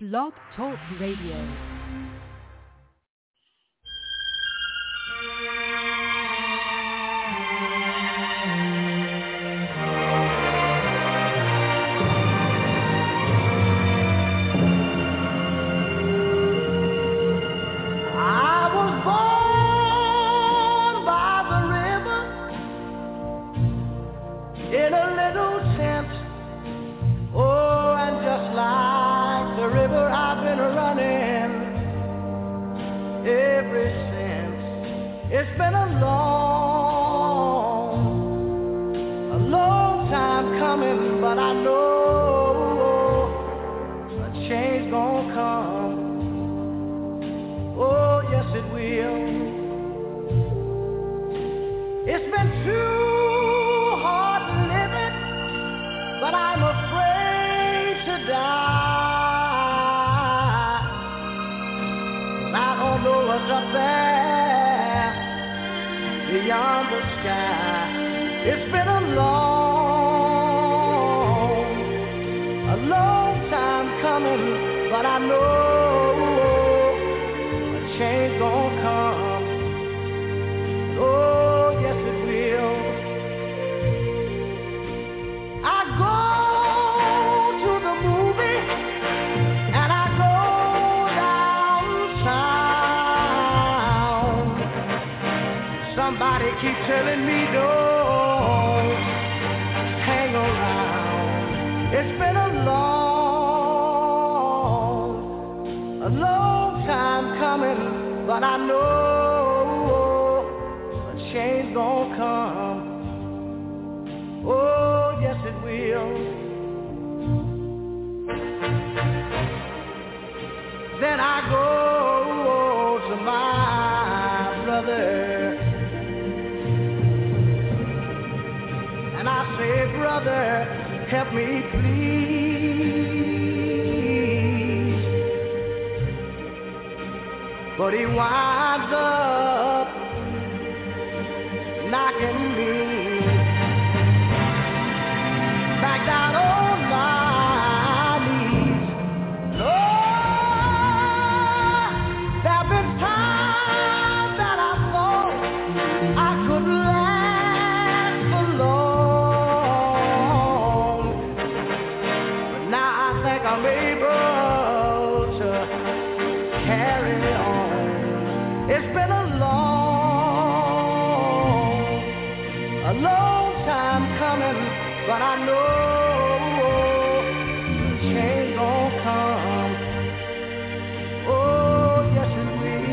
Blog Talk Radio. It's been a long time coming, but I know a change gonna come. Oh, yes it will. It's been too hard living, but I'm afraid to die. I don't know what's up there beyond the sky. It's been a long time coming, but I know a change gonna come. Oh, yes it will. I go to the movie and I go downtown. Somebody keep telling me don't hang around. It's been a long time coming, but I know a change gonna come. Oh, yes it will. Then I go to my brother and I say, brother, help me please. But he winds up knocking me back down on my knees. Lord, there have been times that I thought I could last alone, but now I think I'm able to carry on. It's been a long time coming, but I know a change gonna come. Oh, yes it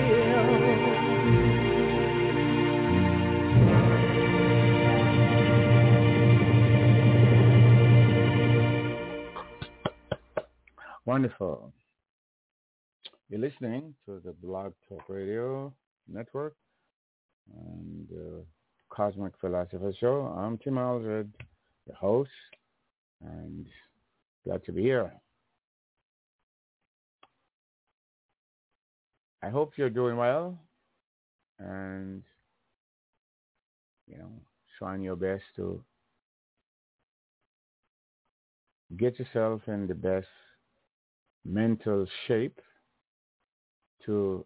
will. Wonderful. You're listening to the Blog Talk Radio Network and Cosmic Philosopher Show. I'm Tim Aldred, the host, and glad to be here. I hope you're doing well and, trying your best to get yourself in the best mental shape to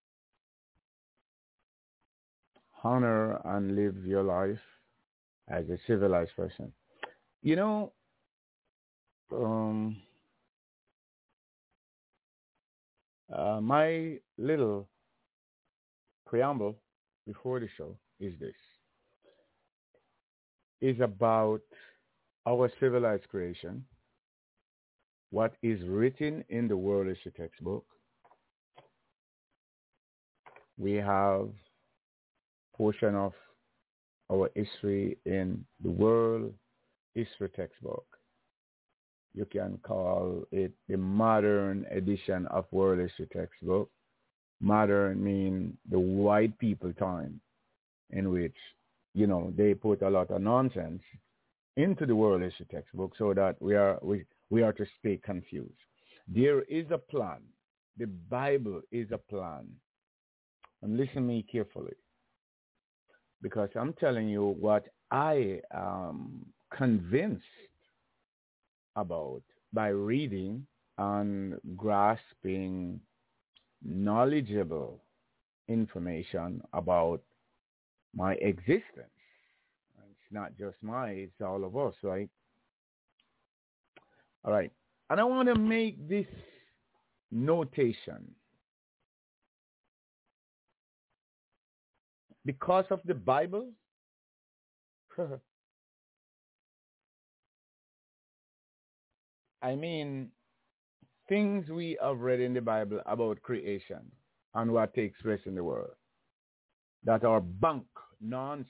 honor and live your life as a civilized person. My little preamble before the show is about our civilized creation, what is written in the world history textbook. We have portion of our history in the world history textbook. You can call it the modern edition of world history textbook. Modern mean the white people time, in which, they put a lot of nonsense into the world history textbook so that we are to stay confused. There is a plan. The Bible is a plan. And listen to me carefully, because I'm telling you what I am convinced about by reading and grasping knowledgeable information about my existence. It's not just mine, it's all of us, right? All right. And I want to make this notation. Because of the Bible, I mean, things we have read in the Bible about creation and what takes place in the world that are bunk nonsense.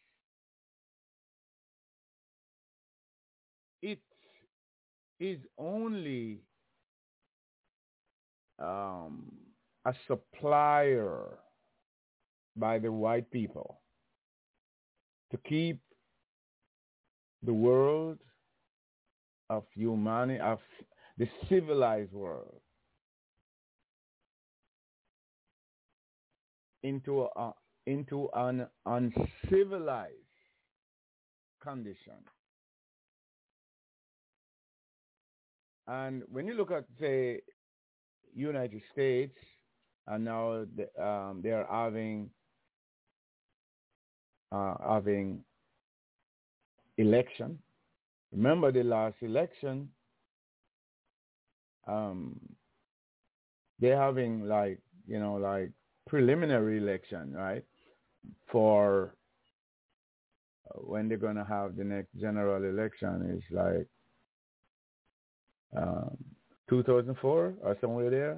It is only a supplier by the white people to keep the world of humanity, of the civilized world, into an uncivilized condition. And when you look at, say, United States, and now they are having election. Remember the last election, they're having like preliminary election, right? For when they're going to have the next general election is like 2004 or somewhere there.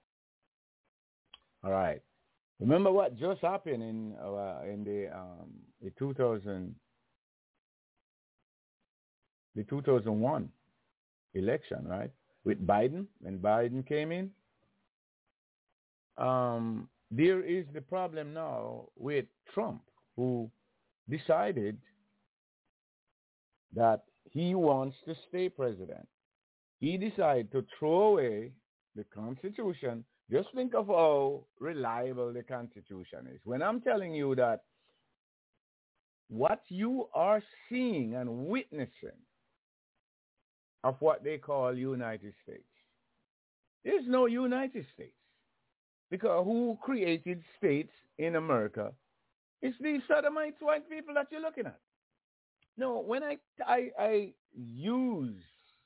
All right. Remember what just happened in the 2001 election, right? With Biden, when Biden came in. There is the problem now with Trump, who decided that he wants to stay president. He decided to throw away the Constitution. Just think of how reliable the Constitution is. When I'm telling you that what you are seeing and witnessing of what they call United States, there's no United States. Because who created states in America? It's these sodomites, white people that you're looking at. No, when I use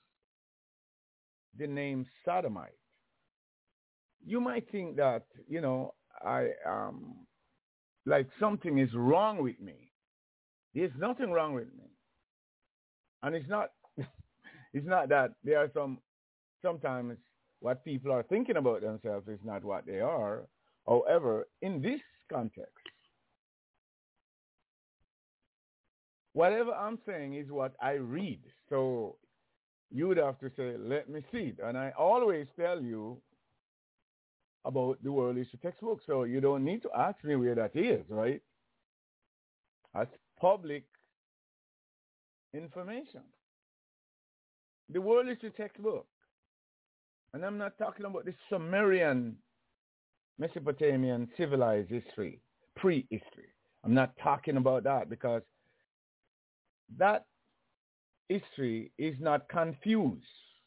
the name sodomite, you might think that, I like something is wrong with me. There's nothing wrong with me. And it's not it's not that there are sometimes what people are thinking about themselves is not what they are. However, in this context, whatever I'm saying is what I read. So you would have to say, let me see it. And I always tell you about the World History Textbook. So you don't need to ask me where that is, right? That's public information. The World History Textbook. And I'm not talking about the Sumerian, Mesopotamian civilized history, prehistory. I'm not talking about that because that history is not confused.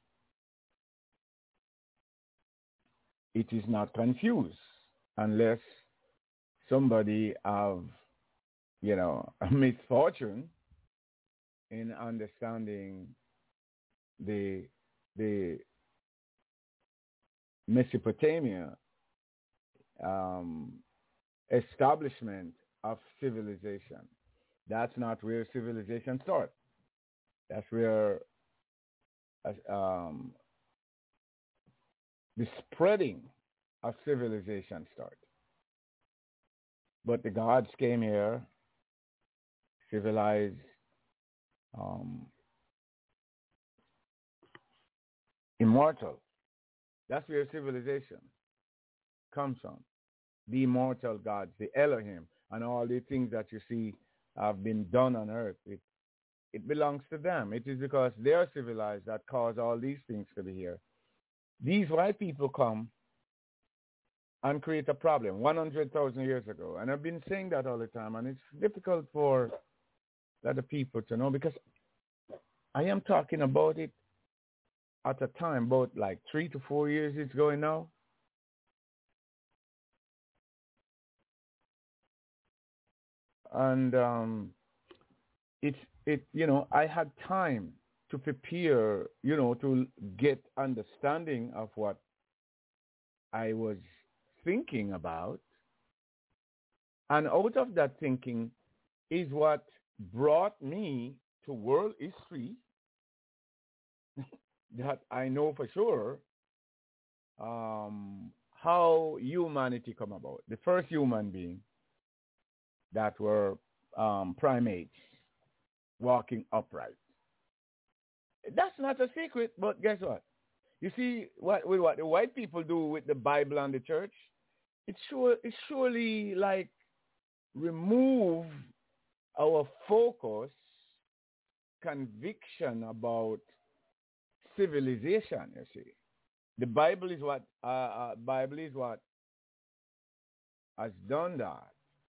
It is not confused unless somebody have, a misfortune in understanding the Mesopotamia establishment of civilization. That's not where civilization starts. That's where the spreading of civilization starts. But the gods came here, civilized, immortal. That's where civilization comes from. The immortal gods, the Elohim, and all the things that you see have been done on earth. It belongs to them. It is because they are civilized that cause all these things to be here. These white people come and create a problem 100,000 years ago. And I've been saying that all the time, and it's difficult for other people to know because I am talking about it at a time, about like 3 to 4 years it's going now. And I had time to prepare, to get understanding of what I was thinking about. And out of that thinking is what brought me to world history that I know for sure how humanity come about. The first human being that were primates walking upright. That's not a secret, but guess what? You see what the white people do with the Bible and the church? It's surely like remove our focus, conviction about civilization. You see, the Bible is what has done that,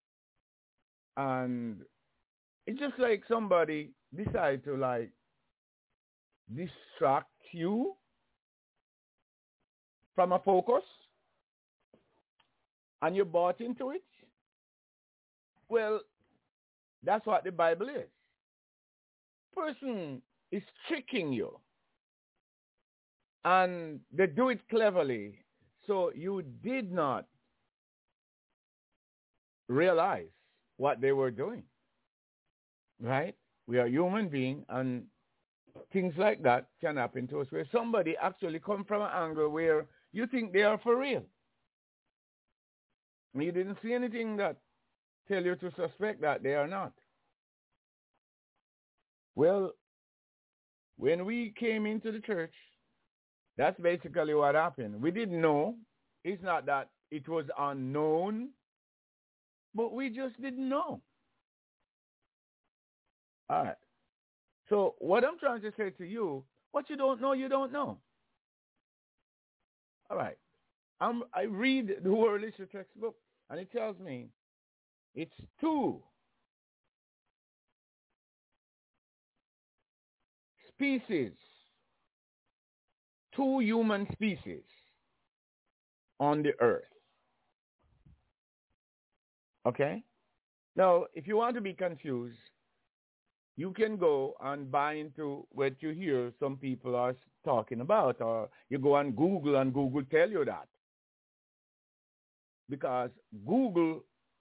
and it's just like somebody decide to like distract you from a focus, and you bought into it. Well, that's what the Bible is. Person is tricking you, and they do it cleverly, so you did not realize what they were doing. Right? We are human beings, and things like that can happen to us where somebody actually come from an angle where you think they are for real. You didn't see anything that tell you to suspect that they are not. Well, when we came into the church, that's basically what happened. We didn't know. It's not that it was unknown, but we just didn't know. All right. So what I'm trying to say to you, what you don't know, you don't know. All right. I read the World History textbook, and it tells me it's two species, two human species on the earth. Okay? Now, if you want to be confused, you can go and buy into what you hear some people are talking about, or you go on Google and Google tell you that. Because Google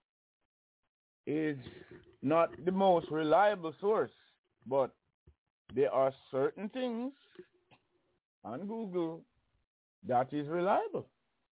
is not the most reliable source, but there are certain things on Google that is reliable.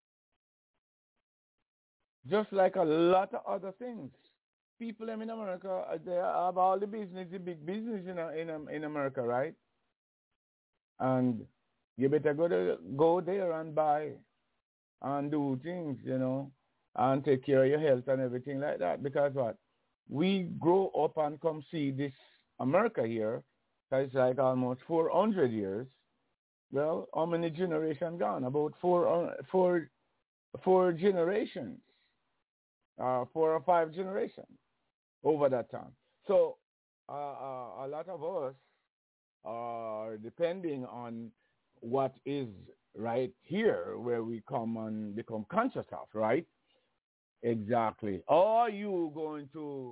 Just like a lot of other things. People in America, they have all the business, the big business in America, right? And you better go there and buy and do things, and take care of your health and everything like that. Because what? We grow up and come see this America here, it's like almost 400 years. Well, how many generations gone? About four generations, 4 or 5 generations over that time. So a lot of us are depending on what is right here where we come and become conscious of, right? Exactly. Are you going to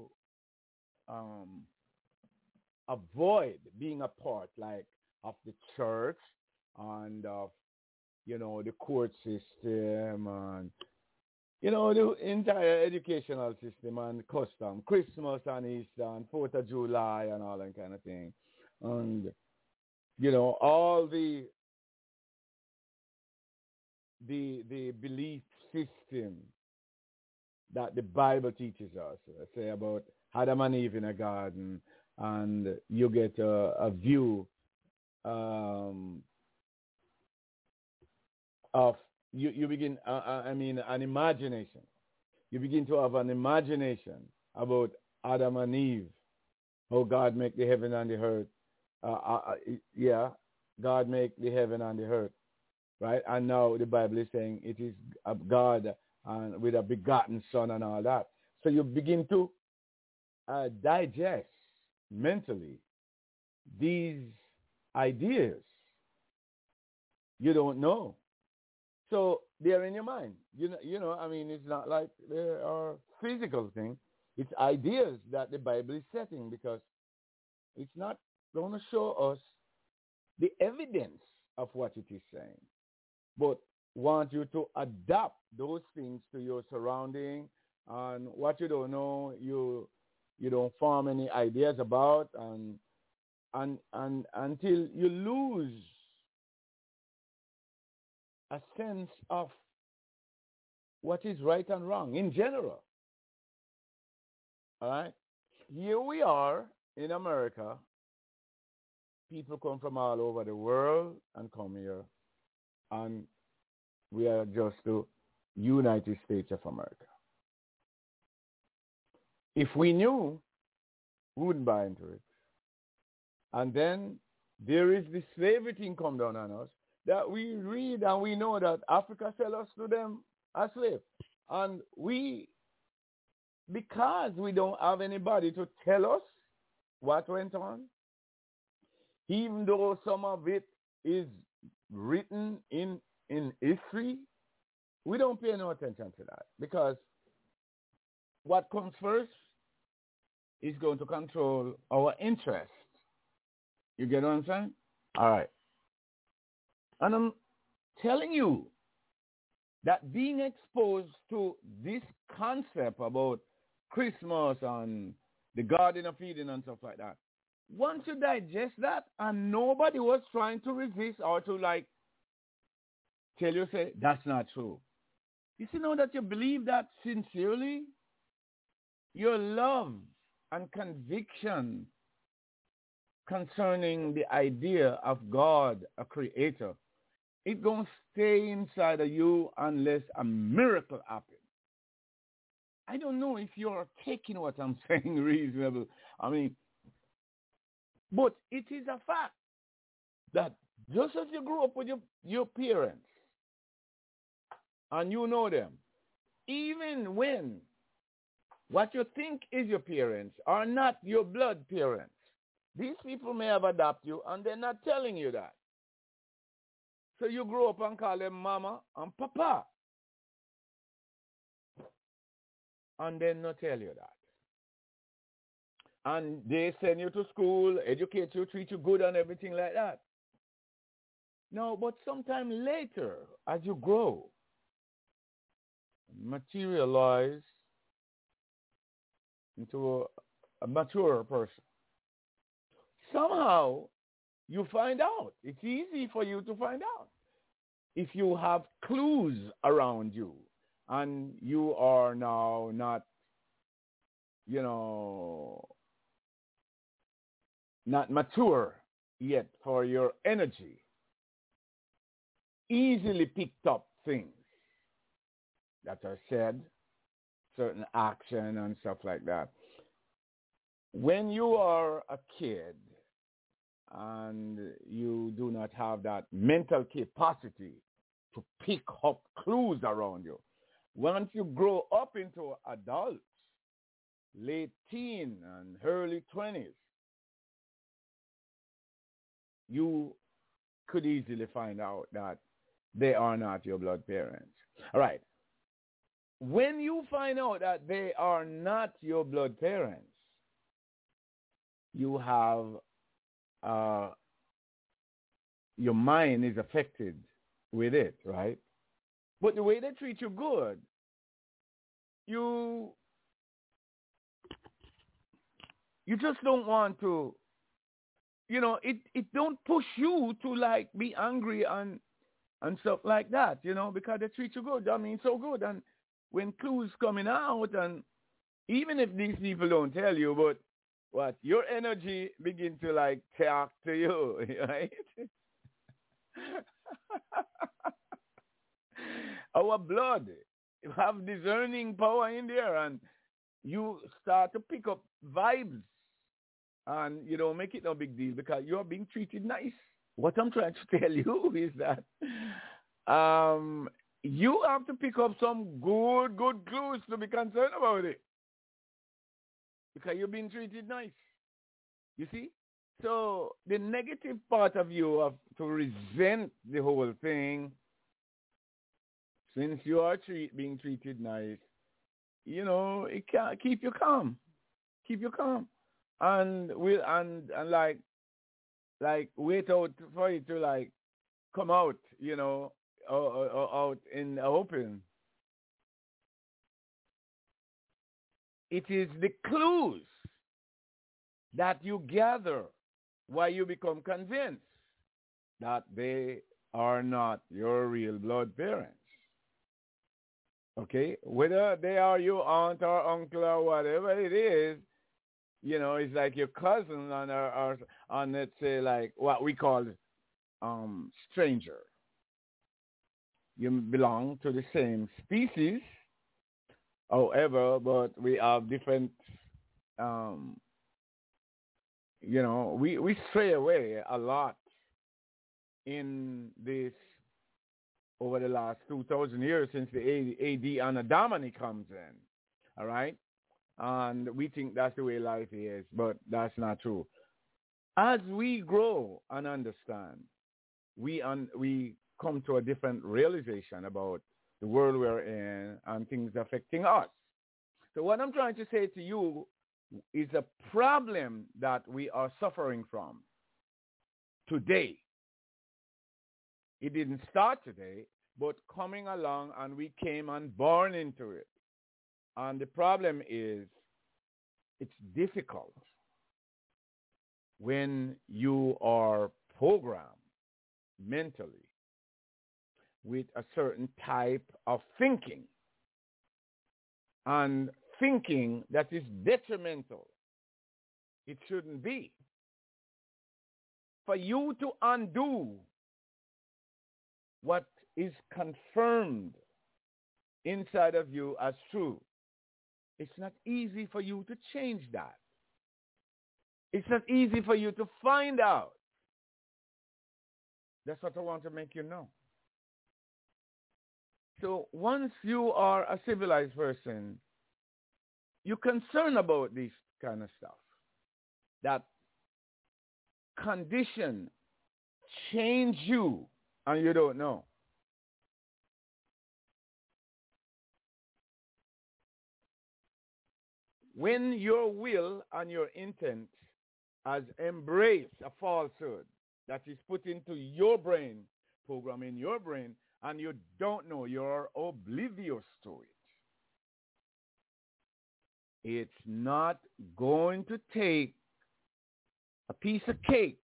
avoid being a part like of the church and of, the court system and, the entire educational system and custom, Christmas and Easter and 4th of July and all that kind of thing. And, all the belief system that the Bible teaches us, say about Adam and Eve in a garden, and you get a view of you begin, an imagination. You begin to have an imagination about Adam and Eve, how God make the heaven and the earth. God make the heaven and the earth, right? And now the Bible is saying it is God and with a begotten Son and all that. So you begin to digest mentally these ideas You don't know. So they're in your mind. I mean, it's not like there are physical things. It's ideas that the Bible is setting, because it's not going to show us the evidence of what it is saying, but want you to adapt those things to your surrounding, and what you don't know, you don't form any ideas about, and until you lose a sense of what is right and wrong in general. All right? Here we are in America. People come from all over the world and come here. And we are just the United States of America. If we knew, we wouldn't buy into it. And then there is this slavery thing come down on us that we read, and we know that Africa sell us to them as slaves. And because we don't have anybody to tell us what went on, even though some of it is written in history, we don't pay no attention to that, because what comes first is going to control our interest. You get what I'm saying? All right. And I'm telling you that being exposed to this concept about Christmas and the Garden of Eden and stuff like that, once you digest that, and nobody was trying to resist or to tell you, say, that's not true. You see now that you believe that sincerely, your love and conviction concerning the idea of God, a creator, it going to stay inside of you unless a miracle happens. I don't know if you're taking what I'm saying reasonable. I mean, but it is a fact that just as you grew up with your parents, and you know them, even when what you think is your parents are not your blood parents, these people may have adopted you, and they're not telling you that. So you grow up and call them mama and papa, and then not tell you that. And they send you to school, educate you, treat you good and everything like that. No, but sometime later, as you grow, materialize into a mature person, somehow you find out. It's easy for you to find out. If you have clues around you and you are now not, not mature yet for your energy, easily picked up things that are said, certain action and stuff like that. When you are a kid and you do not have that mental capacity to pick up clues around you, once you grow up into adults, late teen and early 20s, you could easily find out that they are not your blood parents. All right. When you find out that they are not your blood parents, you have, your mind is affected with it, right? But the way they treat you good, you just don't want to, it don't push you to be angry and stuff like that, because they treat you good. I mean, so good. And when clues coming out, and even if these people don't tell you, but your energy begin to talk to you, right? Our blood have discerning power in there, and you start to pick up vibes, and make it no big deal because you're being treated nice. What I'm trying to tell you is that you have to pick up some good clues to be concerned about it, because you're being treated nice. You see? So the negative part of you of to resent the whole thing. Since you are being treated nice, it can keep you calm. Keep you calm. And like wait out for it to like come out, or out in the open. It is the clues that you gather why you become convinced that they are not your real blood parents. Okay? Whether they are your aunt or uncle or whatever it is, it's like your cousin on let's say like what we call stranger. You belong to the same species, however, but we have different we stray away a lot in this over the last 2,000 years since the AD Anno Domini comes in, all right? And we think that's the way life is, but that's not true. As we grow and understand, we come to a different realization about the world we're in and things affecting us. So what I'm trying to say to you is a problem that we are suffering from today. It didn't start today, but coming along, and we came and born into it. And the problem is, it's difficult when you are programmed mentally with a certain type of thinking, and thinking that is detrimental. It shouldn't be. For you to undo what is confirmed inside of you as true, it's not easy for you to change that. It's not easy for you to find out. That's what I want to make you know. So once you are a civilized person, you're concerned about this kind of stuff. That condition change you and you don't know. When your will and your intent has embraced a falsehood that is put into your brain, program in your brain, and you don't know, you're oblivious to it. It's not going to take a piece of cake,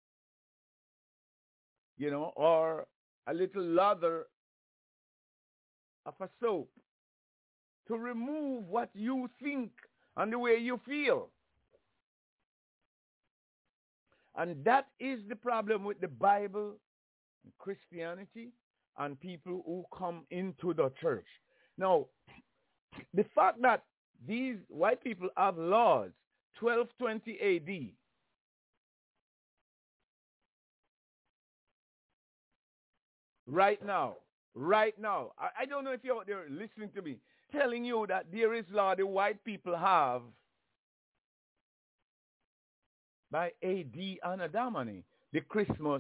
or a little lather of a soap to remove what you think and the way you feel. And that is the problem with the Bible and Christianity and people who come into the church. Now, the fact that these white people have laws 1220 AD, right now, I don't know if you're out there listening to me, telling you that there is law the white people have by AD Anno Domini, the Christmas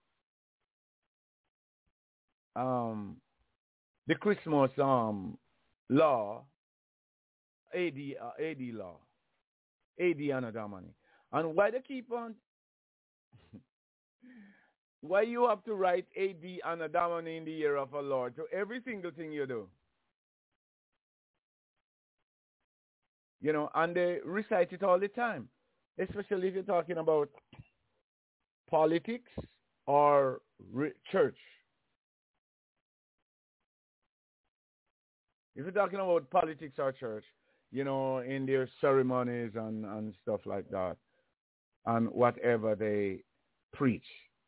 law, AD law, AD Anno Domini. And why they keep on, why you have to write AD Anno Domini in the year of our Lord to every single thing you do? And they recite it all the time, especially if you're talking about politics or church. If you're talking about politics or church, in their ceremonies and stuff like that, and whatever they preach,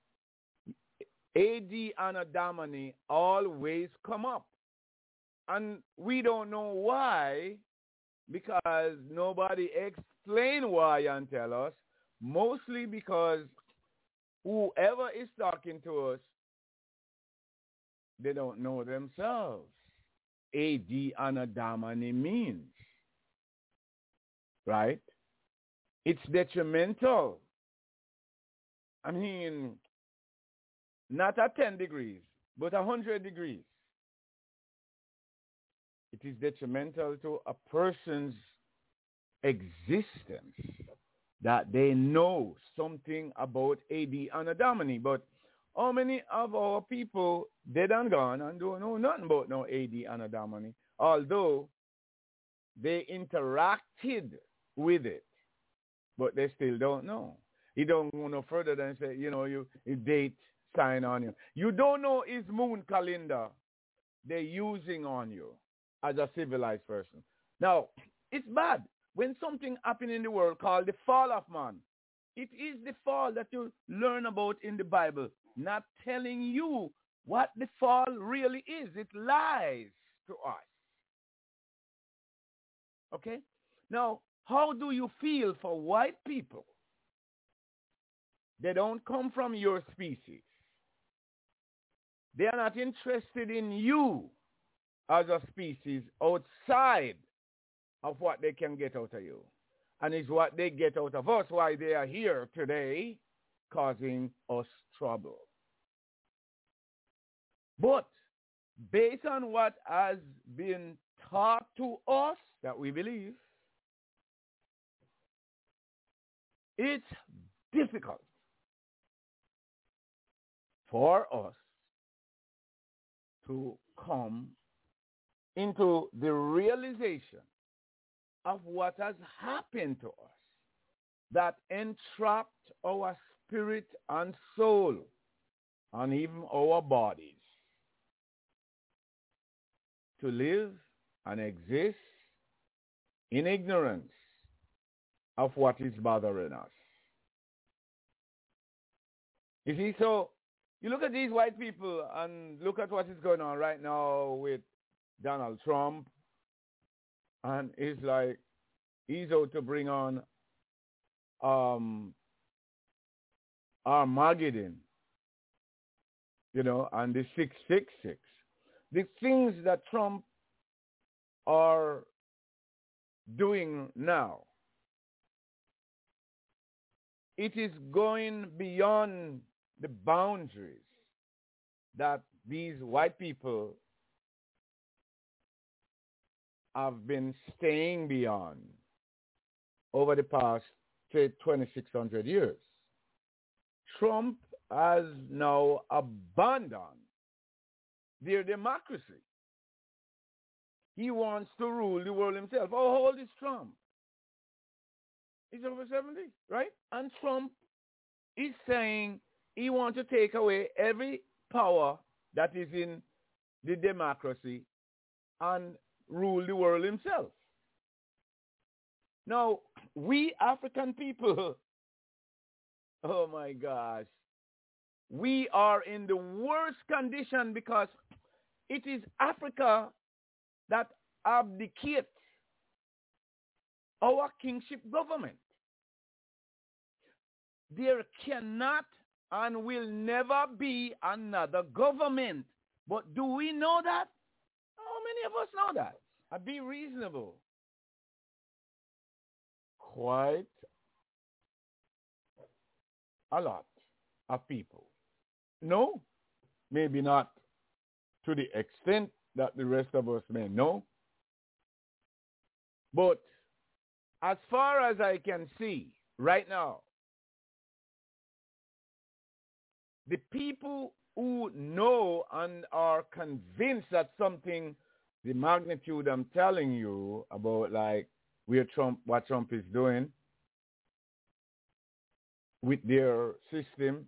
AD Anno Domini always come up. And we don't know why, because nobody explain why and tell us, mostly because whoever is talking to us, they don't know themselves. AD Anno Domini means, right? It's detrimental. I mean, not at 10 degrees, but 100 degrees, it is detrimental to a person's existence that they know something about AD Anno Domini. But how many of our people dead and gone and don't know nothing about no AD Anno Domini, although they interacted with it, but they still don't know. You don't go no further than say, you date sign on you. You don't know his moon calendar they're using on you as a civilized person. Now, it's bad when something happened in the world called the fall of man. It is the fall that you learn about in the Bible, not telling you what the fall really is. It lies to us. Okay? Now, how do you feel for white people? They don't come from your species. They are not interested in you as a species outside of what they can get out of you. And it's what they get out of us, why they are here today causing us trouble. But based on what has been taught to us that we believe, it's difficult for us to come into the realization of what has happened to us that entrapped our spirit and soul and even our bodies to live and exist in ignorance of what is bothering us. You see, so you look at these white people and look at what is going on right now with Donald Trump, and it's like he's out to bring on Armageddon, and the 666. The things that Trump are doing now, it is going beyond the boundaries that these white people have been staying beyond over the past, say, 2,600 years. Trump has now abandoned their democracy. He wants to rule the world himself. How old is Trump? He's over 70, right? And Trump is saying he wants to take away every power that is in the democracy and rule the world himself. Now, we African people, oh my gosh, we are in the worst condition because it is Africa that abdicates our kingship government. There cannot and will never be another government. But do we know that? How many of us know that? I'd be reasonable. Quite a lot of people. No, maybe not to the extent that the rest of us may know. But as far as I can see right now, the people who know and are convinced that something, the magnitude I'm telling you about, like what Trump is doing with their system,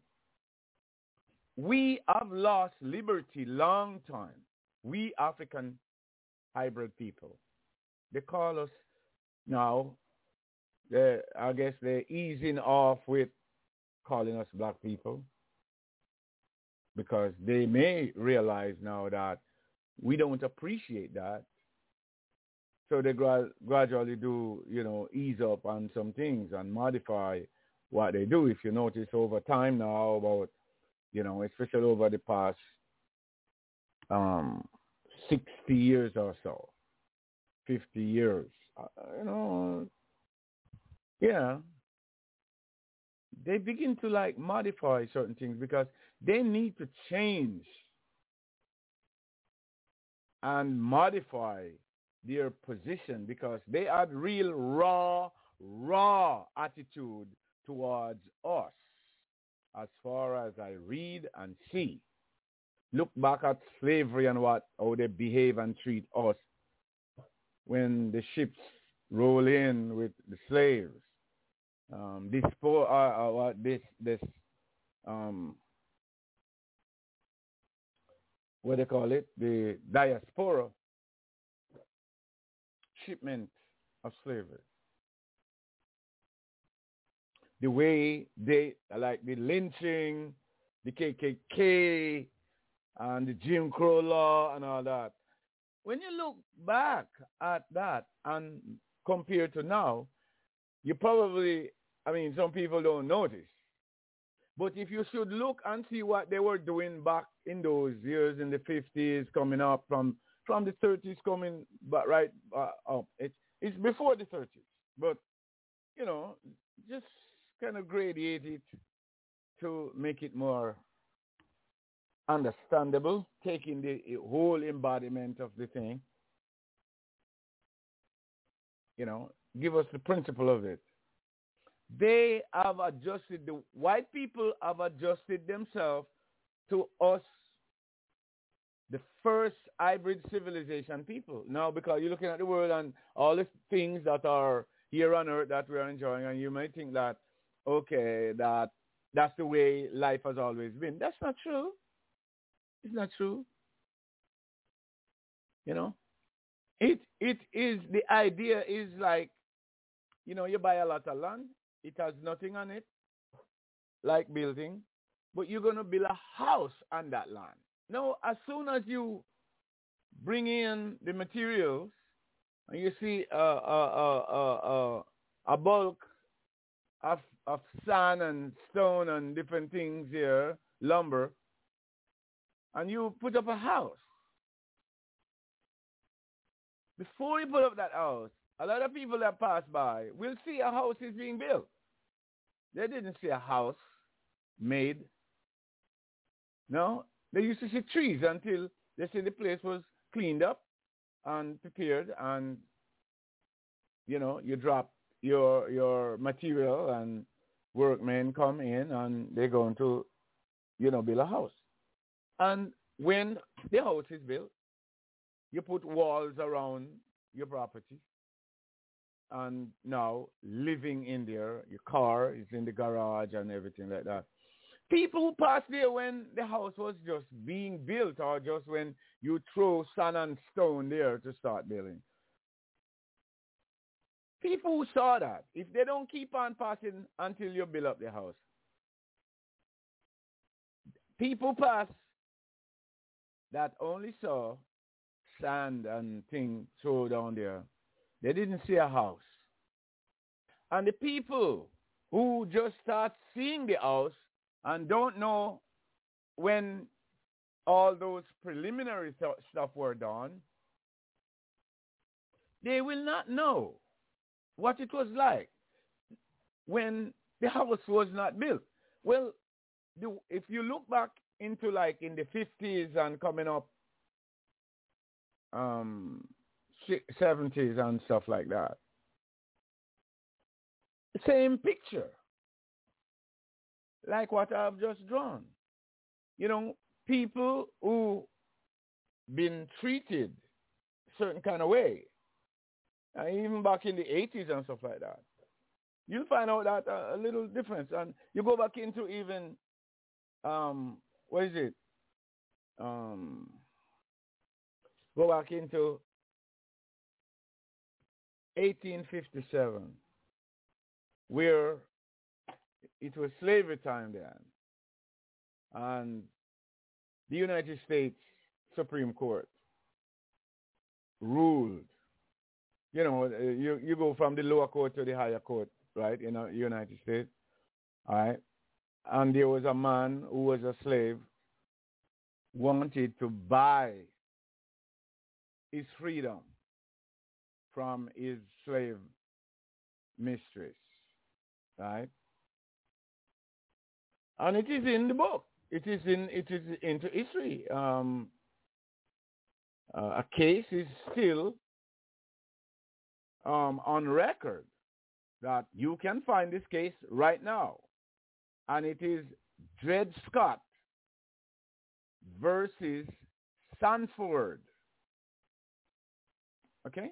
we have lost liberty long time. We African hybrid people. They call us now, I guess they're easing off with calling us black people, because they may realize now that we don't appreciate that. So they gradually do, ease up on some things and modify what they do. If you notice over time now, about, especially over the past 60 years or so, 50 years, they begin to modify certain things because They need to change and modify their position because they had real raw attitude towards us as far as I read and see. Look back at slavery and how they behave and treat us when the ships roll in with the slaves. What they call it, the diaspora shipment of slavery. The way they, like the lynching, the KKK, and the Jim Crow law and all that. When you look back at that and compare to now, you probably, some people don't notice. But if you should look and see what they were doing back in those years, in the 50s, coming up from the 30s, coming back right up. It's before the 30s. But, just kind of gradiate it to make it more understandable, taking the whole embodiment of the thing. Give us the principle of it. They have adjusted, the white people have adjusted themselves to us, the first hybrid civilization people. Now, because you're looking at the world and all the things that are here on earth that we are enjoying, and you might think that, okay, that's the way life has always been. That's not true. It's not true. It is, the idea is like, you buy a lot of land. It has nothing on it, like building, but you're going to build a house on that land. Now, as soon as you bring in the materials, and you see a bulk of sand and stone and different things here, lumber, and you put up a house. Before you put up that house, a lot of people that pass by will see a house is being built. They didn't see a house made. No, they used to see trees until they see the place was cleaned up and prepared, and you drop your material and workmen come in and they're going to build a house. And when the house is built, you put walls around your property, and now living in there, your car is in the garage and everything like that. People who passed there when the house was just being built, or just when you throw sand and stone there to start building. People who saw that, if they don't keep on passing until you build up the house, people pass that only saw sand and things thrown down there. They didn't see a house. And the people who just start seeing the house and don't know when all those preliminary stuff were done, they will not know what it was like when the house was not built. Well, if you look back into like in the 50s and coming up 70s and stuff like that, same picture like what I've just drawn. People who been treated certain kind of way, even back in the 80s and stuff like that, you'll find out that a little difference. And you go back into even go back into 1857, where it was slavery time then, and the United States Supreme Court ruled. You go from the lower court to the higher court, right, in the United States, all right? And there was a man who was a slave, wanted to buy his freedom from his slave mistress, right? And it is in the book. it is into history. A case is still on record that you can find this case right now, and it is Dred Scott versus Sanford. Okay?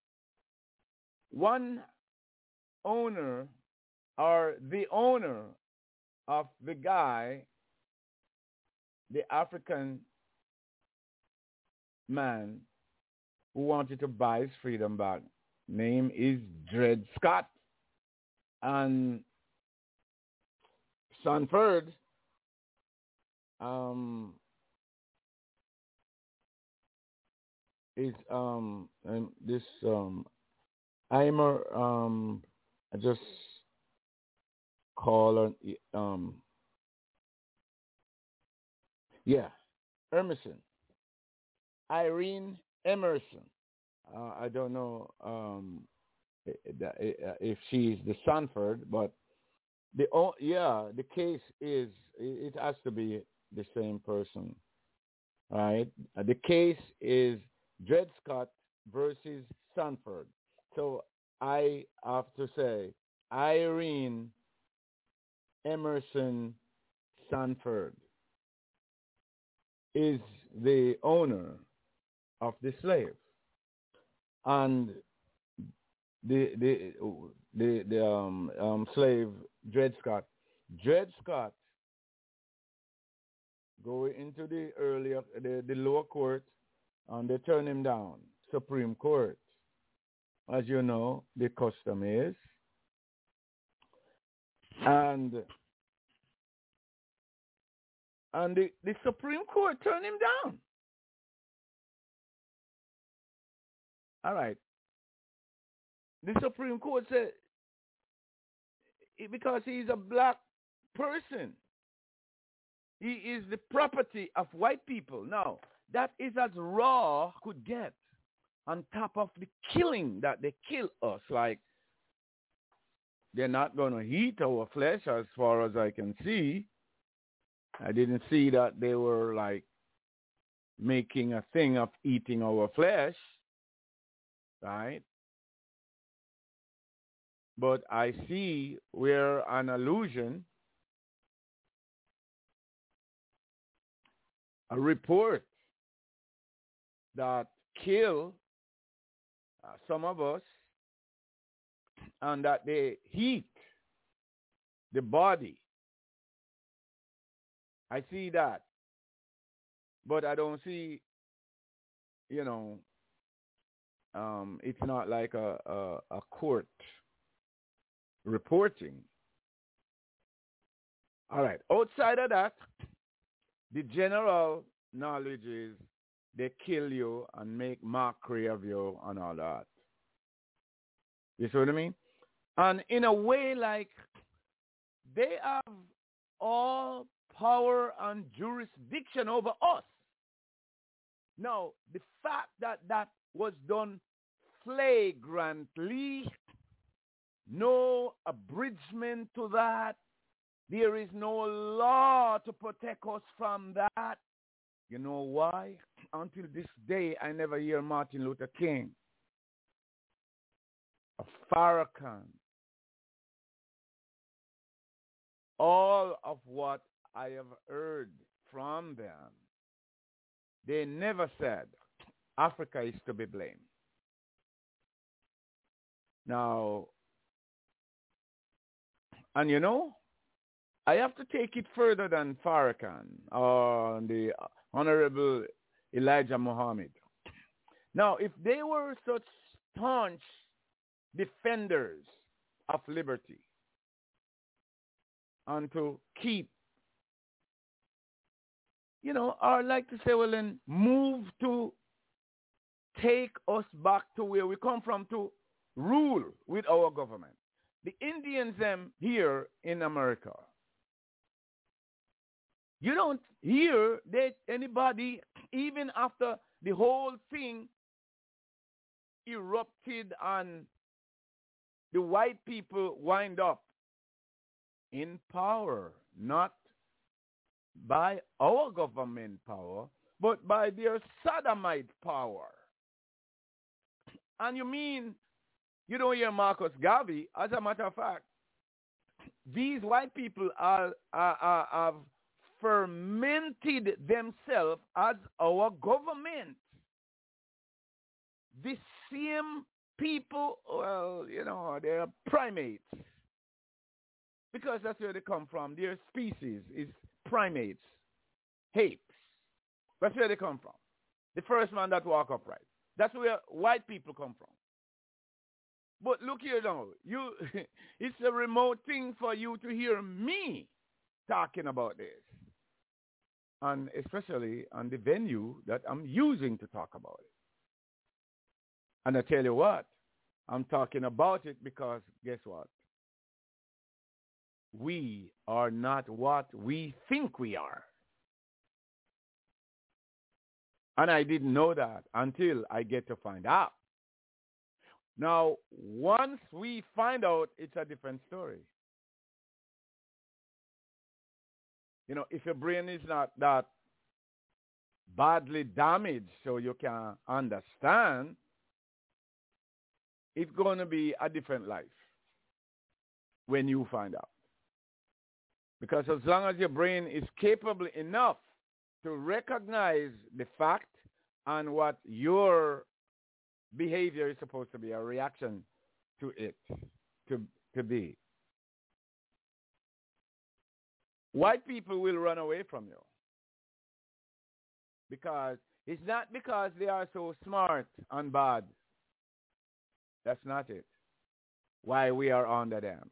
One owner or the owner of the guy, the African man who wanted to buy his freedom back, name is Dred Scott. And Sanford is this Eimer I just call Emerson. Irene Emerson. I don't know if she's the Sanford, but the case is, it has to be the same person, right? The case is Dred Scott versus Sanford. So I have to say Irene Emerson Sanford is the owner of the slave, and the slave Dred Scott. Dred Scott go into the lower court, and they turn him down. Supreme Court, as you know, the custom is, and the Supreme Court turned him down. All right. The Supreme Court said, because he's a black person, he is the property of white people. Now, that is as raw could get, on top of the killing that they kill us. Like, they're not going to eat our flesh, as far as I can see. I didn't see that they were, like, making a thing of eating our flesh, right? But I see where an allusion, a report that kill some of us, and that they heat the body. I see that. But I don't see, it's not like a court reporting. All right. Outside of that, the general knowledge is they kill you and make mockery of you and all that. You see what I mean? And in a way, like, they have all power and jurisdiction over us. Now, the fact that that was done flagrantly, no abridgment to that, there is no law to protect us from that. You know why? Until this day, I never hear Martin Luther King, a Farrakhan, all of what I have heard from them, they never said Africa is to be blamed. Now, and I have to take it further than Farrakhan or the Honorable Elijah Muhammad. Now, if they were such staunch defenders of liberty and to keep, or like to say, well, then move to take us back to where we come from, to rule with our government. The Indians, them here in America, you don't hear that anybody, even after the whole thing erupted and the white people wind up in power, not by our government power, but by their sodomite power. And you mean, you don't hear Marcus Garvey. As a matter of fact, these white people have fermented themselves as our government. The same people, well, you know, they're primates. Because that's where they come from. Their species is primates, apes. That's where they come from. The first man that walk upright. That's where white people come from. But look here now. It's a remote thing for you to hear me talking about this. And especially on the venue that I'm using to talk about it. And I tell you what, I'm talking about it because guess what? We are not what we think we are. And I didn't know that until I get to find out. Now, once we find out, it's a different story. You know, if your brain is not that badly damaged so you can understand, it's going to be a different life when you find out. Because as long as your brain is capable enough to recognize the fact and what your behavior is supposed to be, a reaction to it, to be. White people will run away from you. Because it's not because they are so smart and bad. That's not it. Why we are under them.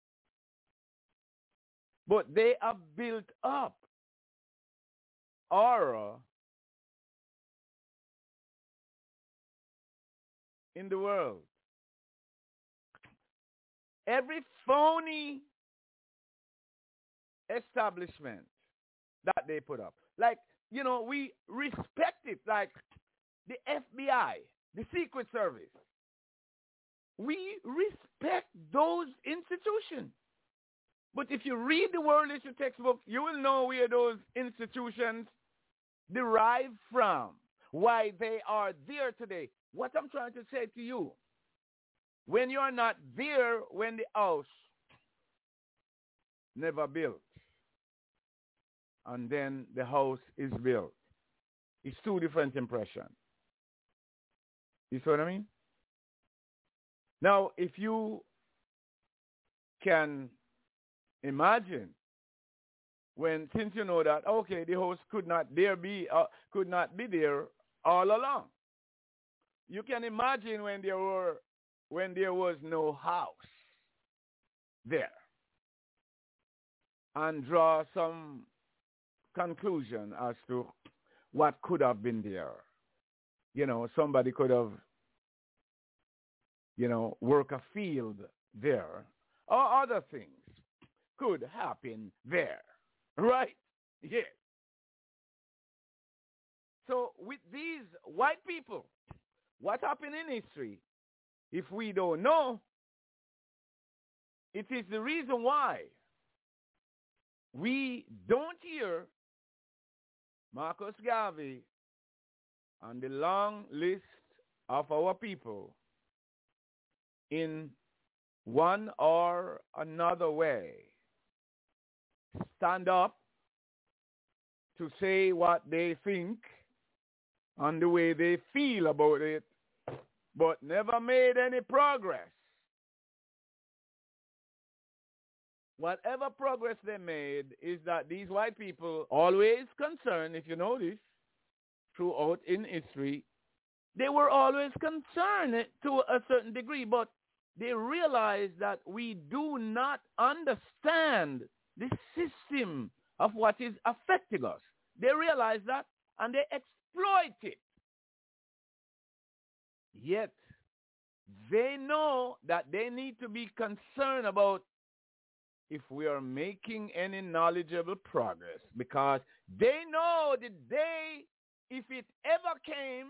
But they have built up aura in the world. Every phony establishment that they put up. Like, you know, we respect it. Like the FBI, the Secret Service. We respect those institutions. But if you read the world history textbook, you will know where those institutions derive from, why they are there today. What I'm trying to say to you, when you are not there when the house never built, and then the house is built, it's two different impressions. You see what I mean? Now, if you can imagine since you know that, okay, the house could not be there all along. You can imagine when there was no house there, and draw some conclusion as to what could have been there. You know, somebody could have, you know, work a field there, or other things could happen there, right? Yes. So with these white people, what happened in history, if we don't know, it is the reason why we don't hear Marcus Garvey on the long list of our people in one or another way stand up to say what they think and the way they feel about it, but never made any progress. Whatever progress they made is that these white people, always concerned, if you notice, throughout in history, they were always concerned to a certain degree, but they realized that we do not understand the system of what is affecting us. They realize that, and they exploit it. Yet, they know that they need to be concerned about if we are making any knowledgeable progress, because they know the day, if it ever came,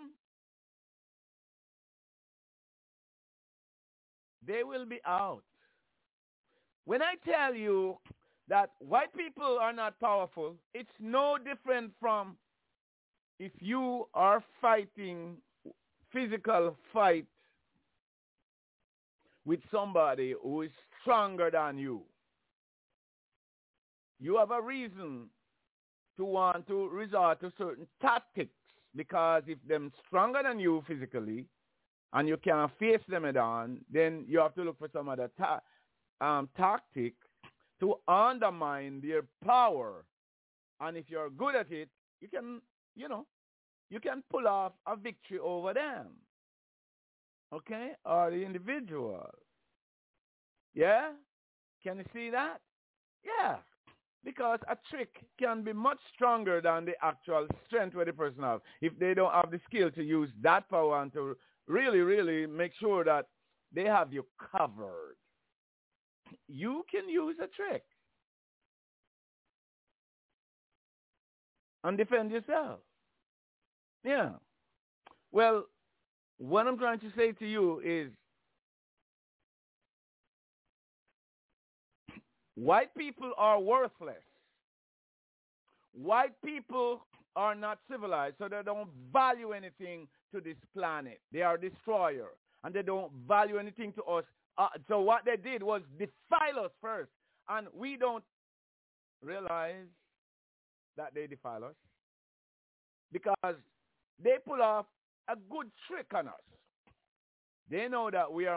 they will be out. When I tell you that white people are not powerful, it's no different from if you are fighting physical fight with somebody who is stronger than you. You have a reason to want to resort to certain tactics, because if them stronger than you physically and you can't face them head on, then you have to look for some other tactic to undermine their power. And if you're good at it, you can, you can pull off a victory over them. Okay? Or the individual. Yeah? Can you see that? Yeah. Because a trick can be much stronger than the actual strength where the person has. If they don't have the skill to use that power and to really, really make sure that they have you covered, you can use a trick and defend yourself. Yeah. Well, what I'm trying to say to you is white people are worthless. White people are not civilized, so they don't value anything to this planet. They are destroyer, and they don't value anything to us. So what they did was defile us first, and we don't realize that they defile us because they pull off a good trick on us. They know that we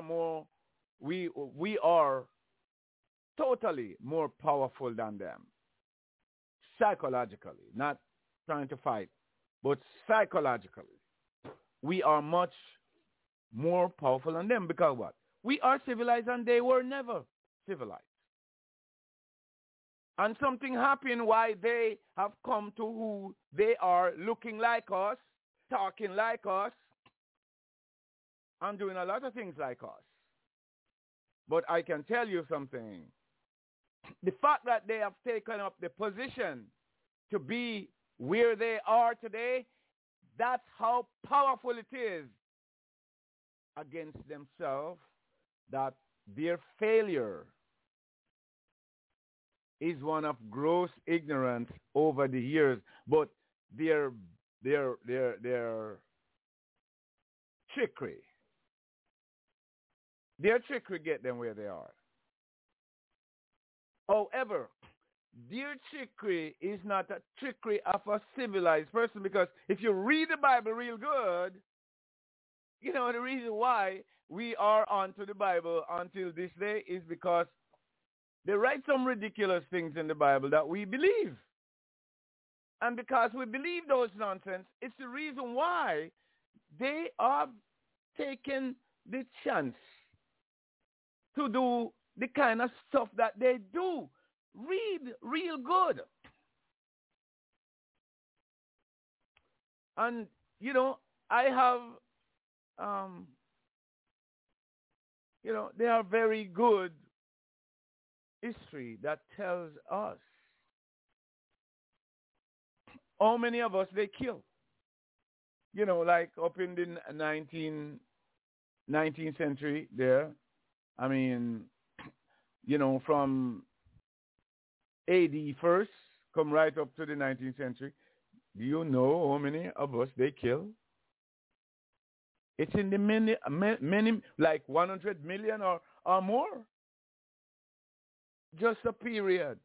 are totally more powerful than them. Psychologically, not trying to fight, but psychologically. We are much more powerful than them because what? We are civilized and they were never civilized. And something happened why they have come to who they are, looking like us, talking like us, and doing a lot of things like us. But I can tell you something. The fact that they have taken up the position to be where they are today, that's how powerful it is against themselves, that their failure is one of gross ignorance over the years, but their trickery get them where they are. However, their trickery is not a trickery of a civilized person, because if you read the Bible real good, you know the reason why we are onto the Bible until this day is because they write some ridiculous things in the Bible that we believe. And because we believe those nonsense, it's the reason why they have taken the chance to do the kind of stuff that they do. Read real good. And, I have, they are very good history that tells us how many of us they kill. Like up in the 19th century there. I mean, from AD first, come right up to the 19th century. Do you know how many of us they kill? It's in the many, like 100 million or more. Just a period.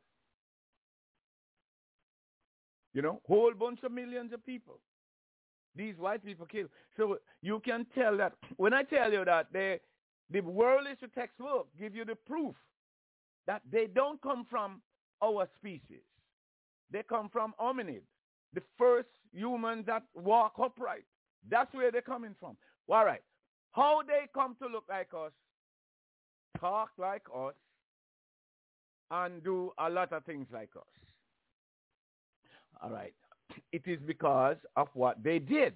Whole bunch of millions of people. These white people kill. So you can tell that, when I tell you that the world history textbook give you the proof that they don't come from our species. They come from hominids, the first humans that walk upright. That's where they're coming from. All right. How they come to look like us, talk like us, and do a lot of things like us. All right. It is because of what they did.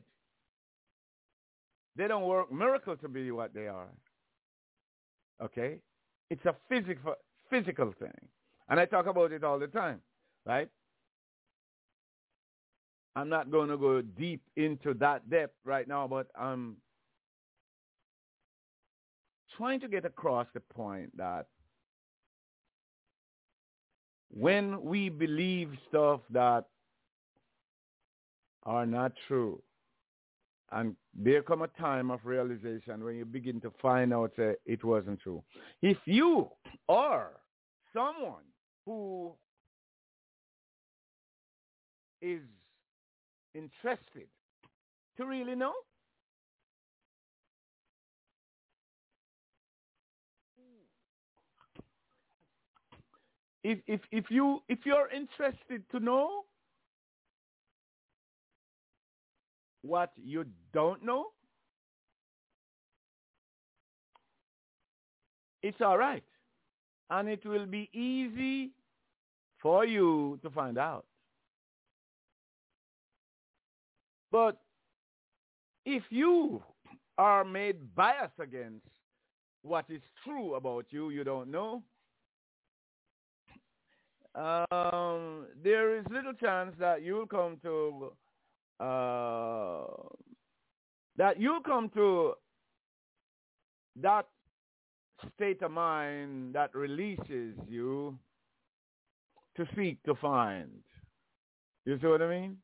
They don't work miracle to be what they are. Okay? It's a physical thing. And I talk about it all the time, right? I'm not going to go deep into that depth right now, but I'm trying to get across the point that when we believe stuff that are not true, and there come a time of realization when you begin to find out that it wasn't true. If you are someone who is interested to really know, if you're interested to know what you don't know, it's all right. And it will be easy for you to find out. But if you are made biased against what is true about you, you don't know, there is little chance that you'll come to that state of mind that releases you to seek to find. You see what I mean?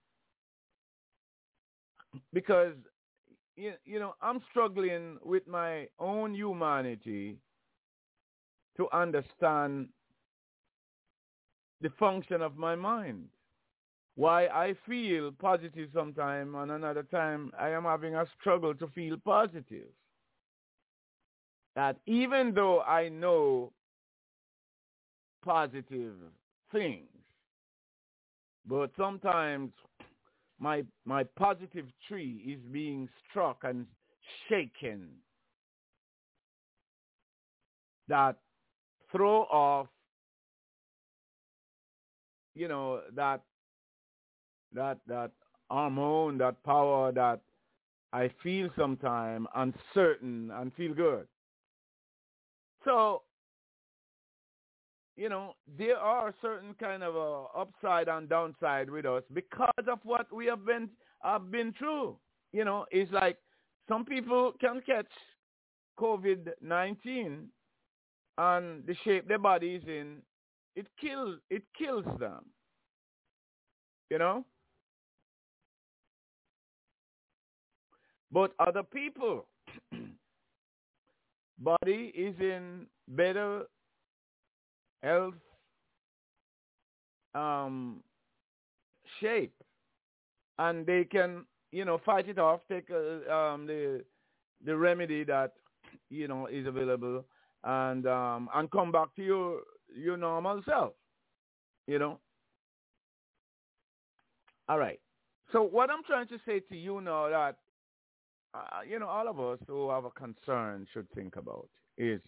Because, you know, I'm struggling with my own humanity to understand the function of my mind. Why I feel positive sometime and another time I am having a struggle to feel positive. That even though I know positive things, but sometimes my positive tree is being struck and shaken, that throw off, you know, that hormone, that power that I feel sometime uncertain and feel good. So, you know, there are certain kind of a upside and downside with us because of what we have been through. You know, it's like some people can catch COVID-19 and the shape their body is in, it kills them. You know? But other people, body is in better health shape, and they can, you know, fight it off, take the remedy that, you know, is available, and come back to your normal self, you know. All right. So what I'm trying to say to you now that, you know, all of us who have a concern should think about is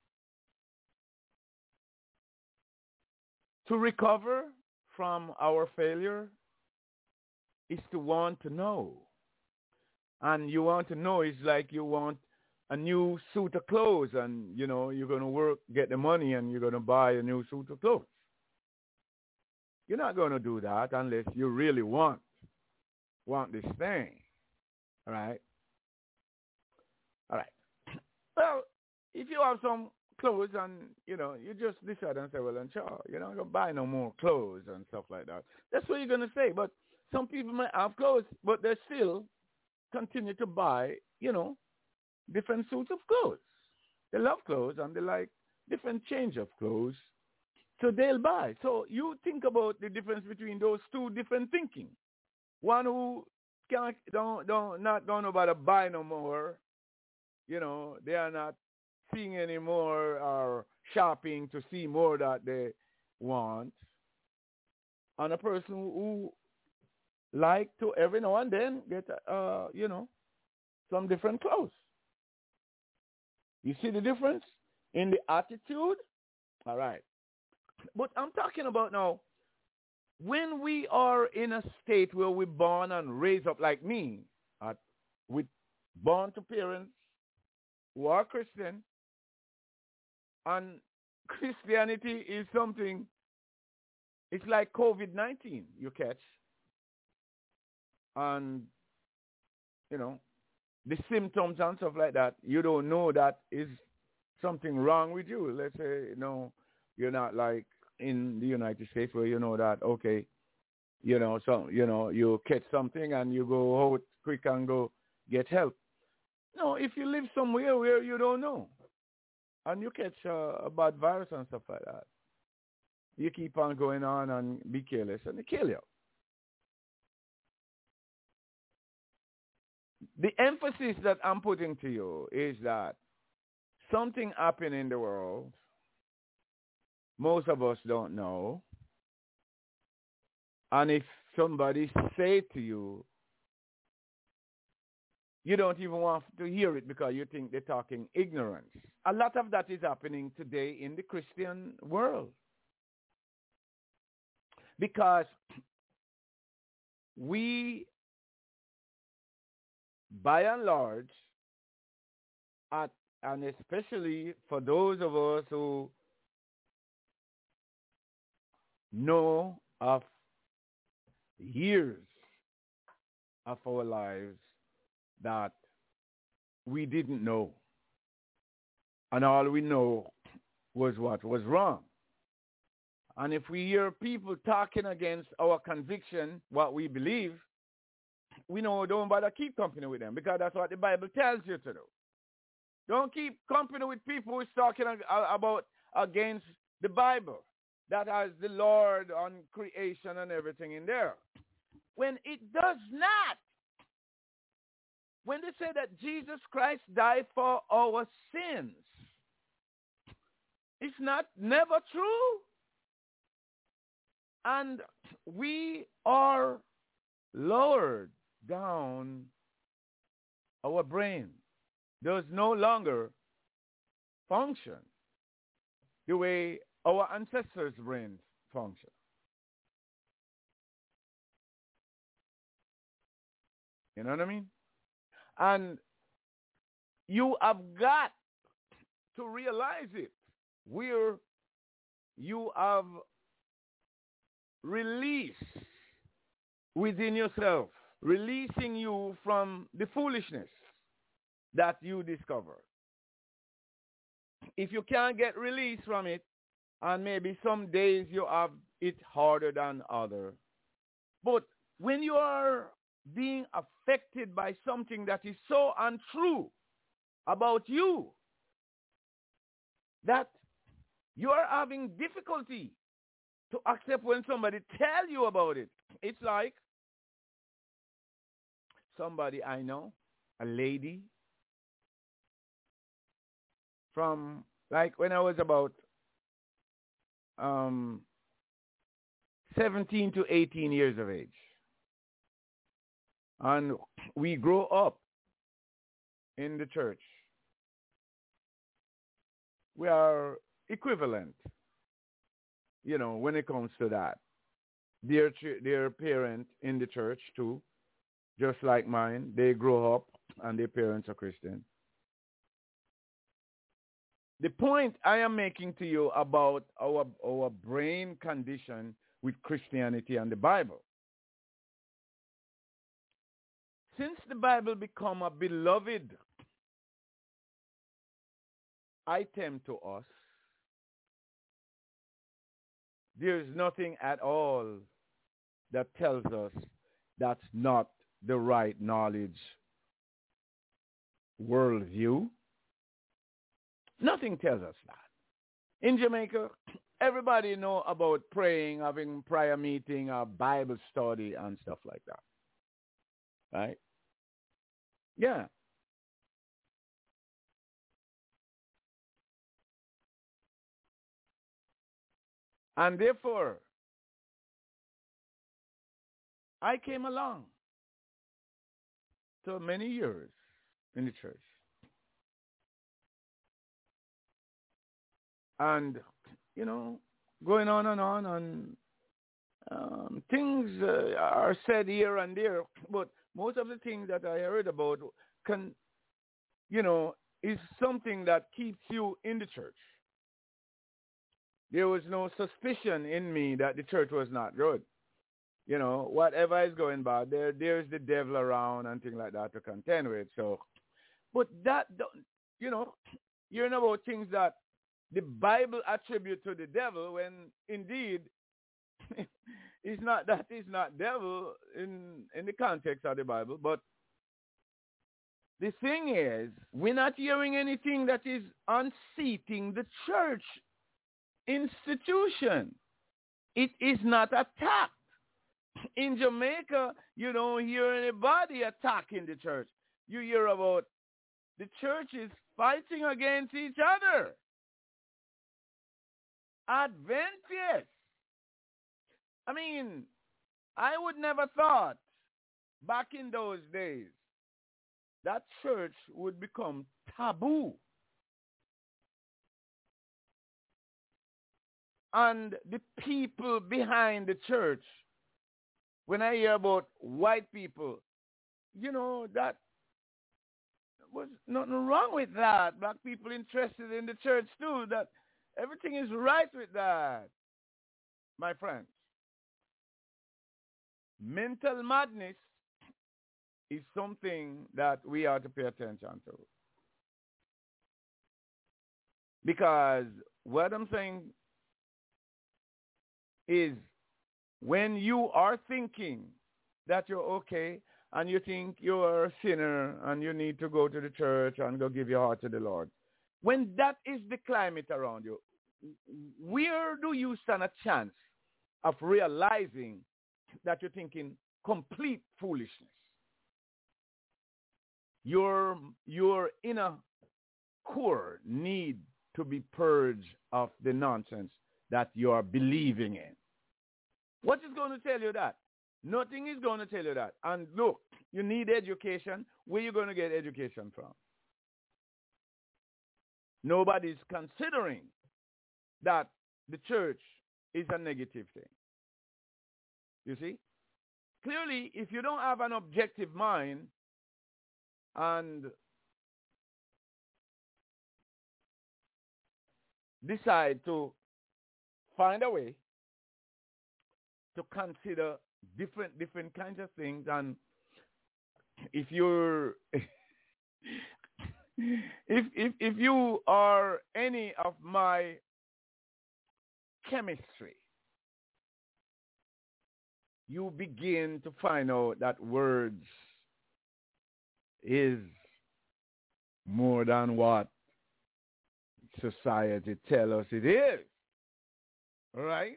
to recover from our failure is to want to know. And you want to know is like you want a new suit of clothes and, you know, you're going to work, get the money, and you're going to buy a new suit of clothes. You're not going to do that unless you really want this thing. All right? All right. Well, if you have some clothes and, you know, you just decide and say, well, and sure, you're not going to buy no more clothes and stuff like that. That's what you're going to say. But some people might have clothes, but they still continue to buy, you know, different suits of clothes. They love clothes and they like different change of clothes. So they'll buy. So you think about the difference between those two different thinking. One who not going to buy no more, you know, they are not seeing any more or shopping to see more that they want. And a person who like to every now and then get, you know, some different clothes. You see the difference in the attitude? All right. But I'm talking about now, when we are in a state where we're born and raised up like me, with born to parents who are Christian, and Christianity is something, it's like COVID-19 you catch. And, you know, the symptoms and stuff like that, you don't know that is something wrong with you. Let's say, you know, you're not like in the United States where you know that, okay, you catch something and you go out quick and go get help. No, if you live somewhere where you don't know and you catch a bad virus and stuff like that, you keep on going on and be careless and they kill you. The emphasis that I'm putting to you is that something happened in the world. Most of us don't know. And if somebody say to you, you don't even want to hear it because you think they're talking ignorance. A lot of that is happening today in the Christian world. Because we, by and large, and especially for those of us who know of years of our lives that we didn't know. And all we know was what was wrong. And if we hear people talking against our conviction, what we believe, we know don't bother keep company with them because that's what the Bible tells you to do. Don't keep company with people who's talking about against the Bible that has the Lord on creation and everything in there. When it does not. When they say that Jesus Christ died for our sins, it's never true. And we are lowered down. Our brain does no longer function the way our ancestors' brains function. You know what I mean? And you have got to realize it, where you have released within yourself, releasing you from the foolishness that you discovered. If you can't get released from it, and maybe some days you have it harder than others, but when you are being affected by something that is so untrue about you that you are having difficulty to accept when somebody tell you about it. It's like somebody I know, a lady, from like when I was about 17 to 18 years of age. And we grow up in the church. We are equivalent, when it comes to that. Their parent in the church too, just like mine. They grow up and their parents are Christian. The point I am making to you about our brain condition with Christianity and the Bible. Since the Bible become a beloved item to us, there's nothing at all that tells us that's not the right knowledge worldview. Nothing tells us that. In Jamaica, everybody know about praying, having prayer meeting, a Bible study, and stuff like that. Right? Yeah. And therefore, I came along so many years in the church. And, going on and things are said here and there, but most of the things that I heard about is something that keeps you in the church. There was no suspicion in me that the church was not good. Whatever is going bad, there's the devil around and things like that to contend with. So, but that, hearing about things that the Bible attribute to the devil when indeed it's not that it's not devil in the context of the Bible. But the thing is, we're not hearing anything that is unseating the church institution. It is not attacked. In Jamaica, you don't hear anybody attacking the church. You hear about the churches fighting against each other. Adventists. I mean, I would never thought back in those days that church would become taboo. And the people behind the church, when I hear about white people, you know, that was nothing wrong with that. Black people interested in the church too, that everything is right with that, my friends. Mental madness is something that we are to pay attention to. Because what I'm saying is when you are thinking that you're okay and you think you're a sinner and you need to go to the church and go give your heart to the Lord, when that is the climate around you, where do you stand a chance of realizing that you're thinking complete foolishness? Your inner core need to be purged of the nonsense that you are believing in. What is going to tell you that? Nothing is going to tell you that. And look, you need education. Where are you going to get education from? Nobody's considering that the church is a negative thing. You see? Clearly, if you don't have an objective mind and decide to find a way to consider different kinds of things, and if you're if you are any of my chemistry, you begin to find out that words is more than what society tells us it is. All right?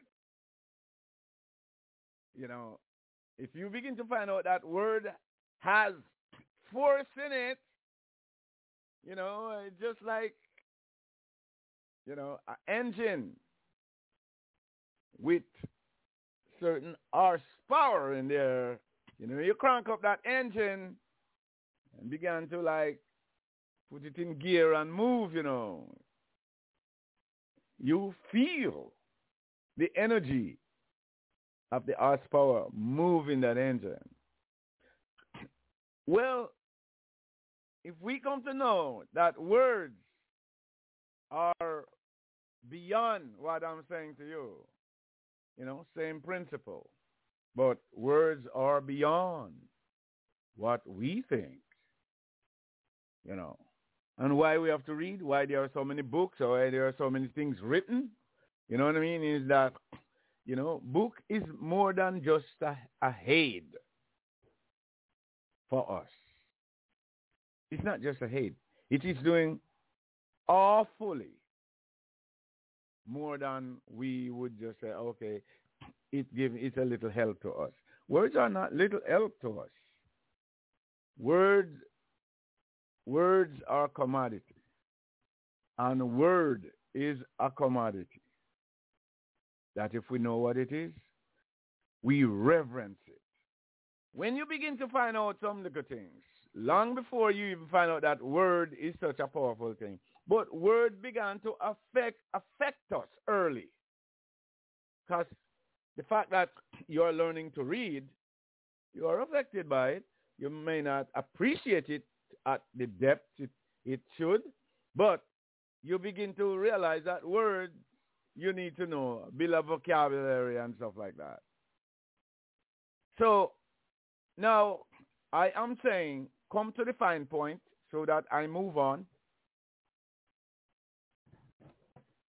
You know, if you begin to find out that word has force in it, you know, just like, you know, an engine with certain horsepower in there, you know, you crank up that engine and begin to like put it in gear and move, you know. You feel the energy of the horsepower moving that engine. Well, if we come to know that words are beyond what I'm saying to you, you know, same principle, but words are beyond what we think, you know. And why we have to read, why there are so many books, or why there are so many things written, you know what I mean, is that, you know, book is more than just a aid for us. It's not just a aid. It is doing awfully more than we would just say, okay, it's a little help to us. Words are not little help to us. Words are commodity. And word is a commodity. That if we know what it is, we reverence it. When you begin to find out some little things, long before you even find out that word is such a powerful thing, but word began to affect us early. Because the fact that you're learning to read, you are affected by it. You may not appreciate it at the depth it should, but you begin to realize that word you need to know, build a vocabulary and stuff like that. So now I am saying come to the fine point so that I move on.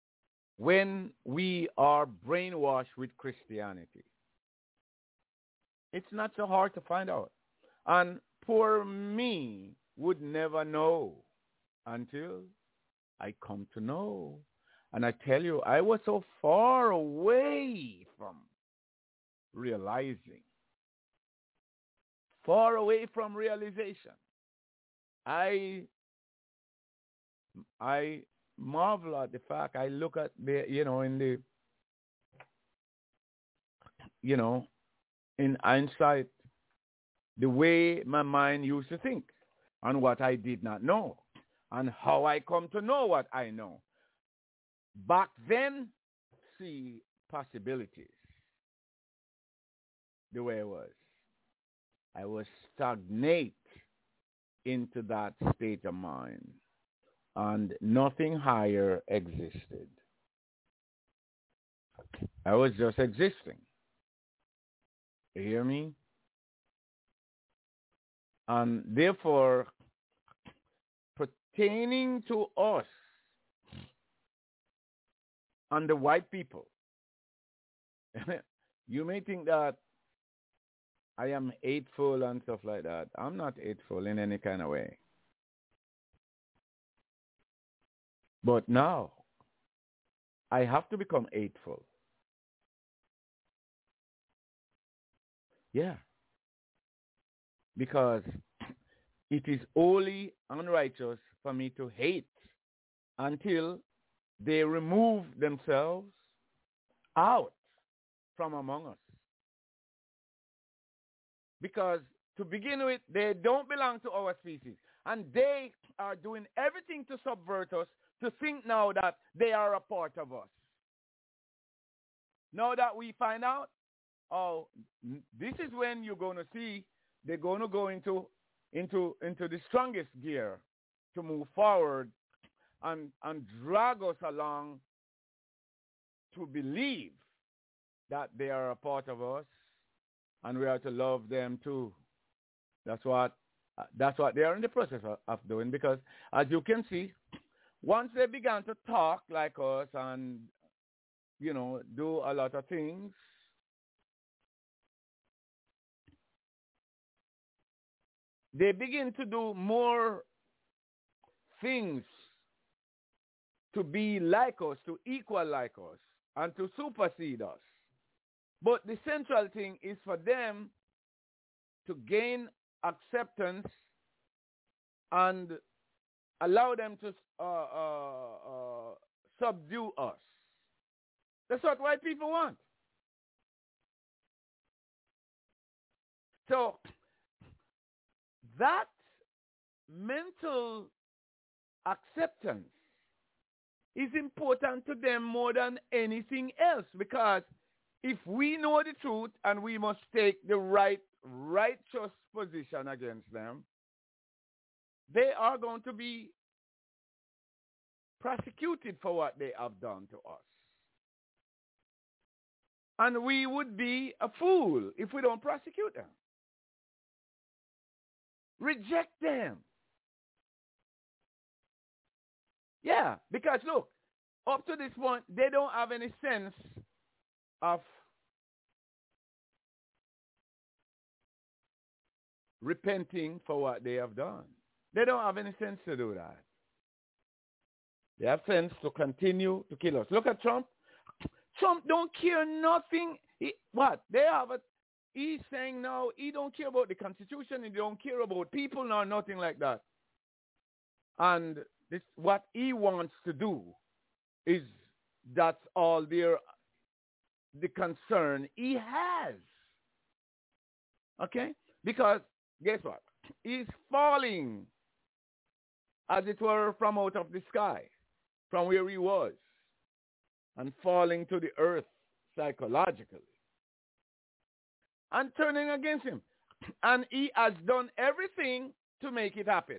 when we are brainwashed with Christianity. It's not so hard to find out. And poor me would never know until I come to know. And I tell you, I was so far away from realizing, far away from realization. I marvel at the fact. I look at the, in hindsight, the way my mind used to think and what I did not know and how I come to know what I know. Back then, see possibilities the way it was. I was stagnate into that state of mind, and nothing higher existed. I was just existing. You hear me? And therefore, pertaining to us and the white people, you may think that I am hateful and stuff like that. I'm not hateful in any kind of way. But now, I have to become hateful. Yeah. Because it is wholly unrighteous for me to hate until they remove themselves out from among us. Because to begin with, they don't belong to our species. And they are doing everything to subvert us, to think now that they are a part of us. Now that we find out, oh, this is when you're going to see they're going to go into the strongest gear to move forward and drag us along to believe that they are a part of us and we are to love them too. That's what they are in the process of doing, because as you can see, once they began to talk like us and, do a lot of things, they begin to do more things to be like us, to equal like us, and to supersede us. But the central thing is for them to gain acceptance and allow them to subdue us. That's what white people want. So that mental acceptance is important to them more than anything else, because if we know the truth and we must take the righteous position against them, they are going to be prosecuted for what they have done to us. And we would be a fool if we don't prosecute them. Reject them. Yeah, because look, up to this point, they don't have any sense of repenting for what they have done. They don't have any sense to do that. They have sense to continue to kill us. Look at Trump. Trump don't care nothing. He's saying now he don't care about the Constitution. He don't care about people nor nothing like that. And what he wants to do is that's all the concern he has. Okay? Because guess what? He's falling, as it were, from out of the sky, from where he was, and falling to the earth psychologically, and turning against him. And he has done everything to make it happen.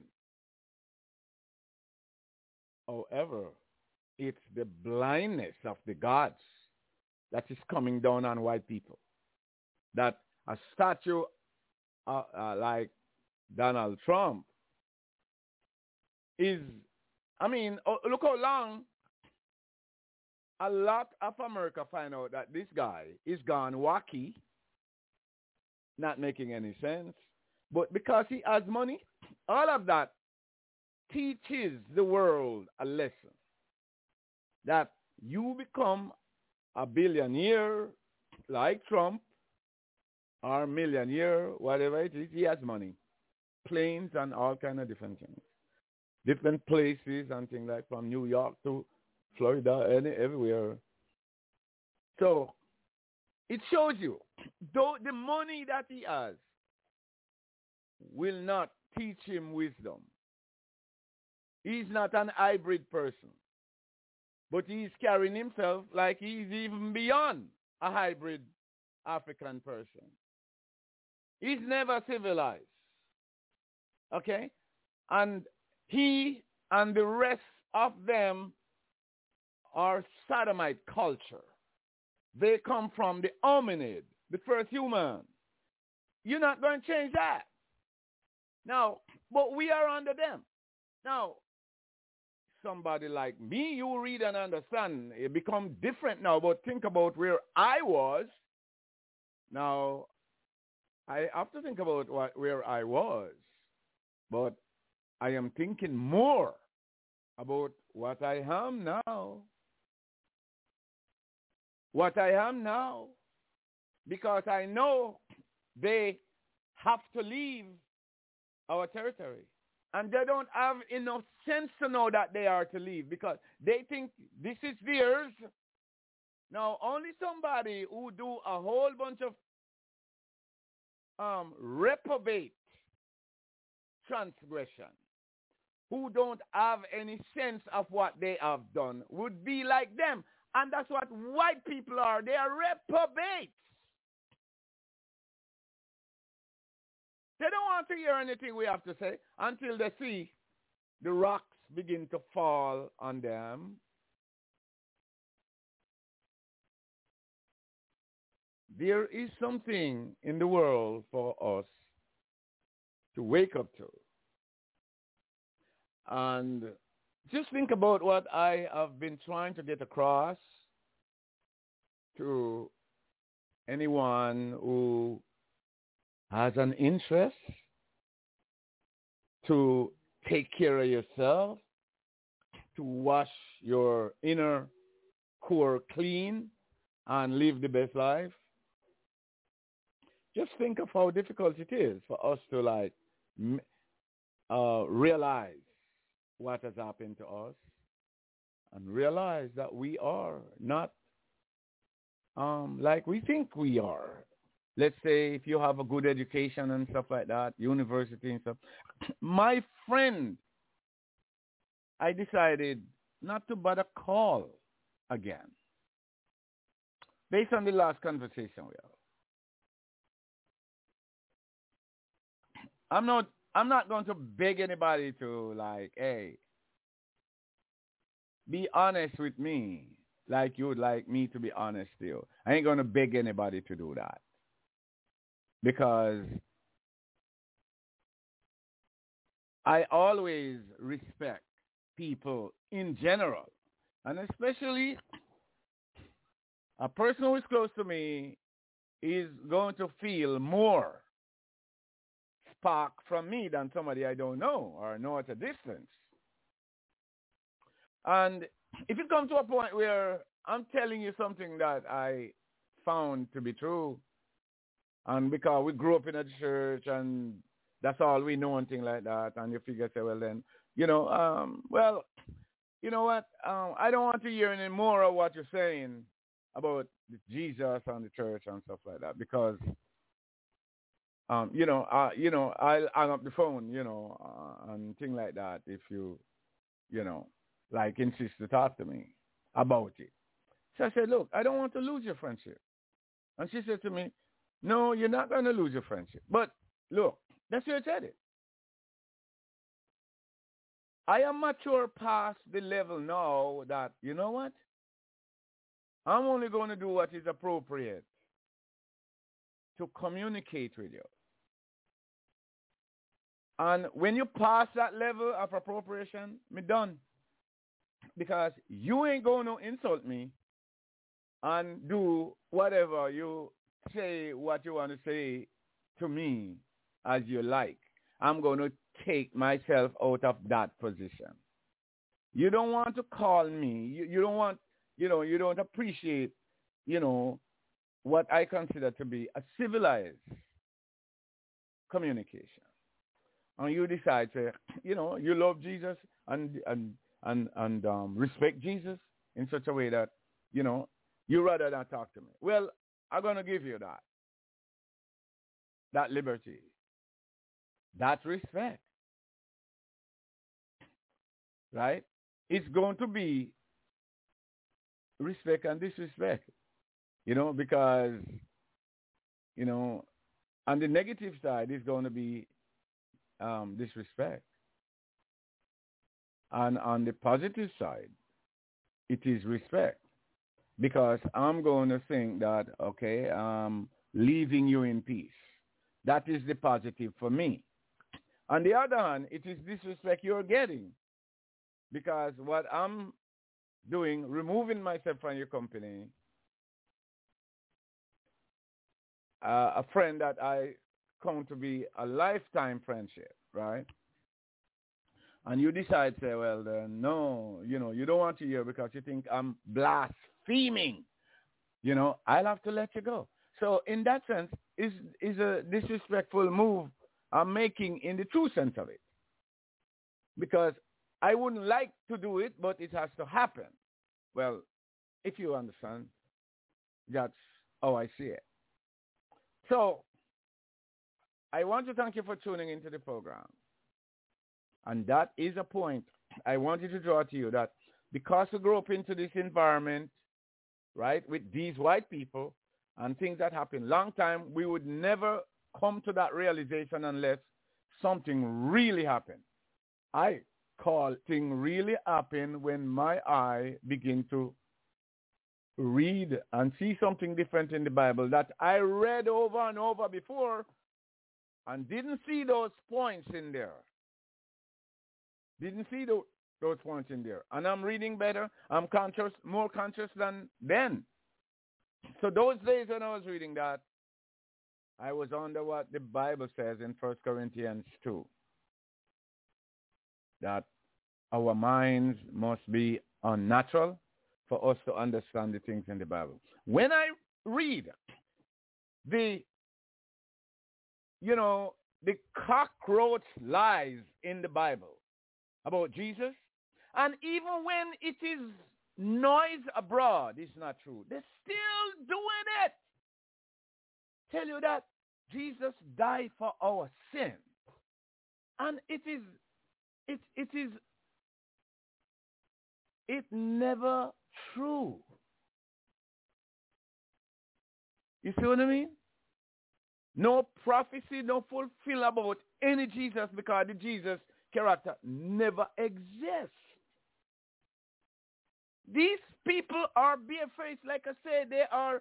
However, it's the blindness of the gods that is coming down on white people. That a statue like Donald Trump is, look how long a lot of America find out that this guy is gone wacky, not making any sense. But because he has money, all of that teaches the world a lesson that you become a billionaire like Trump or millionaire, whatever it is, he has money, planes and all kind of different things, different places and things like from New York to Florida, everywhere. So it shows you, though the money that he has will not teach him wisdom. He's not an hybrid person, but he's carrying himself like he's even beyond a hybrid African person. He's never civilized. Okay? And he and the rest of them are sodomite culture. They come from the hominid, the first human. You're not going to change that. Now, but we are under them. Now, somebody like me, you read and understand. It becomes different now, but think about where I was. Now, I have to think about where I was, but I am thinking more about what I am now. What I am now, because I know they have to leave our territory. And they don't have enough sense to know that they are to leave because they think this is theirs. Now, only somebody who do a whole bunch of reprobate transgression, who don't have any sense of what they have done, would be like them. And that's what white people are. They are reprobates. They don't want to hear anything we have to say until they see the rocks begin to fall on them. There is something in the world for us to wake up to. And just think about what I have been trying to get across to anyone who has an interest to take care of yourself, to wash your inner core clean and live the best life. Just think of how difficult it is for us to realize what has happened to us and realize that we are not like we think we are. Let's say if you have a good education and stuff like that, university and stuff. My friend, I decided not to bother call again based on the last conversation we had. I'm not going to beg anybody to hey, be honest with me like you would like me to be honest to you. I ain't going to beg anybody to do that. Because I always respect people in general. And especially a person who is close to me is going to feel more spark from me than somebody I don't know or know at a distance. And if it comes to a point where I'm telling you something that I found to be true, and because we grew up in a church and that's all we know and things like that, and you figure, say, well then, well, you know what? I don't want to hear any more of what you're saying about Jesus and the church and stuff like that because, I'll hang up the phone, and things like that if you, insist to talk to me about it. So I said, look, I don't want to lose your friendship. And she said to me, no, you're not going to lose your friendship. But look, that's where I said it. I am mature past the level now that, you know what? I'm only going to do what is appropriate to communicate with you. And when you pass that level of appropriation, me done. Because you ain't going to insult me and do whatever you say, what you want to say to me as you like. I'm going to take myself out of that position. You don't want to call me. You don't want, you don't appreciate, what I consider to be a civilized communication. And you decide to, you love Jesus and respect Jesus in such a way that, you rather not talk to me. Well, I'm going to give you that liberty, that respect, right? It's going to be respect and disrespect, because, on the negative side, it's going to be disrespect. And on the positive side, it is respect. Because I'm going to think that, okay, leaving you in peace. That is the positive for me. On the other hand, it is disrespect you're getting. Because what I'm doing, removing myself from your company, a friend that I count to be a lifetime friendship, right? And you decide, say, well, then, no, you don't want to hear because you think I'm blaspheming. I'll have to let you go. So in that sense, is a disrespectful move I'm making in the true sense of it. Because I wouldn't like to do it, but it has to happen. Well, if you understand, that's how I see it. So I want to thank you for tuning into the program. And that is a point I wanted to draw to you, that because we grew up into this environment, right, with these white people and things that happen long time, we would never come to that realization unless something really happened. I call thing really happen when my eye begin to read and see something different in the Bible that I read over and over before and didn't see those points in there. Didn't see those points in there. And I'm reading better. I'm more conscious than then. So those days when I was reading that, I was under what the Bible says in 1 Corinthians 2. That our minds must be unnatural for us to understand the things in the Bible. When I read the cockroach lies in the Bible about Jesus, and even when it is noise abroad, it's not true. They're still doing it. Tell you that Jesus died for our sin. And it never true. You see what I mean? No prophecy, no fulfill about any Jesus, because the Jesus character never exists. These people are barefaced, like I said, they are,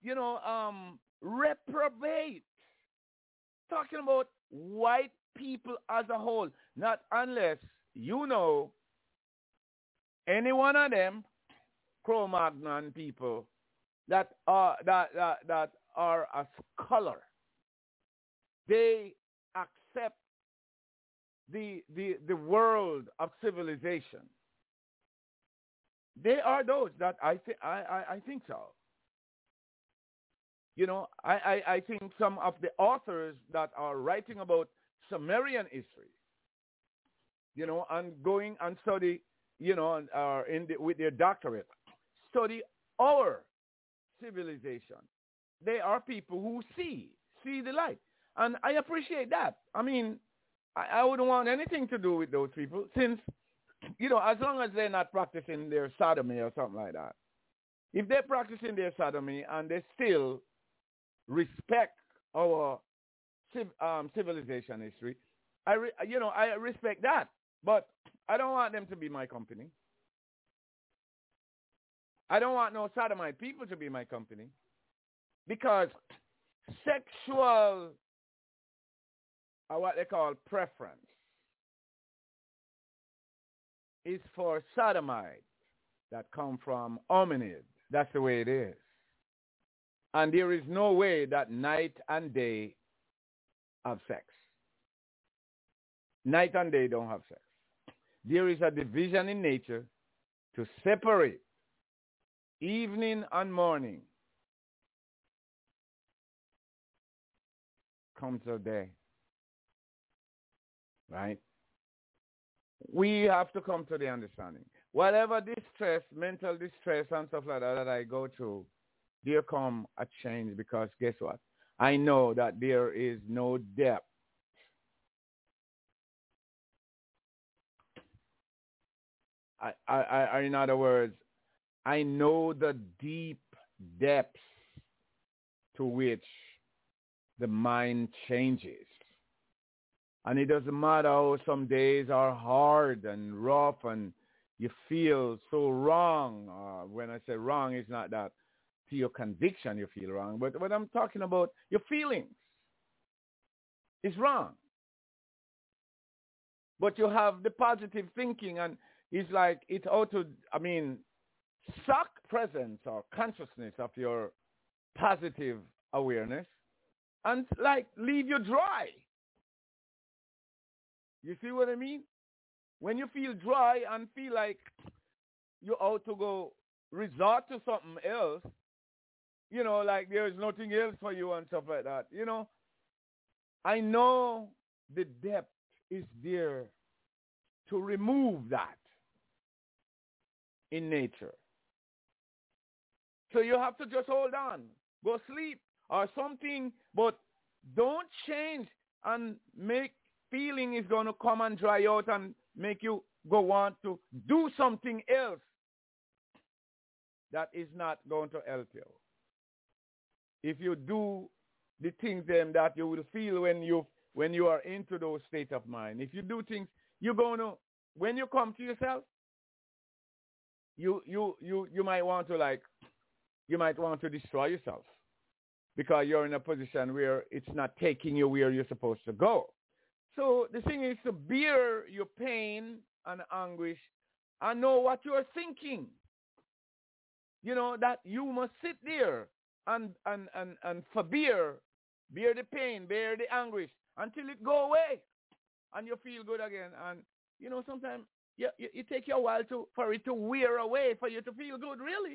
reprobate. Talking about white people as a whole, not unless any one of them Cro-Magnon people that are a scholar. They accept the world of civilization. They are those that I think so. I think some of the authors that are writing about Sumerian history, and going and study, with their doctorate, study our civilization. They are people who see the light. And I appreciate that. I mean, I wouldn't want anything to do with those people since, as long as they're not practicing their sodomy or something like that. If they're practicing their sodomy and they still respect our civilization history, I respect that. But I don't want them to be my company. I don't want no sodomite people to be my company. Because sexual, what they call preference, is for sodomites that come from hominids. That's the way it is. And there is no way that night and day have sex. Night and day don't have sex. There is a division in nature to separate evening and morning. Comes a day. Right? We have to come to the understanding. Whatever distress, mental distress and stuff like that I go through, there come a change, because guess what? I know that there is no depth. I in other words, I know the deep depths to which the mind changes. And it doesn't matter how some days are hard and rough and you feel so wrong. When I say wrong, it's not that to your conviction you feel wrong, but what I'm talking about, your feelings. It's wrong. But you have the positive thinking, and it's like it's out to, suck presence or consciousness of your positive awareness and like leave you dry. You see what I mean? When you feel dry and feel like you're out to go resort to something else, like there's nothing else for you and stuff like that, I know the depth is there to remove that in nature. So you have to just hold on, go sleep or something, but don't change and make feeling is going to come and dry out and make you go want to do something else that is not going to help you. If you do the things then that you will feel when you are into those state of mind, if you do things, you're going to, when you come to yourself, you might want to destroy yourself, because you're in a position where it's not taking you where you're supposed to go. So the thing is to bear your pain and anguish and know what you're thinking. That you must sit there and bear the pain, bear the anguish until it go away and you feel good again. And, sometimes it takes you a while for it to wear away for you to feel good, really.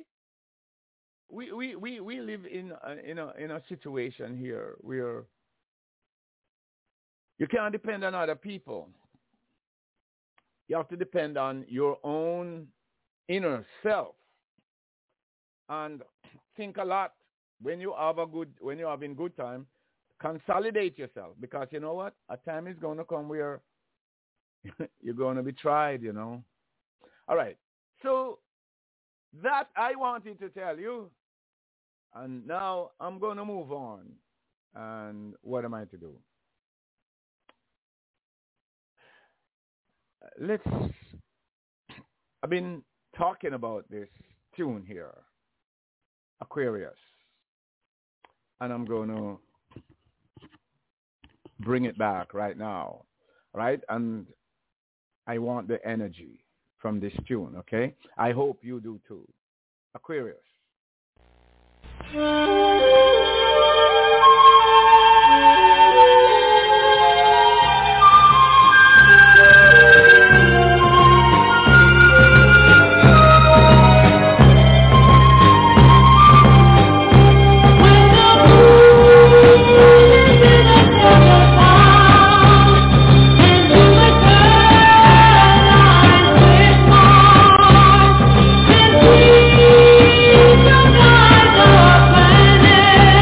We live in a situation here where you can't depend on other people. You have to depend on your own inner self and think a lot. When you're having good time, consolidate yourself, because you know what? A time is going to come where you're going to be tried, All right. So that I wanted to tell you. And now I'm going to move on. And what am I to do? I've been talking about this tune here, Aquarius. And I'm going to bring it back right now, right? And I want the energy from this tune, okay? I hope you do too. Aquarius. Your eyes open.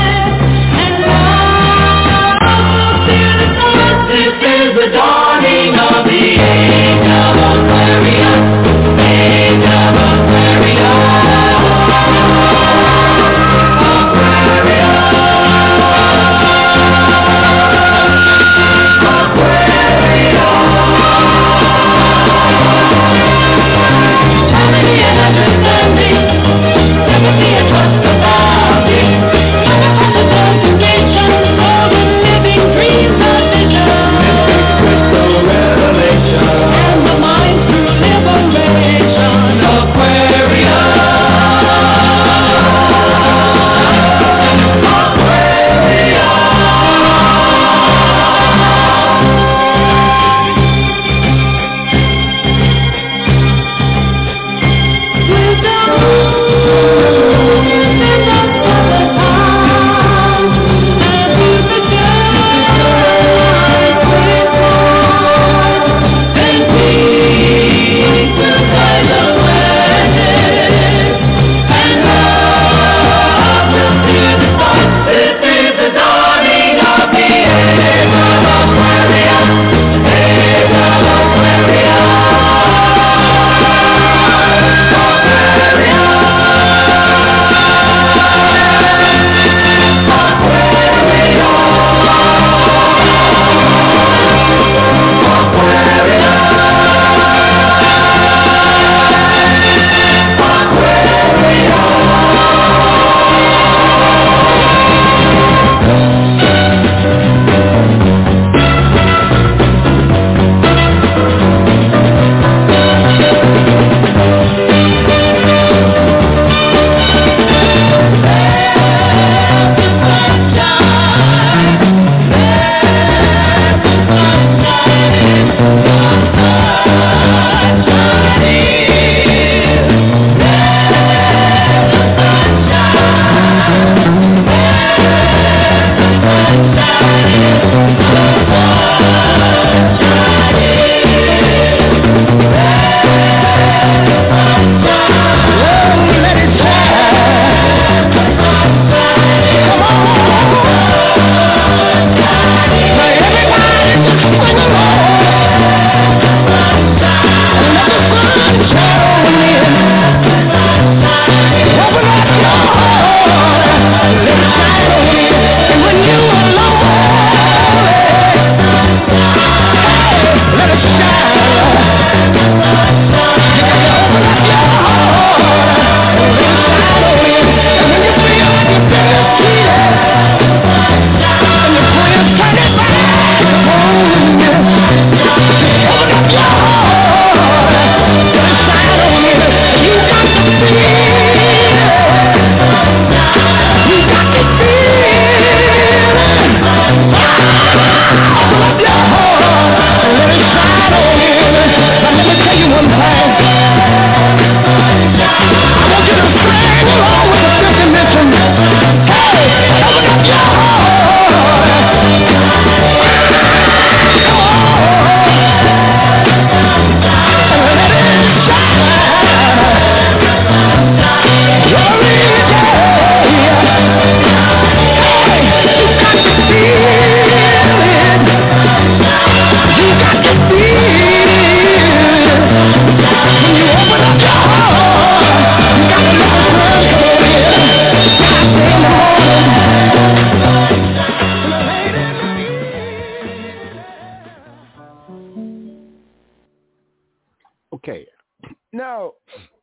Now,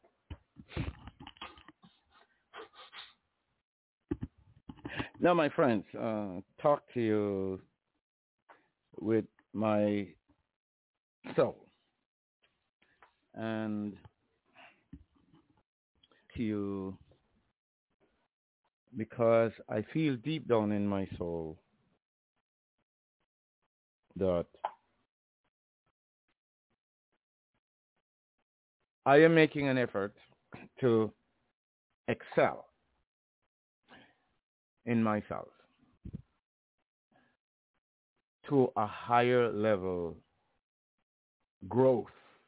my friends, talk to you with my soul and to you because I feel deep down in my soul that I am making an effort to excel in myself to a higher level growth,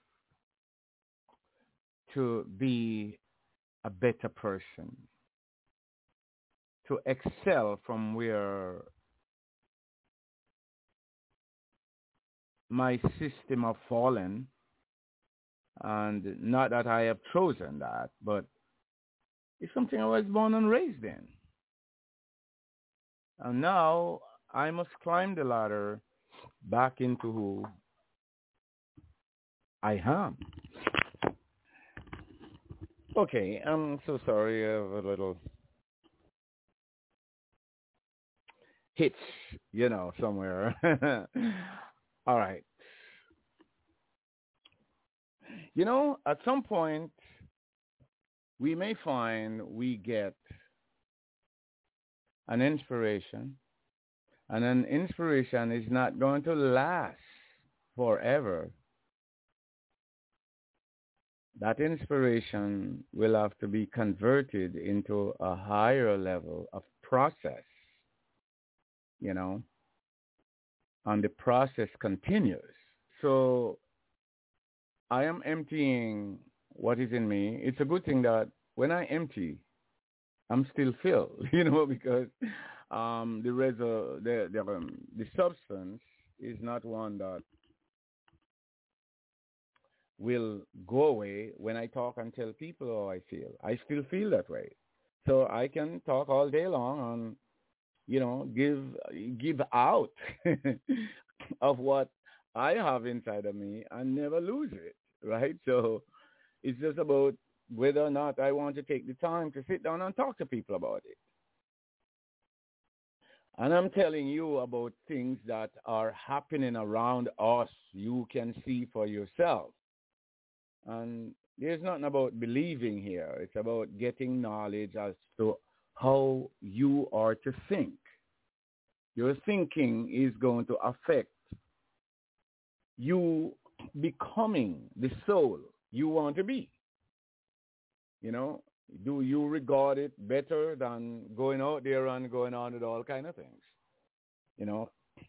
to be a better person, to excel from where my system of fallen, and not that I have chosen that, but it's something I was born and raised in. And now I must climb the ladder back into who I am. Okay, I'm so sorry. I have a little hitch, somewhere. All right. At some point, we may find we get an inspiration, and an inspiration is not going to last forever. That inspiration will have to be converted into a higher level of process, and the process continues. So I am emptying what is in me. It's a good thing that when I empty, I'm still filled, because the substance is not one that will go away when I talk and tell people how I feel. I still feel that way. So I can talk all day long and, give out of what I have inside of me and never lose it, right? So it's just about whether or not I want to take the time to sit down and talk to people about it. And I'm telling you about things that are happening around us. You can see for yourself. And there's nothing about believing here. It's about getting knowledge as to how you are to think. Your thinking is going to affect you becoming the soul you want to be. Do you regard it better than going out there and going on with all kind of things?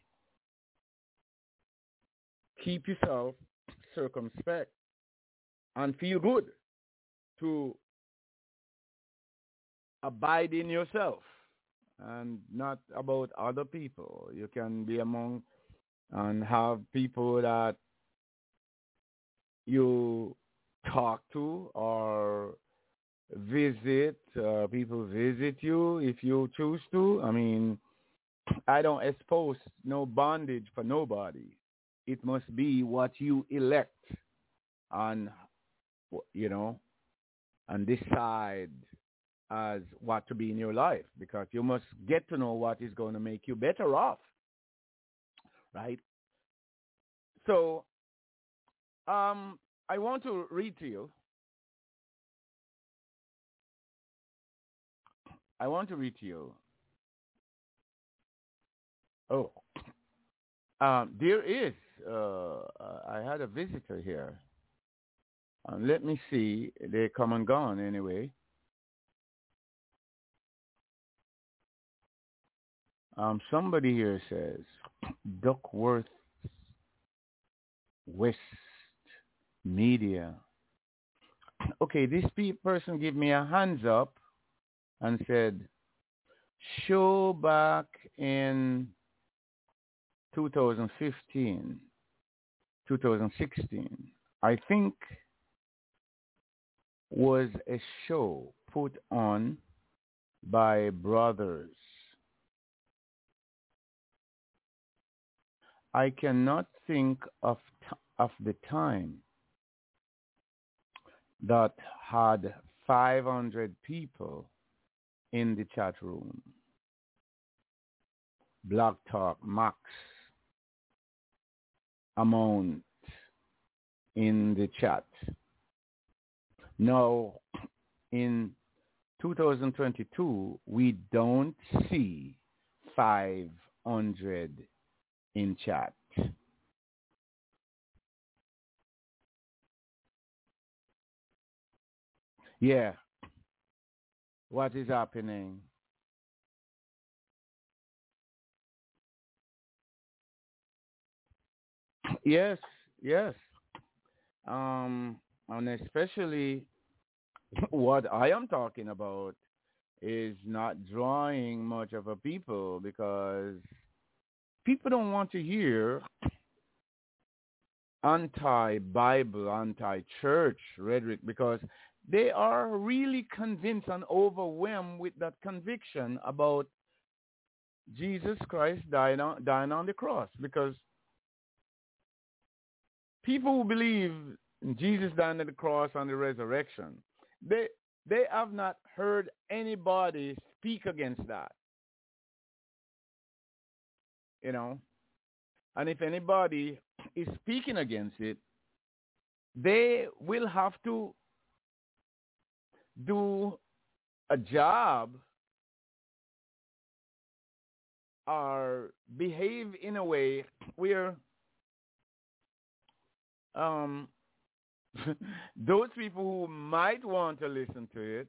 Keep yourself circumspect and feel good to abide in yourself and not about other people. You can be among and have people that you talk to or visit. People visit you if you choose to. I mean, I don't expose no bondage for nobody. It must be what you elect and, and decide as what to be in your life, because you must get to know what is going to make you better off, right? So I want to read to you. Oh, there is. I had a visitor here. Let me see. They come and gone anyway. Somebody here says Duckworth West Media. Okay, this person gave me a hands up and said, show back in 2015, 2016, I think was a show put on by brothers. I cannot think of the time. that had 500 people in the chat room. Blog Talk max amount in the chat. Now, in 2022, we don't see 500 in chat. Yeah. What is happening? Yes, yes. And especially what I am talking about is not drawing much of a people because people don't want to hear anti-Bible, anti-church rhetoric because they are really convinced and overwhelmed with that conviction about Jesus Christ dying on the cross. Because people who believe in Jesus dying on the cross and the resurrection, they have not heard anybody speak against that. You know? And if anybody is speaking against it, they will have to do a job or behave in a way where those people who might want to listen to it,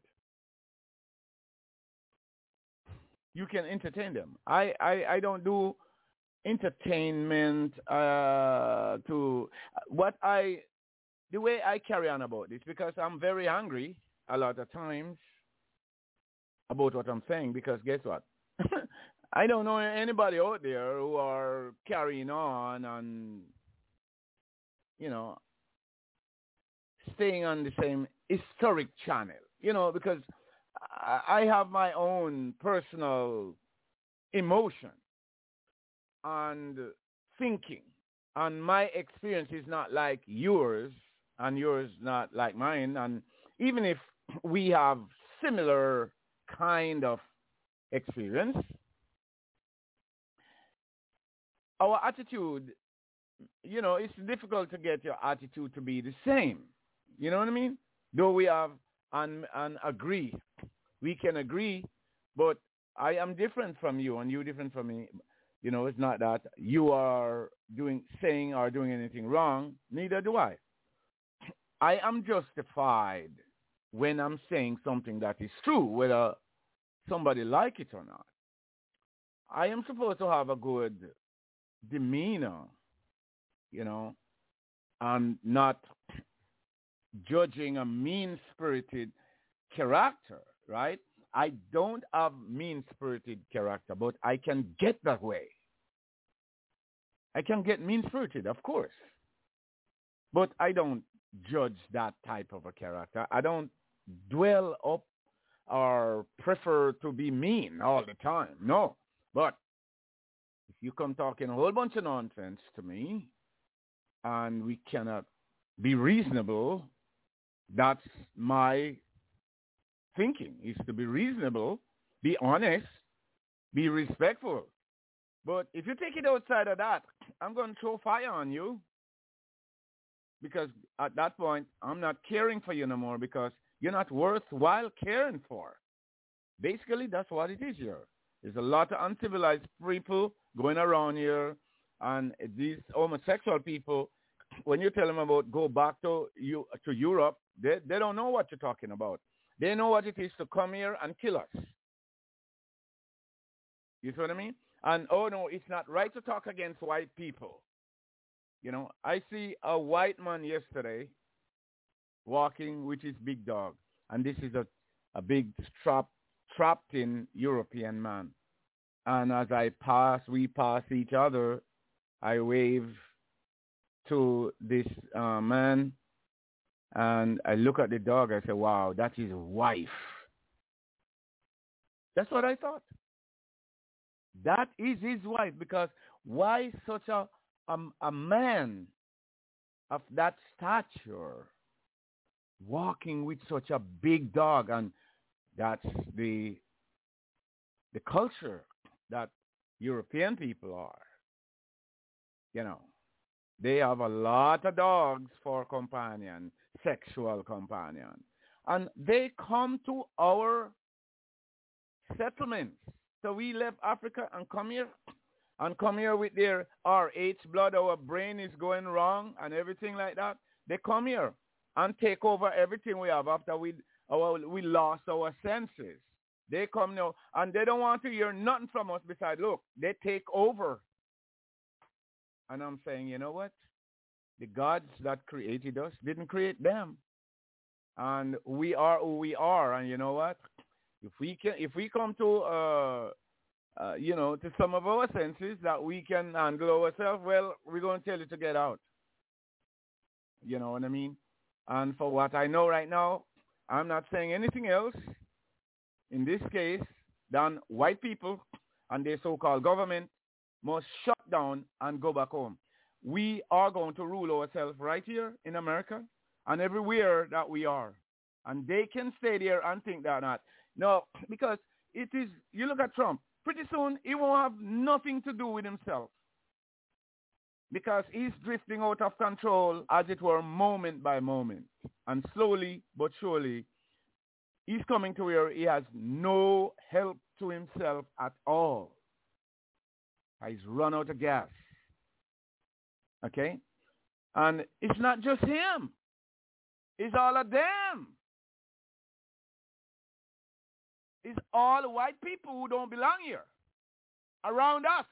you can entertain them. I don't do entertainment to what the way I carry on about this, because I'm very angry a lot of times about what I'm saying, because guess what? I don't know anybody out there who are carrying on and, you know, staying on the same historic channel, you know, because I have my own personal emotion and thinking, and my experience is not like yours, and yours not like mine. And even if we have similar kind of experience, our attitude, you know, it's difficult to get your attitude to be the same. You know what I mean? Though we have and agree, we can agree, but I am different from you and you different from me. You know, it's not that you are saying or doing anything wrong. Neither do I. I am justified when I'm saying something that is true, whether somebody like it or not. I am supposed to have a good demeanor, you know, and not judging a mean-spirited character, right? I don't have mean-spirited character, but I can get that way. I can get mean-spirited, of course. But I don't judge that type of a character. I don't dwell up or prefer to be mean all the time. No. But if you come talking a whole bunch of nonsense to me and we cannot be reasonable, that's my thinking, is to be reasonable, be honest, be respectful. But if you take it outside of that, I'm going to throw fire on you, because at that point, I'm not caring for you no more, because you're not worthwhile caring for. Basically, that's what it is here. There's a lot of uncivilized people going around here, and these homosexual people, when you tell them about go back to Europe, they don't know what you're talking about. They know what it is to come here and kill us. You see what I mean? And, oh, no, it's not right to talk against white people. You know, I see a white man yesterday walking with his big dog, and this is a big trapped-in European man. And as we pass each other, I wave to this man, and I look at the dog. I say, wow, that's his wife. That's what I thought. That is his wife, because why such a man of that stature walking with such a big dog, and that's the culture that European people are. You know, they have a lot of dogs for companion, sexual companion. And they come to our settlements. So we left Africa and come here with their RH blood, our brain is going wrong and everything like that. They come here and take over everything we have after we lost our senses. They come now and they don't want to hear nothing from us besides, look, they take over. And I'm saying, you know what? The gods that created us didn't create them. And we are who we are. And you know what? If we come to to some of our senses that we can handle ourselves, well, we're going to tell you to get out. You know what I mean? And for what I know right now, I'm not saying anything else in this case than white people and their so-called government must shut down and go back home. We are going to rule ourselves right here in America and everywhere that we are. And they can stay there and think that not. No, because it is, you look at Trump, pretty soon he won't have nothing to do with himself. Because he's drifting out of control, as it were, moment by moment. And slowly but surely, he's coming to where he has no help to himself at all. He's run out of gas. Okay? And it's not just him. It's all of them. It's all white people who don't belong here. Around us.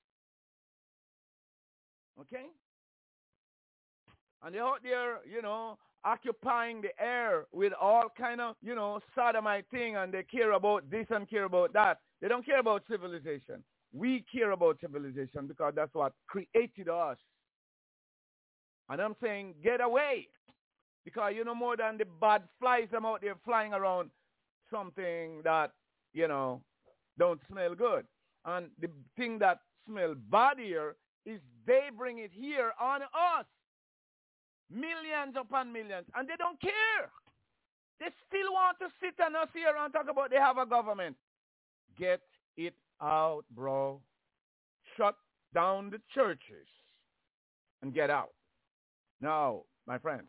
Okay? And they're out there, occupying the air with all kind of, sodomite thing, and they care about this and care about that. They don't care about civilization. We care about civilization because that's what created us. And I'm saying, get away. Because more than the bad flies them out there flying around something that, don't smell good. And the thing that smells bad here is they bring it here on us. Millions upon millions. And they don't care. They still want to sit on us here and talk about they have a government. Get it out, bro. Shut down the churches and get out. Now, my friends,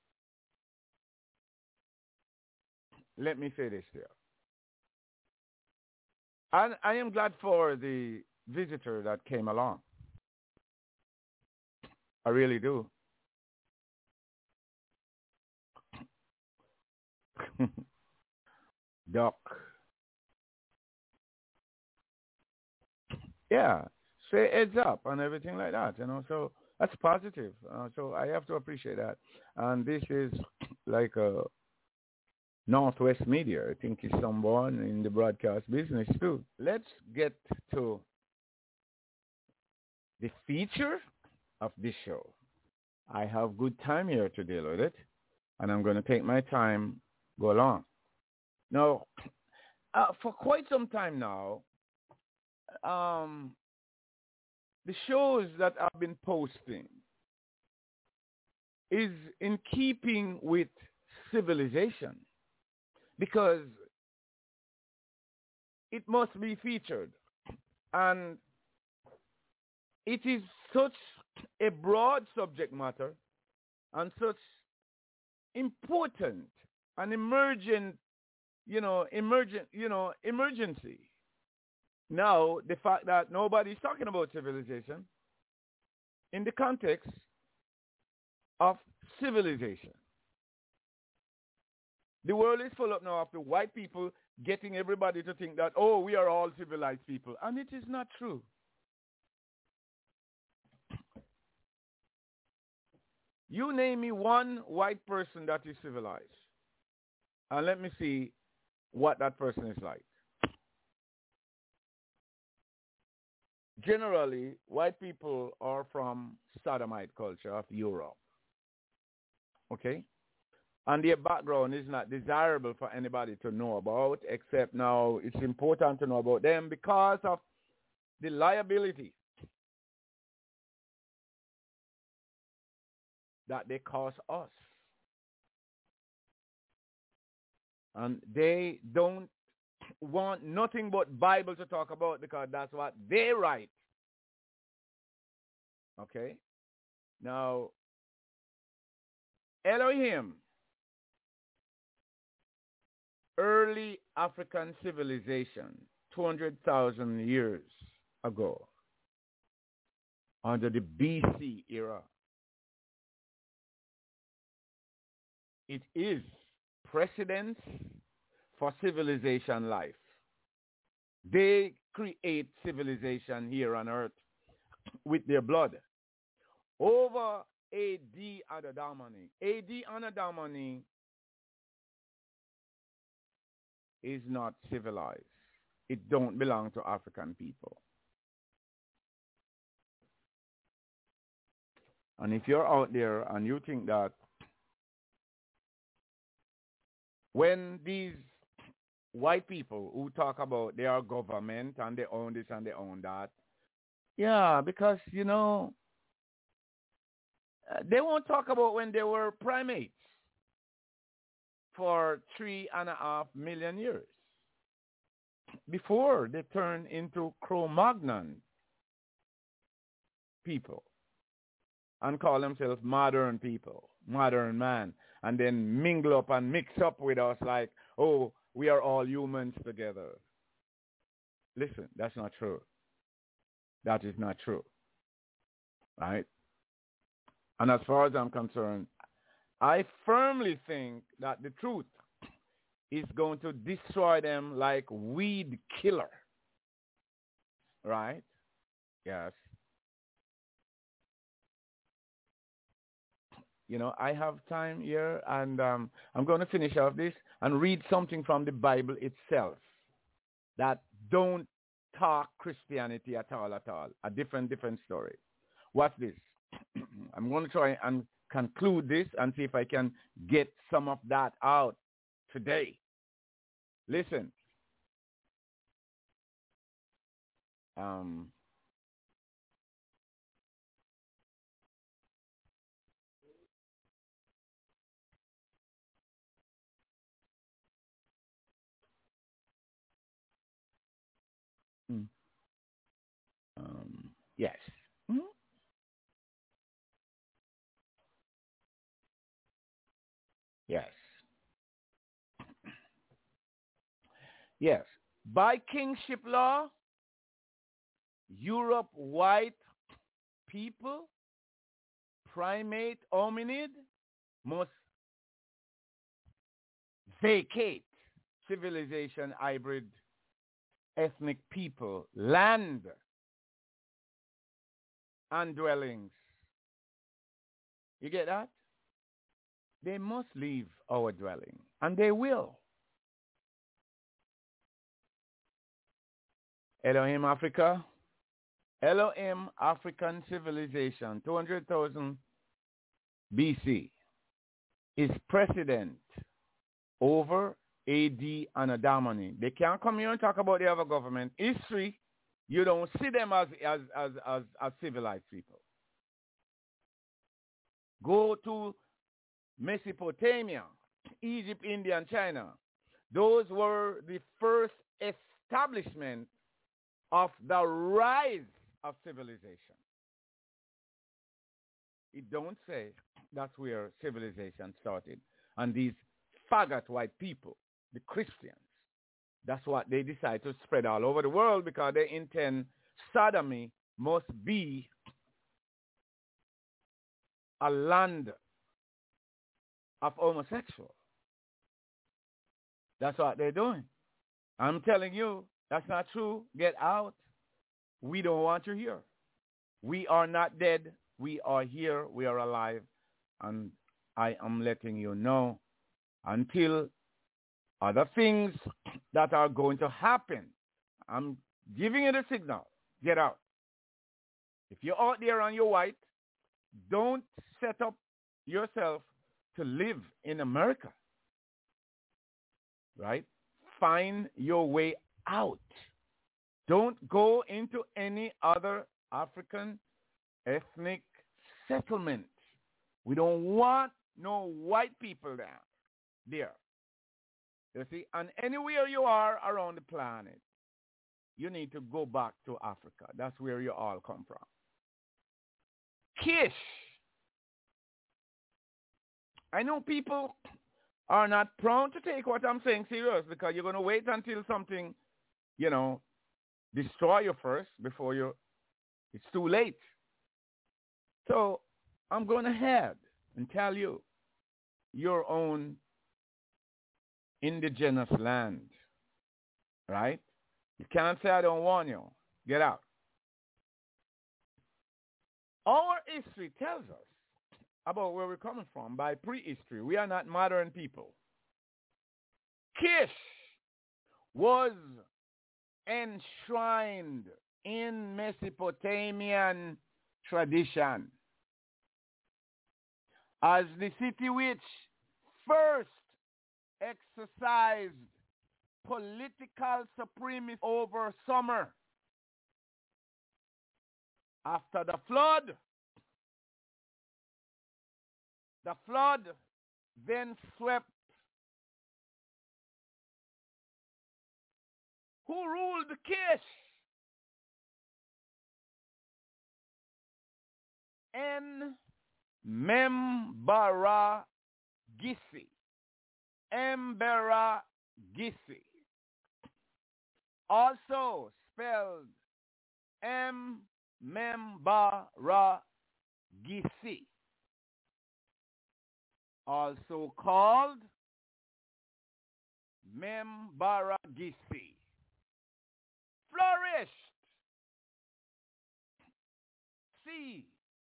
let me say this here. And I am glad for the visitor that came along. I really do. Doc. Yeah, say heads up and everything like that, so that's positive. So I have to appreciate that. And this is like a Northwest Media. I think it's someone in the broadcast business too. Let's get to the feature of this show. I have good time here to deal with it, and I'm going to take my time, go along. Now, for quite some time now, the shows that I've been posting is in keeping with civilization because it must be featured. And it is such a broad subject matter and such important and emergency. Now, the fact that nobody's talking about civilization in the context of civilization. The world is full up now of the white people getting everybody to think that, oh, we are all civilized people. And it is not true. You name me one white person that is civilized. And let me see what that person is like. Generally, white people are from sodomite culture of Europe. Okay? And their background is not desirable for anybody to know about, except now it's important to know about them because of the liability that they cause us. And they don't want nothing but Bible to talk about because that's what they write. Okay? Now, Elohim, early African civilization, 200,000 years ago, under the BC era. It is precedence for civilization life. They create civilization here on earth with their blood. Over A.D. Anadamani. A.D. Anadamani is not civilized. It don't belong to African people. And if you're out there and you think that when these white people who talk about their government and they own this and they own that, yeah, because, you know, they won't talk about when they were primates for 3.5 million years before they turned into Cro-Magnon people and call themselves modern people, modern man, and then mingle up and mix up with us like, oh, we are all humans together. Listen, that's not true. That is not true. Right? And as far as I'm concerned, I firmly think that the truth is going to destroy them like weed killer. Right? Yes. You know, I have time here, and I'm going to finish off this and read something from the Bible itself that don't talk Christianity at all, a different story. Watch this. I'm going to try and conclude this and see if I can get some of that out today. Listen. Yes. Hmm? Yes. Yes. By kingship law, Europe white people, primate, hominid, must vacate civilization, hybrid, ethnic people, land, and dwellings. You get that? They must leave our dwelling, and they will. Elohim Africa, Elohim African civilization, 200,000 BC, is precedent over A.D. Anadamani. They can't come here and talk about the other government. History, you don't see them as civilized people. Go to Mesopotamia, Egypt, India, and China. Those were the first establishment of the rise of civilization. It don't say that's where civilization started. And these faggot white people, the Christians, that's what they decide to spread all over the world because they intend sodomy must be a land of homosexual. That's what they're doing. I'm telling you, that's not true. Get out. We don't want you here. We are not dead. We are here. We are alive. And I am letting you know until other things that are going to happen, I'm giving you the signal. Get out. If you're out there and you're white, don't set up yourself to live in America. Right? Find your way out. Don't go into any other African ethnic settlement. We don't want no white people there. You see? And anywhere you are around the planet, you need to go back to Africa. That's where you all come from. Kish. I know people are not prone to take what I'm saying serious because you're going to wait until something, destroy you first before it's too late. So I'm going ahead and tell you your own indigenous land, right? You can't say I don't warn you. Get out. Our history tells us about where we're coming from by prehistory. We are not modern people. Kish was enshrined in Mesopotamian tradition as the city which first exercised political supremacy over Sumer. After the flood then swept. Who ruled Kish? Membara Gissi. Mbera Gissi. Also spelled Membara Gissi. Also called Membara Gissi. Flourished. C.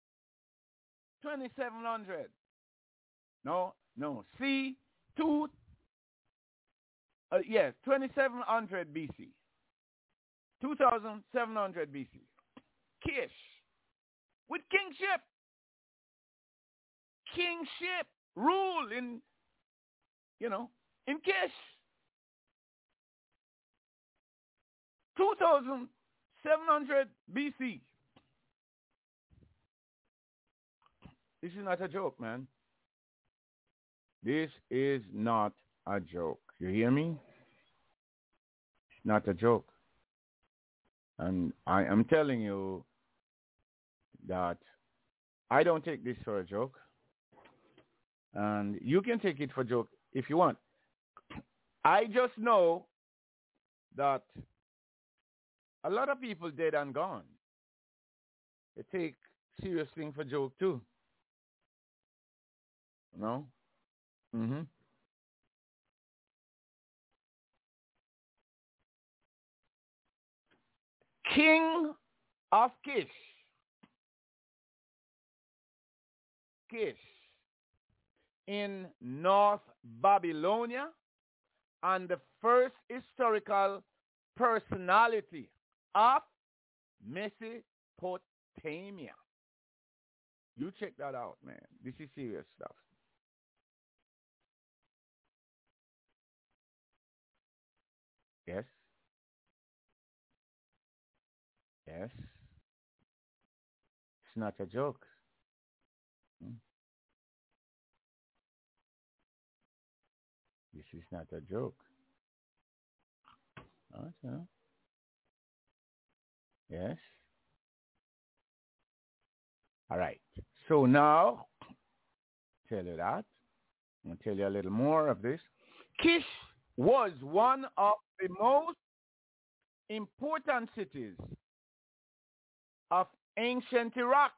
2700. No. C. 2700 BC. 2700 BC. Kish. With kingship. Rule in Kish. 2700 BC. This is not a joke, man. This is not a joke. You hear me? It's not a joke. And I am telling you that I don't take this for a joke. And you can take it for a joke if you want. I just know that a lot of people dead and gone. They take serious thing for joke too. No? Mm-hmm. King of Kish. In North Babylonia, and the first historical personality of Mesopotamia. You check that out, man. This is serious stuff. Yes. Yes. It's not a joke. This is not a joke. Okay. Yes. All right. So now, tell you that. I'm going to tell you a little more of this. Kish was one of the most important cities of ancient Iraq.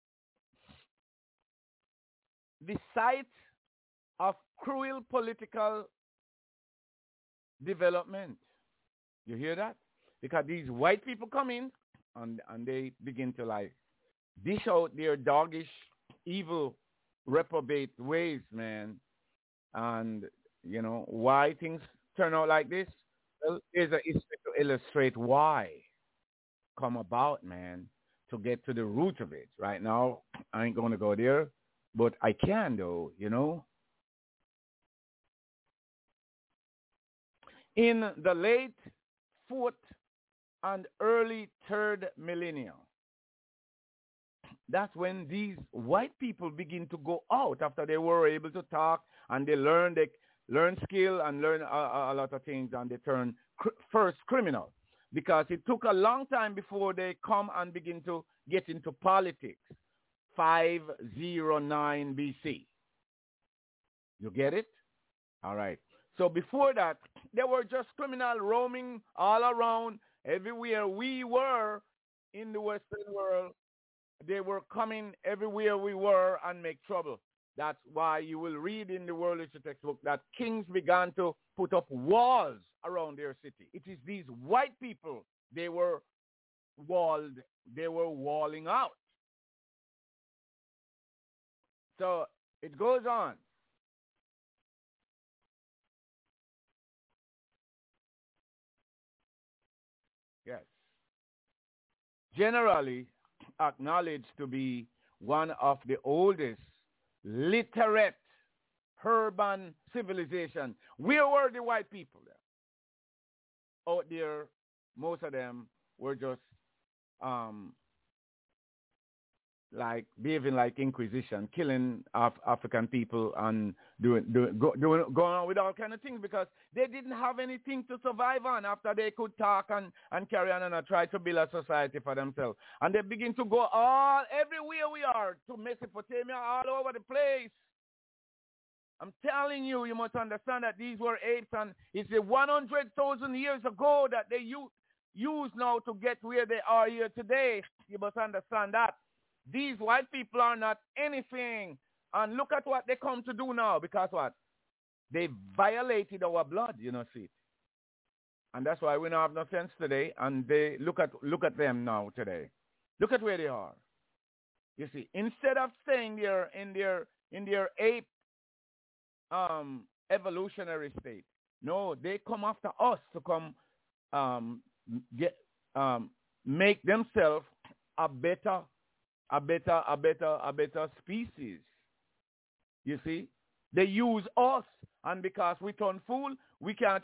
The site of cruel political development. You hear that? Because these white people come in and they begin to dish out their doggish, evil, reprobate ways, man. And, why things turn out like this? Well, there's a history to illustrate why come about, man, to get to the root of it. Right now, I ain't going to go there, but I can, though, In the late 4th and early 3rd millennium, that's when these white people begin to go out after they were able to talk and they learned learn skill and learn a lot of things, and they turn first criminal, because it took a long time before they come and begin to get into politics. 509 BC. You get it? All right. So before that, they were just criminal roaming all around everywhere we were in the Western world. They were coming everywhere we were and make trouble. That's why you will read in the world history textbook that kings began to put up walls around their city. It is these white people they were walling out. So it goes on. Yes. Generally acknowledged to be one of the oldest literate urban civilization. Where were the white people there? Out there, most of them were just like behaving like Inquisition, killing African people and going on with all kind of things, because they didn't have anything to survive on after they could talk and carry on and try to build a society for themselves. And they begin to go everywhere we are, to Mesopotamia, all over the place. I'm telling you, you must understand that these were apes, and it's 100,000 years ago that they use now to get where they are here today. You must understand that. These white people are not anything. And look at what they come to do now, because what? They violated our blood, see. And that's why we don't have no sense today. And they look at them now today. Look at where they are. You see, instead of staying there in their ape evolutionary state, no, they come after us to come make themselves a better species. You see, they use us, and because we turn fool, we can't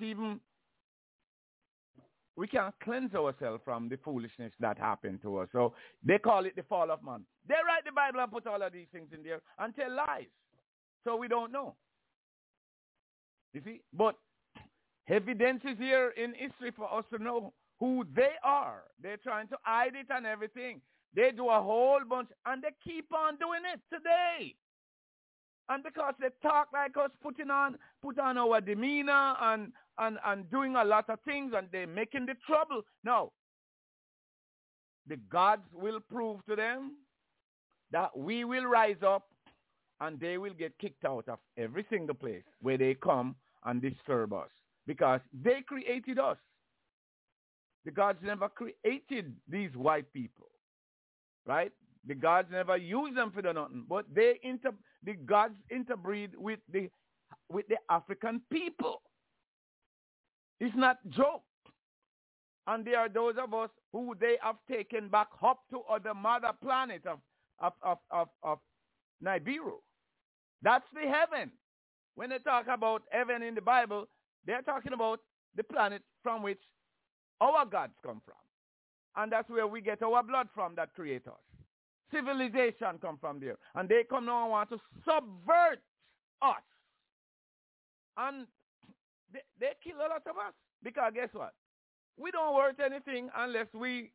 cleanse ourselves from the foolishness that happened to us. So they call it the fall of man. They write the Bible and put all of these things in there and tell lies. So we don't know. You see, but evidence is here in history for us to know who they are. They're trying to hide it and everything. They do a whole bunch, and they keep on doing it today. And because they talk like us, put on our demeanor and doing a lot of things, and they're making the trouble. No. The gods will prove to them that we will rise up, and they will get kicked out of every single place where they come and disturb us, because they created us. The gods never created these white people. Right? The gods never use them for nothing, but the gods interbreed with the African people. It's not joke. And there are those of us who they have taken back up to other mother planet of Nibiru. That's the heaven. When they talk about heaven in the Bible, they're talking about the planet from which our gods come from. And that's where we get our blood from that creates us. Civilization come from there. And they come now and want to subvert us. And they kill a lot of us. Because guess what? We don't worth anything unless we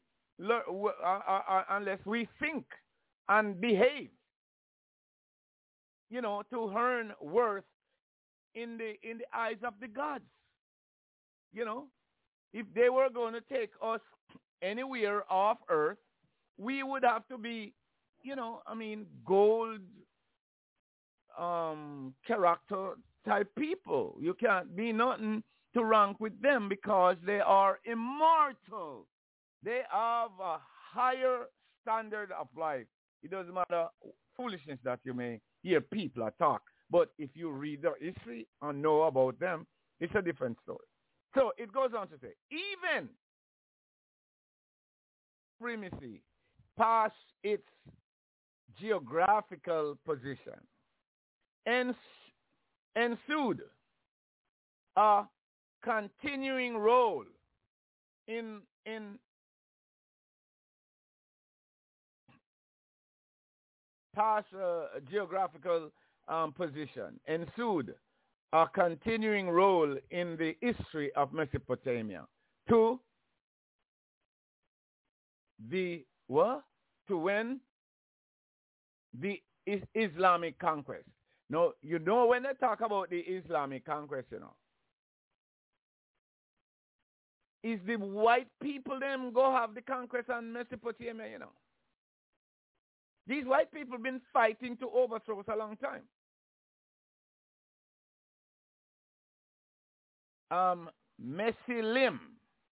think and behave. To earn worth in the eyes of the gods. If they were going to take us anywhere off earth, we would have to be, gold character type people. You can't be nothing to rank with them because they are immortal. They have a higher standard of life. It doesn't matter foolishness that you may hear people talk, but if you read their history and know about them, it's a different story. So it goes on to say, even supremacy past its geographical position ensued a continuing role in past geographical position ensued a continuing role in the history of Mesopotamia. To the what? To when the Islamic conquest. Now, you know when they talk about the Islamic conquest, you know, is the white people them go have the conquest on Mesopotamia, you know. These white people been fighting to overthrow us a long time. Mesilim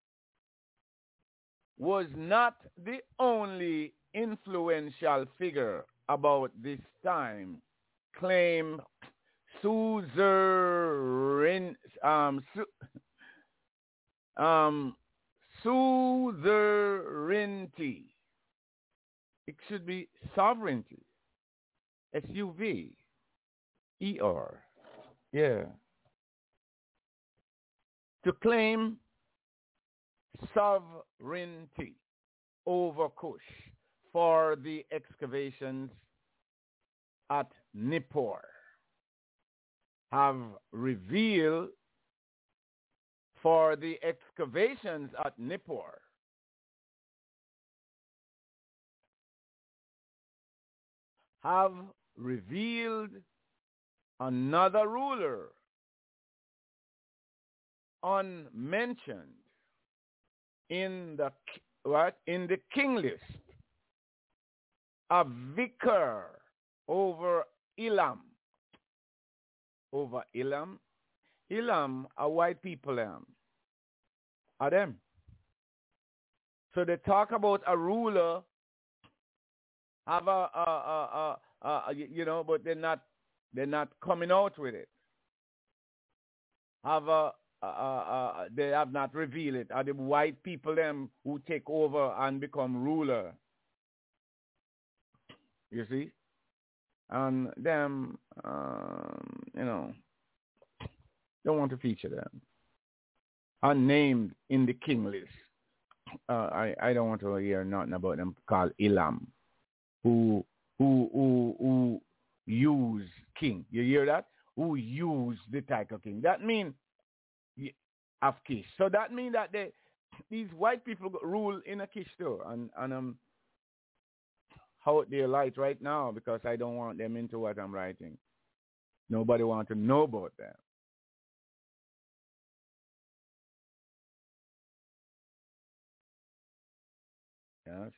was not the only influential figure about this time, claim suzerainty. It should be sovereignty. S-U-V-E-R. Yeah. To claim sovereignty over Kush for the excavations at Nippur have revealed for the excavations at Nippur have revealed another ruler unmentioned in the king list, a vicar over Elam. Over Elam. Elam are white people are them. So they talk about a ruler have you know, but they're not coming out with it. Have they have not revealed it. Are the white people them who take over and become ruler? You see, and them, you know, don't want to feature them. Unnamed in the king list. I don't want to hear nothing about them called Elam, who use king. You hear that? Who use the title king. That means of Kish. So that means that these white people rule in a Kish too. And out their light right now because I don't want them into what I'm writing. Nobody wants to know about them. Yes.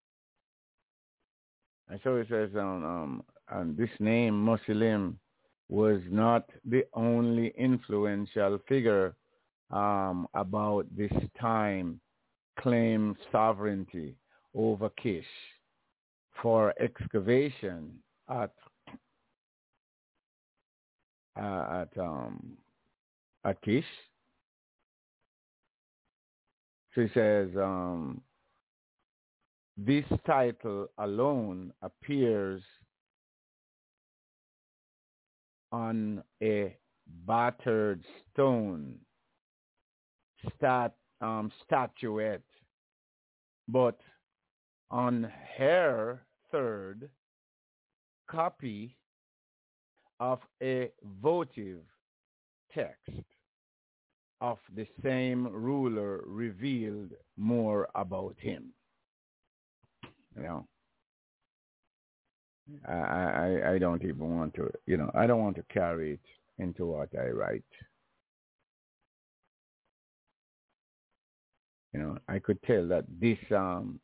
And so it says, and this name, Muslim, was not the only influential figure about this time claim sovereignty over Kish for excavation at Kish. So he says, this title alone appears on a battered stone statuette, but on her third copy of a votive text of the same ruler revealed more about him. You know, I don't even want to, you know, I don't want to carry it into what I write. You know, I could tell that this sound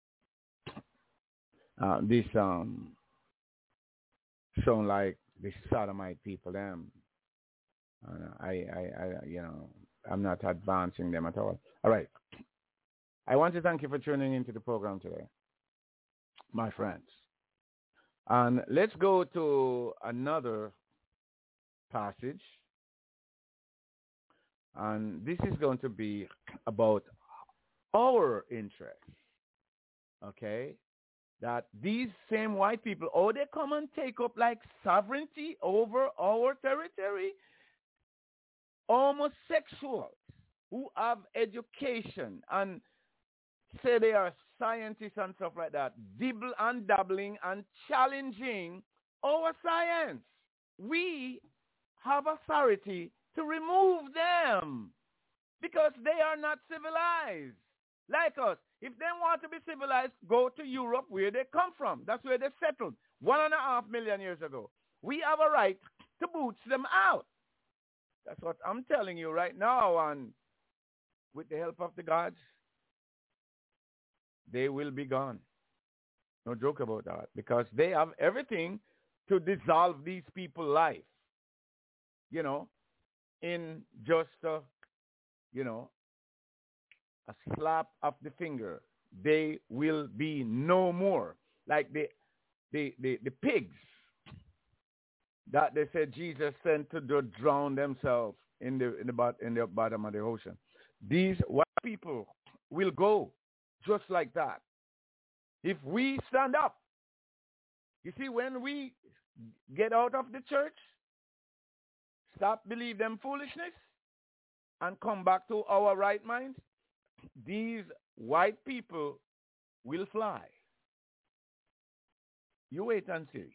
like the Sodomite people them. I you know, I'm not advancing them at all. All right. I want to thank you for tuning into the program today, my friends. And let's go to another passage. And this is going to be about our interests. Okay? That these same white people, they come and take up like sovereignty over our territory. Homosexuals who have education and say they are scientists and stuff like that, dibble and dabbling and challenging our science. We have authority to remove them because they are not civilized like us. If they want to be civilized, go to Europe where they come from. That's where they settled 1.5 million years ago. We have a right to boot them out. That's what I'm telling you right now, and with the help of the gods, they will be gone. No joke about that, because they have everything to dissolve these people's life, in just, a slap of the finger. They will be no more. Like the pigs that they said Jesus sent to drown themselves in the bottom of the ocean. These white people will go just like that. If we stand up, you see, when we get out of the church, stop believe them foolishness, and come back to our right mind, these white people will fly. You wait and see.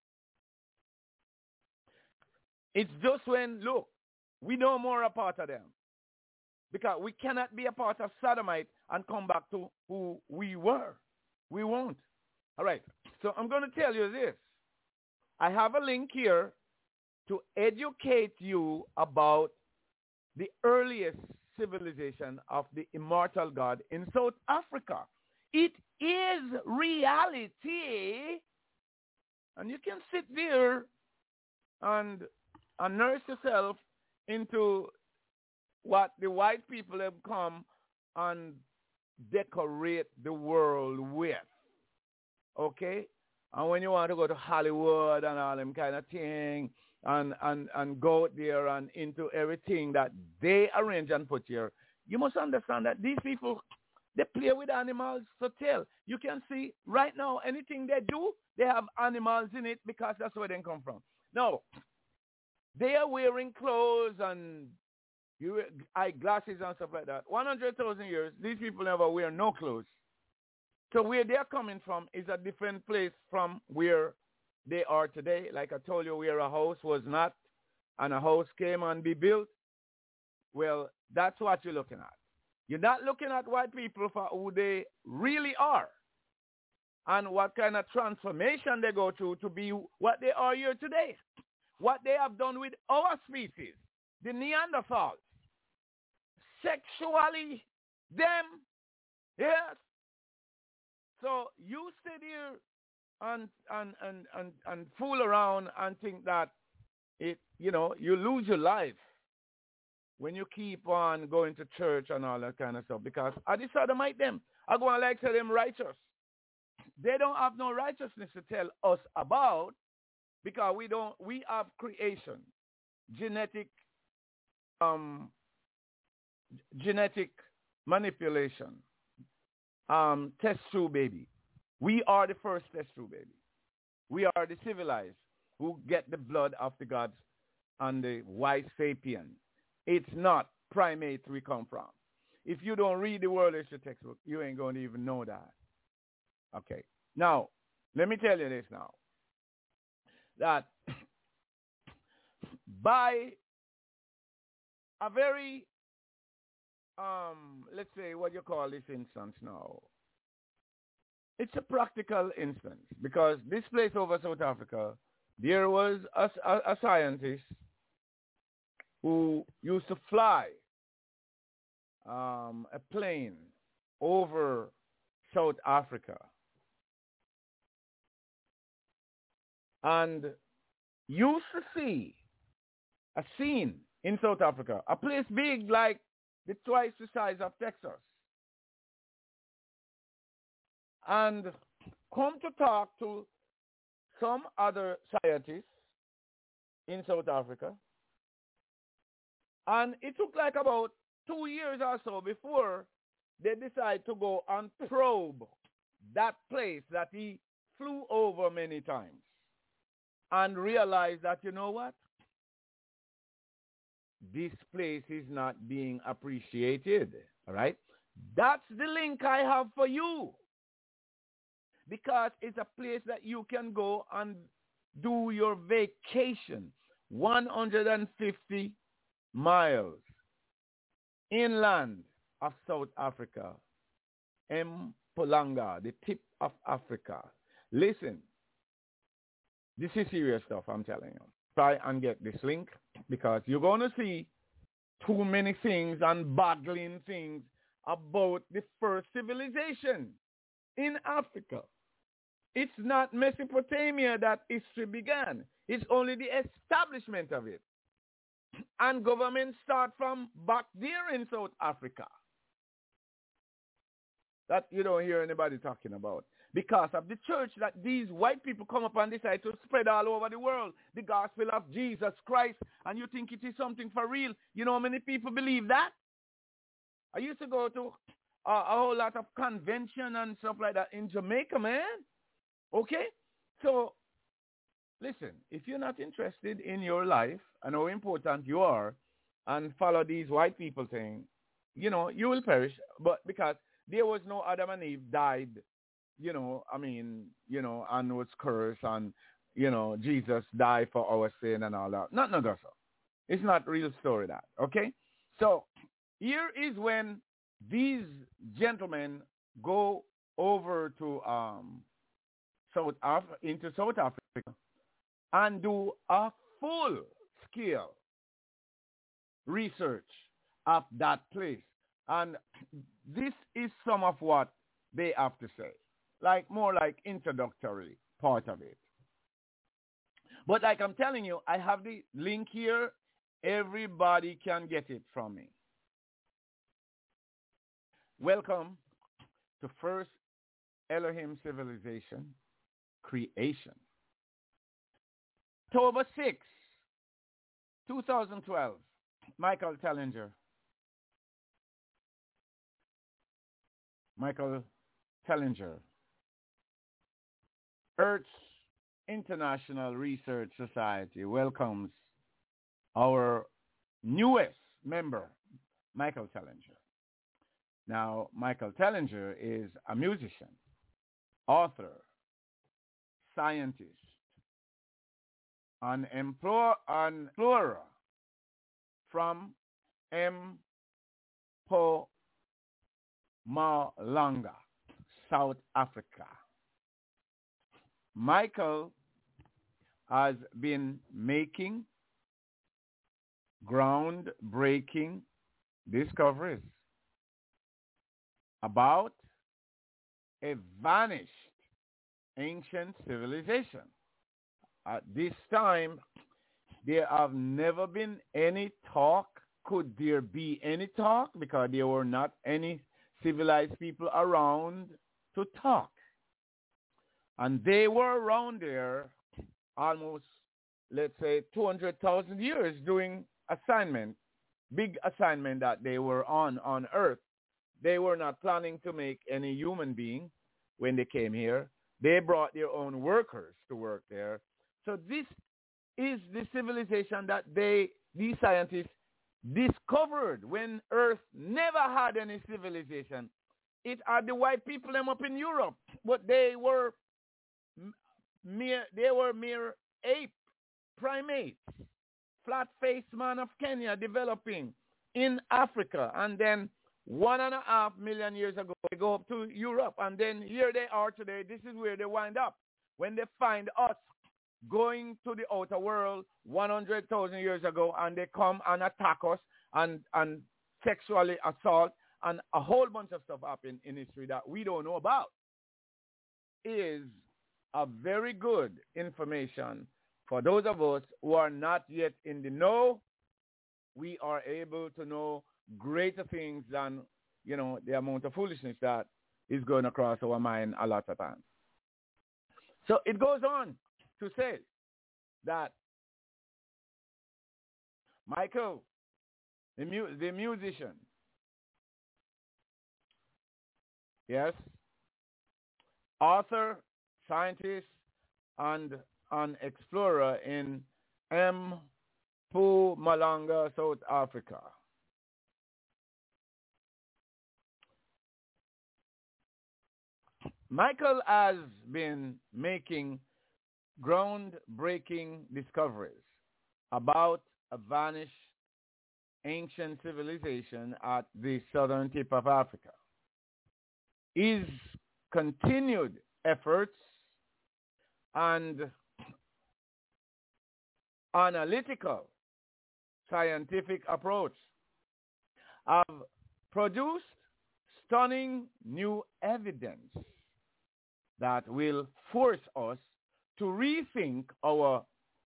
It's just when, look, we no more a part of them. Because we cannot be a part of Sodomite and come back to who we were. We won't. All right. So I'm going to tell you this. I have a link here to educate you about the earliest civilization of the immortal God in South Africa. It is reality. And you can sit there and nurse yourself into what the white people have come and decorate the world with. Okay? And when you want to go to Hollywood and all them kind of thing, and go out there and into everything that they arrange and put here, you must understand that these people, they play with animals to tell. You can see right now, anything they do, they have animals in it because that's where they come from. Now, they are wearing clothes and eyeglasses and stuff like that. 100,000 years, these people never wear no clothes. So where they're coming from is a different place from where they are today. Like I told you, where a house was not, and a house came and be built. Well, that's what you're looking at. You're not looking at white people for who they really are and what kind of transformation they go through to be what they are here today. What they have done with our species, the Neanderthals. Sexually, them, yes. So you sit here and fool around and think that you lose your life when you keep on going to church and all that kind of stuff. Because I decided to them. I go and like tell them righteous. They don't have no righteousness to tell us about, because we have creation, genetic manipulation, test tube baby. We are the first test tube baby. We are the civilized who get the blood of the gods and the wise sapien. It's not primates we come from. If you don't read the world history textbook, you ain't going to even know that. Okay. Now, let me tell you this now. That by a very, let's say, what you call this instance now, it's a practical instance, because this place over South Africa, there was a scientist who used to fly a plane over South Africa. And used to see a scene in South Africa, a place big like twice the size of Texas. And come to talk to some other scientists in South Africa. And it took like about 2 years or so before they decided to go and probe that place that he flew over many times. And realize that, you know what? This place is not being appreciated. All right? That's the link I have for you. Because it's a place that you can go and do your vacation. 150 miles inland of South Africa, Mpumalanga, the tip of Africa. Listen, this is serious stuff, I'm telling you. Try and get this link because you're going to see too many things and boggling things about the first civilization in Africa. It's not Mesopotamia that history began. It's only the establishment of it. And governments start from back there in South Africa. That you don't hear anybody talking about. Because of the church that these white people come up and decide to spread all over the world. The gospel of Jesus Christ. And you think it is something for real. You know how many people believe that? I used to go to a whole lot of convention and stuff like that in Jamaica, man. Okay? So, listen, if you're not interested in your life and how important you are and follow these white people thing, you know, you will perish. But because there was no Adam and Eve died, you know, I mean, you know, and was cursed and, you know, Jesus died for our sin and all that. Not so. It's not real story that, okay? So, here is when these gentlemen go over to South Africa and do a full-scale research of that place. And this is some of what they have to say, like more like introductory part of it. But like I'm telling you, I have the link here. Everybody can get it from me. Welcome to First Elohim Civilization Creation. October 6, 2012, Michael Tellinger. Earth's International Research Society welcomes our newest member, Michael Tellinger. Now, Michael Tellinger is a musician, author, scientist, an explorer from Mpumalanga, South Africa. Michael has been making groundbreaking discoveries about a vanished ancient civilization. At this time, there have never been any talk. Could there be any talk? Because there were not any civilized people around to talk. And they were around there almost, let's say, 200,000 years doing assignment, big assignment that they were on Earth. They were not planning to make any human being when they came here. They brought their own workers to work there. So this is the civilization that these scientists discovered when Earth never had any civilization. It are the white people them up in Europe, but they were mere ape primates, flat-faced man of Kenya developing in Africa, and then 1.5 million years ago they go up to Europe, and then here they are today. This is where they wind up when they find us going to the outer world 100,000 years ago, and they come and attack us and sexually assault, and a whole bunch of stuff happened in history that we don't know about. Is a very good information for those of us who are not yet in the know. We are able to know greater things than, you know, the amount of foolishness that is going across our mind a lot of times. So it goes on to say that Michael, the musician, yes, author, scientist, and an explorer in Mpumalanga, South Africa. Michael has been making groundbreaking discoveries about a vanished ancient civilization at the southern tip of Africa. His continued efforts and analytical scientific approach have produced stunning new evidence that will force us to rethink our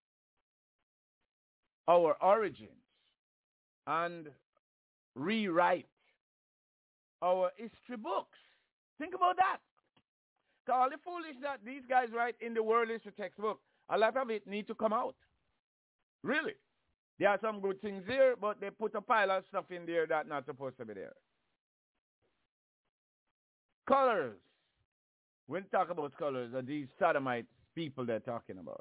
origins and rewrite our history books. Think about that. So all the foolish that these guys write in the world history textbook, a lot of it need to come out. Really. There are some good things there, but they put a pile of stuff in there that's not supposed to be there. Colors. When we talk about colors, are these sodomite people they're talking about.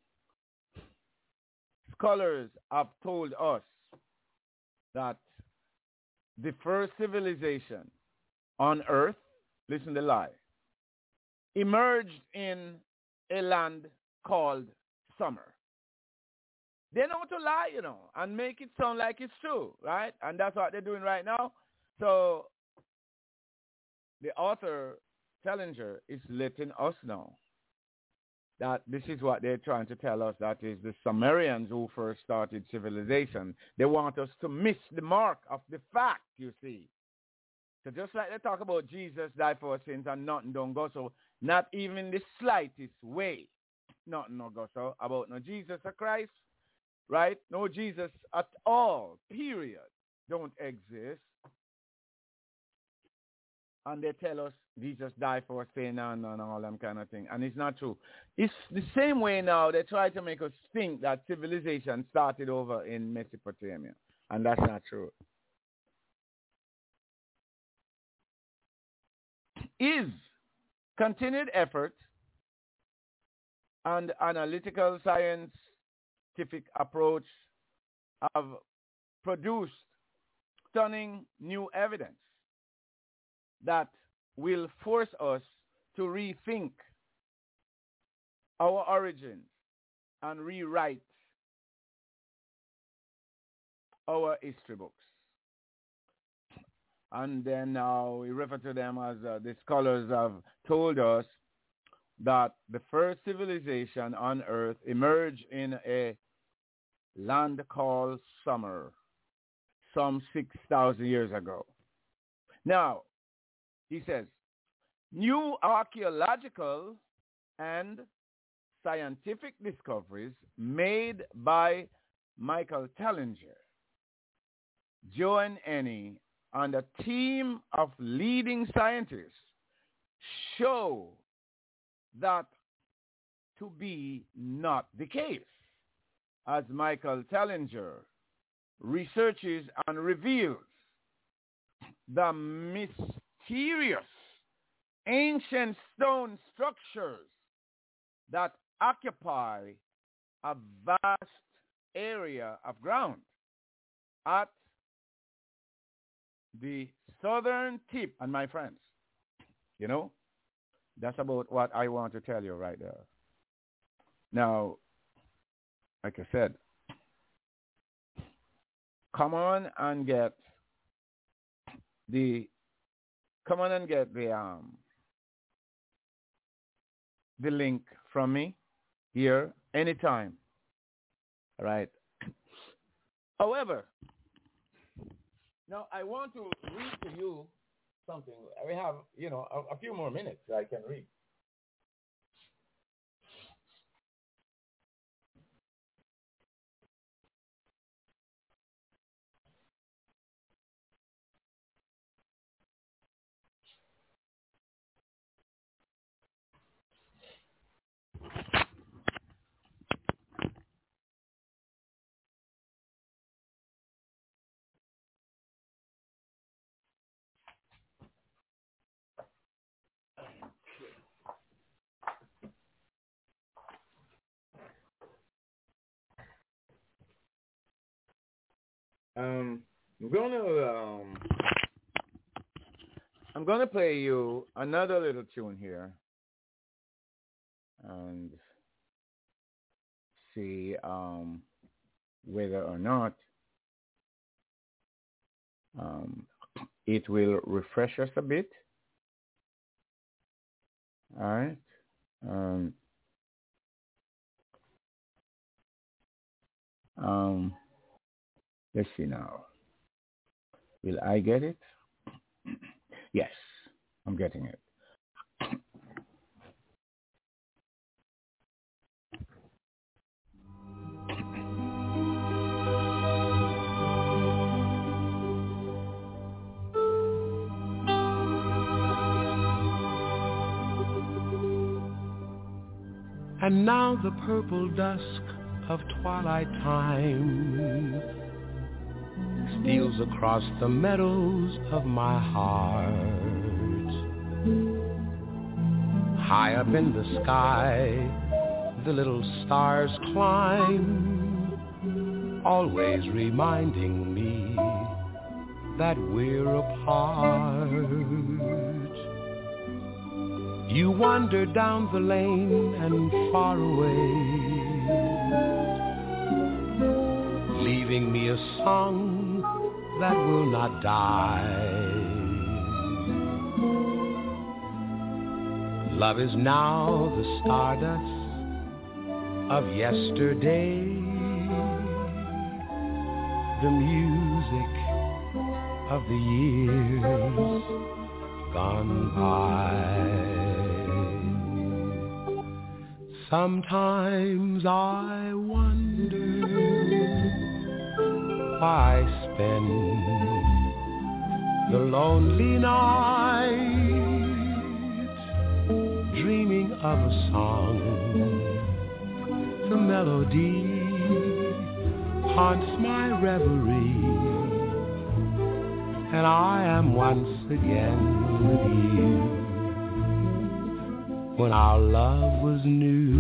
Scholars have told us that the first civilization on earth, listen to the lie, emerged in a land called Summer. They know to lie, and make it sound like it's true, right? And that's what they're doing right now. So the author, Tellinger, is letting us know that this is what they're trying to tell us, that is the Sumerians who first started civilization. They want us to miss the mark of the fact, you see. So just like they talk about Jesus died for our sins and nothing don't go so, not even the slightest way, nothing don't go so about no Jesus or Christ, right? No Jesus at all, period, don't exist. And they tell us Jesus died for us sin and all them kind of thing. And it's not true. It's the same way now they try to make us think that civilization started over in Mesopotamia. And that's not true. His continued effort and analytical scientific approach have produced stunning new evidence that will force us to rethink our origins and rewrite our history books. And then now we refer to them as the scholars have told us that the first civilization on earth emerged in a land called Summer some 6,000 years ago. Now, he says, new archaeological and scientific discoveries made by Michael Tellinger, Joan Enney, and a team of leading scientists show that to be not the case, as Michael Tellinger researches and reveals the mysterious ancient stone structures that occupy a vast area of ground at the southern tip. And my friends, that's about what I want to tell you right there. Now, like I said, come on and get the link from me here anytime. All right. However, now I want to read to you something. We have, a few more minutes I can read. I'm gonna play you another little tune here and see whether or not it will refresh us a bit. All right. Let's see now. Will I get it? Yes, I'm getting it. And now the purple dusk of twilight time steals across the meadows of my heart. High up in the sky, the little stars climb, always reminding me that we're apart. You wander down the lane and far away, leaving me a song that will not die. Love is now the stardust of yesterday, the music of the years gone by. Sometimes I wonder why I spend the lonely nights dreaming of a song. The melody haunts my reverie, and I am once again with you when our love was new,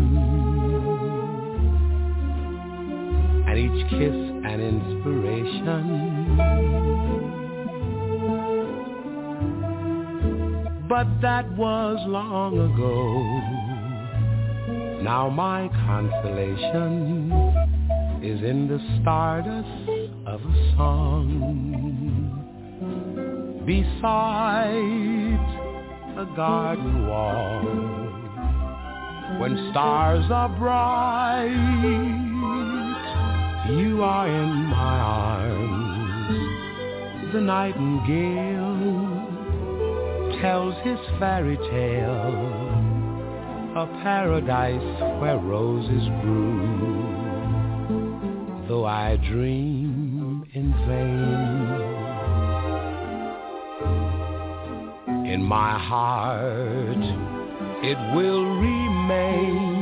and each kiss an inspiration. But that was long ago. Now my consolation is in the stardust of a song beside a garden wall. When stars are bright, you are in my arms. The nightingale tells his fairy tale, a paradise where roses grew. Though I dream in vain, in my heart it will remain,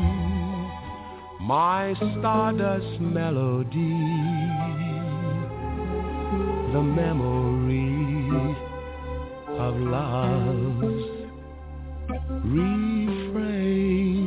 my stardust melody, the memory of love's refrain.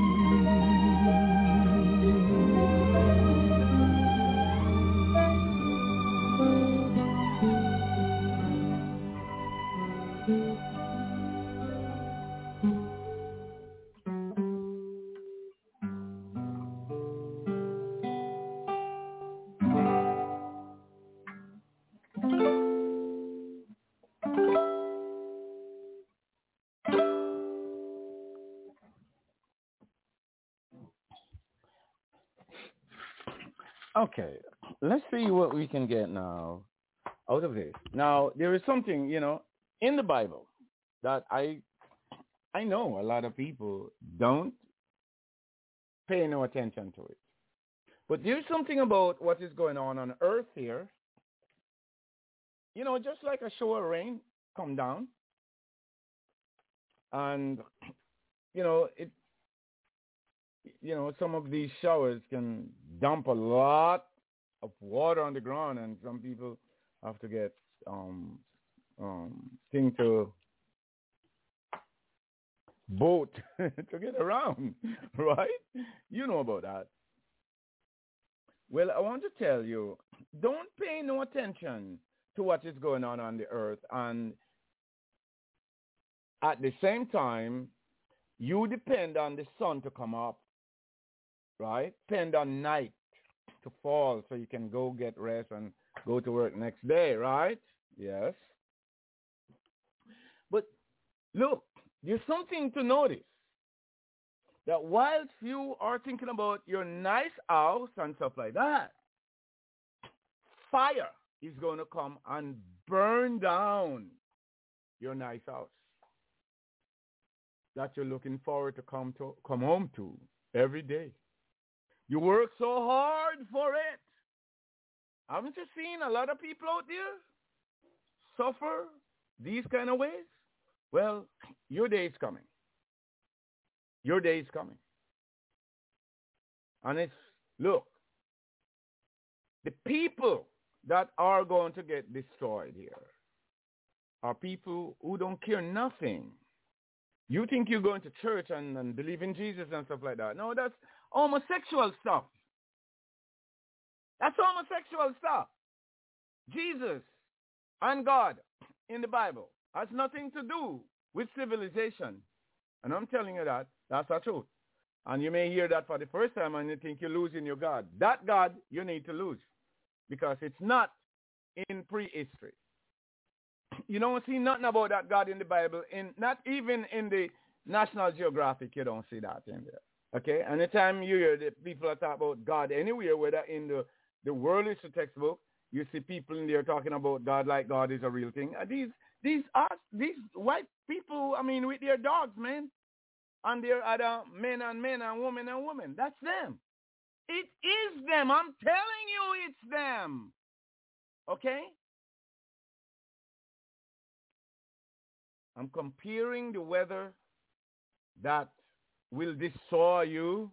Okay, let's see what we can get now out of this. Now, there is something, in the Bible that I know a lot of people don't pay no attention to it. But there's something about what is going on earth here. Just like a shower of rain come down. And, some of these showers can dump a lot of water on the ground, and some people have to get thing to boat to get around, right? You know about that. Well, I want to tell you, don't pay no attention to what is going on the earth, and at the same time, you depend on the sun to come up, right? Depend on night to fall so you can go get rest and go to work next day, right? Yes. But look, there's something to notice. That whilst you are thinking about your nice house and stuff like that, fire is going to come and burn down your nice house that you're looking forward to come home to every day. You work so hard for it. Haven't you seen a lot of people out there suffer these kind of ways? Well, your day is coming. Your day is coming. And it's, look, the people that are going to get destroyed here are people who don't care nothing. You think you're going to church and believe in Jesus and stuff like that. No, that's homosexual stuff. That's homosexual stuff. Jesus and God in the Bible has nothing to do with civilization. And I'm telling you that. That's the truth. And you may hear that for the first time and you think you're losing your God. That God you need to lose because it's not in prehistory. You don't see nothing about that God in the Bible, not even in the National Geographic, you don't see that in there. Okay? Anytime you hear the people that talk about God anywhere, whether in the world history textbook, you see people in there talking about God like God is a real thing. These white people, I mean, with their dogs, man. And there are other men and women and women. That's them. It is them. I'm telling you it's them. Okay? I'm comparing the weather that will destroy you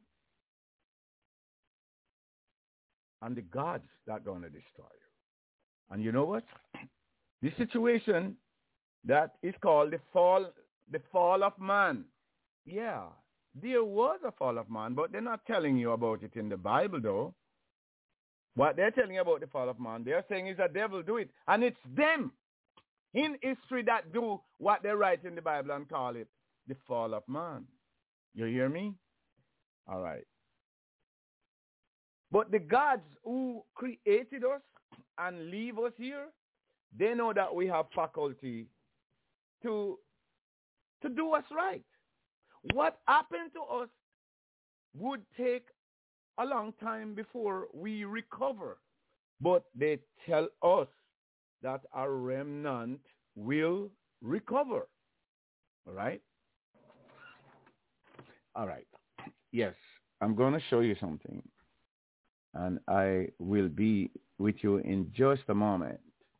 and the gods that are going to destroy you. And you know what? This situation that is called the fall of man. Yeah, there was a fall of man, but they're not telling you about it in the Bible, though. What they're telling you about the fall of man, they're saying is the devil do it. And it's them in history that do what they write in the Bible and call it the fall of man. You hear me? All right. But the gods who created us and leave us here, they know that we have faculty to do us right. What happened to us would take a long time before we recover. But they tell us that our remnant will recover. All right? All right. Yes, I'm going to show you something. And I will be with you in just a moment.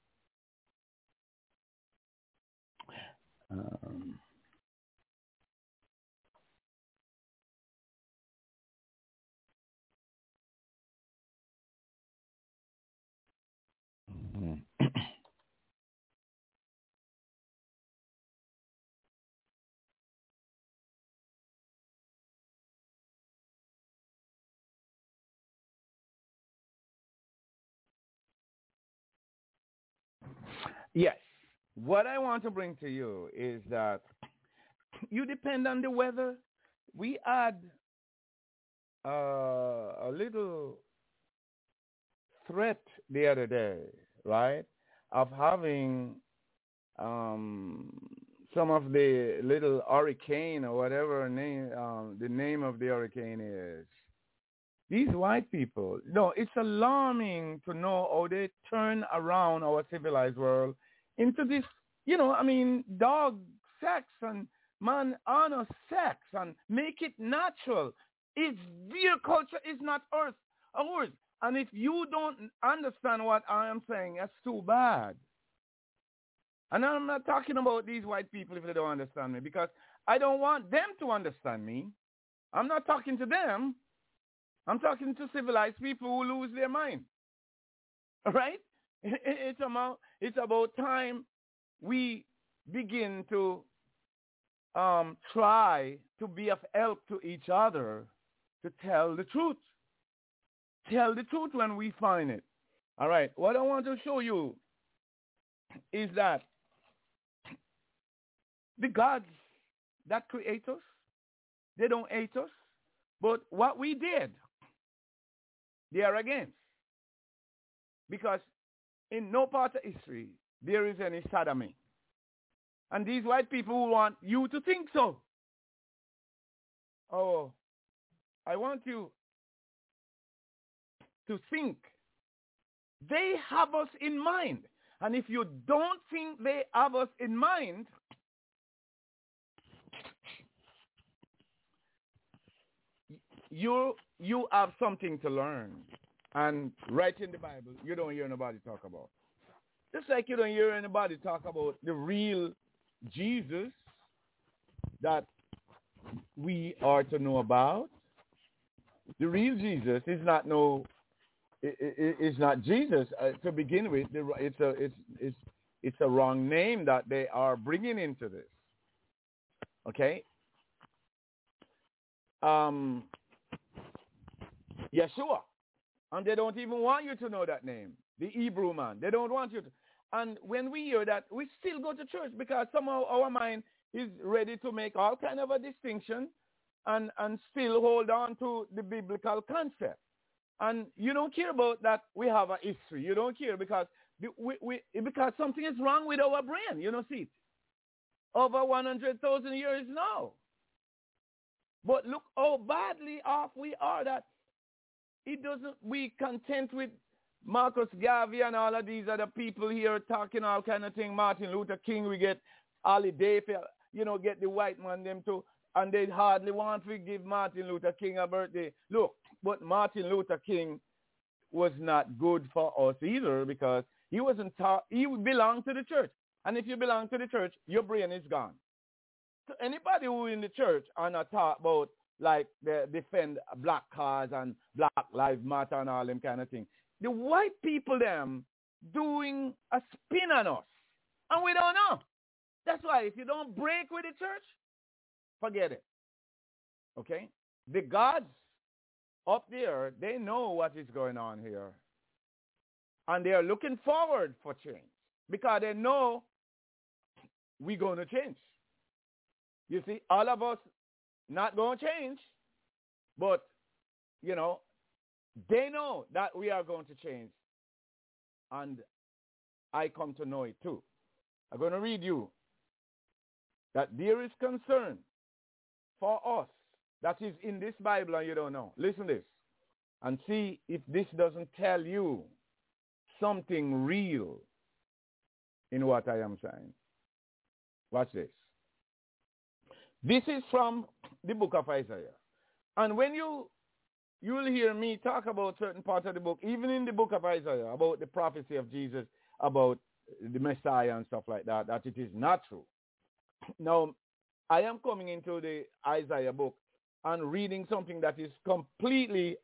Yes. What I want to bring to you is that you depend on the weather. We had a little threat the other day, right, of having some of the little hurricane or whatever name the name of the hurricane is. These white people, no, it's alarming to know how they turn around our civilized world into this, dog sex and man honor sex and make it natural. It's their culture, is not ours. And if you don't understand what I am saying, that's too bad. And I'm not talking about these white people if they don't understand me, because I don't want them to understand me. I'm not talking to them. I'm talking to civilized people who lose their mind. All right? It's about time we begin to try to be of help to each other, to tell the truth. Tell the truth when we find it. All right. What I want to show you is that the gods that create us, they don't hate us. But what we did, they are against. Because in no part of history there is any sodomy. And these white people want you to think so. Oh, I want you to think they have us in mind. And if you don't think they have us in mind, you have something to learn. And right in the Bible, you don't hear nobody talk about. Just like you don't hear anybody talk about the real Jesus that we are to know about. The real Jesus is not it's not Jesus to begin with. It's a wrong name that they are bringing into this. Okay. Yeshua, and they don't even want you to know that name. The Hebrew man, they don't want you to. And when we hear that, we still go to church because somehow our mind is ready to make all kind of a distinction and still hold on to the biblical concept. And you don't care about that we have a history. You don't care because because something is wrong with our brain. You know, see it. Over 100,000 years now. But look how badly off we are that we content with Marcus Garvey and all of these other people here talking all kind of thing. Martin Luther King, we get holiday, get the white man them too. And they hardly want to give Martin Luther King a birthday. Look, but Martin Luther King was not good for us either because he wasn't taught, he belonged to the church. And if you belong to the church, your brain is gone. So anybody who in the church are not taught about like they defend black cause and Black Lives Matter and all them kind of thing. The white people them doing a spin on us. And we don't know. That's why if you don't break with the church, forget it. Okay? The gods up there, they know what is going on here. And they are looking forward for change. Because they know we're going to change. You see, all of us not going to change. But, they know that we are going to change. And I come to know it too. I'm going to read you that there is concern for us that is in this Bible and you don't know. Listen to this and see if this doesn't tell you something real in what I am saying. Watch this. This is from the book of Isaiah. And when you will hear me talk about certain parts of the book, even in the book of Isaiah, about the prophecy of Jesus, about the Messiah and stuff like that, that it is not true. Now, I am coming into the Isaiah book and reading something that is completely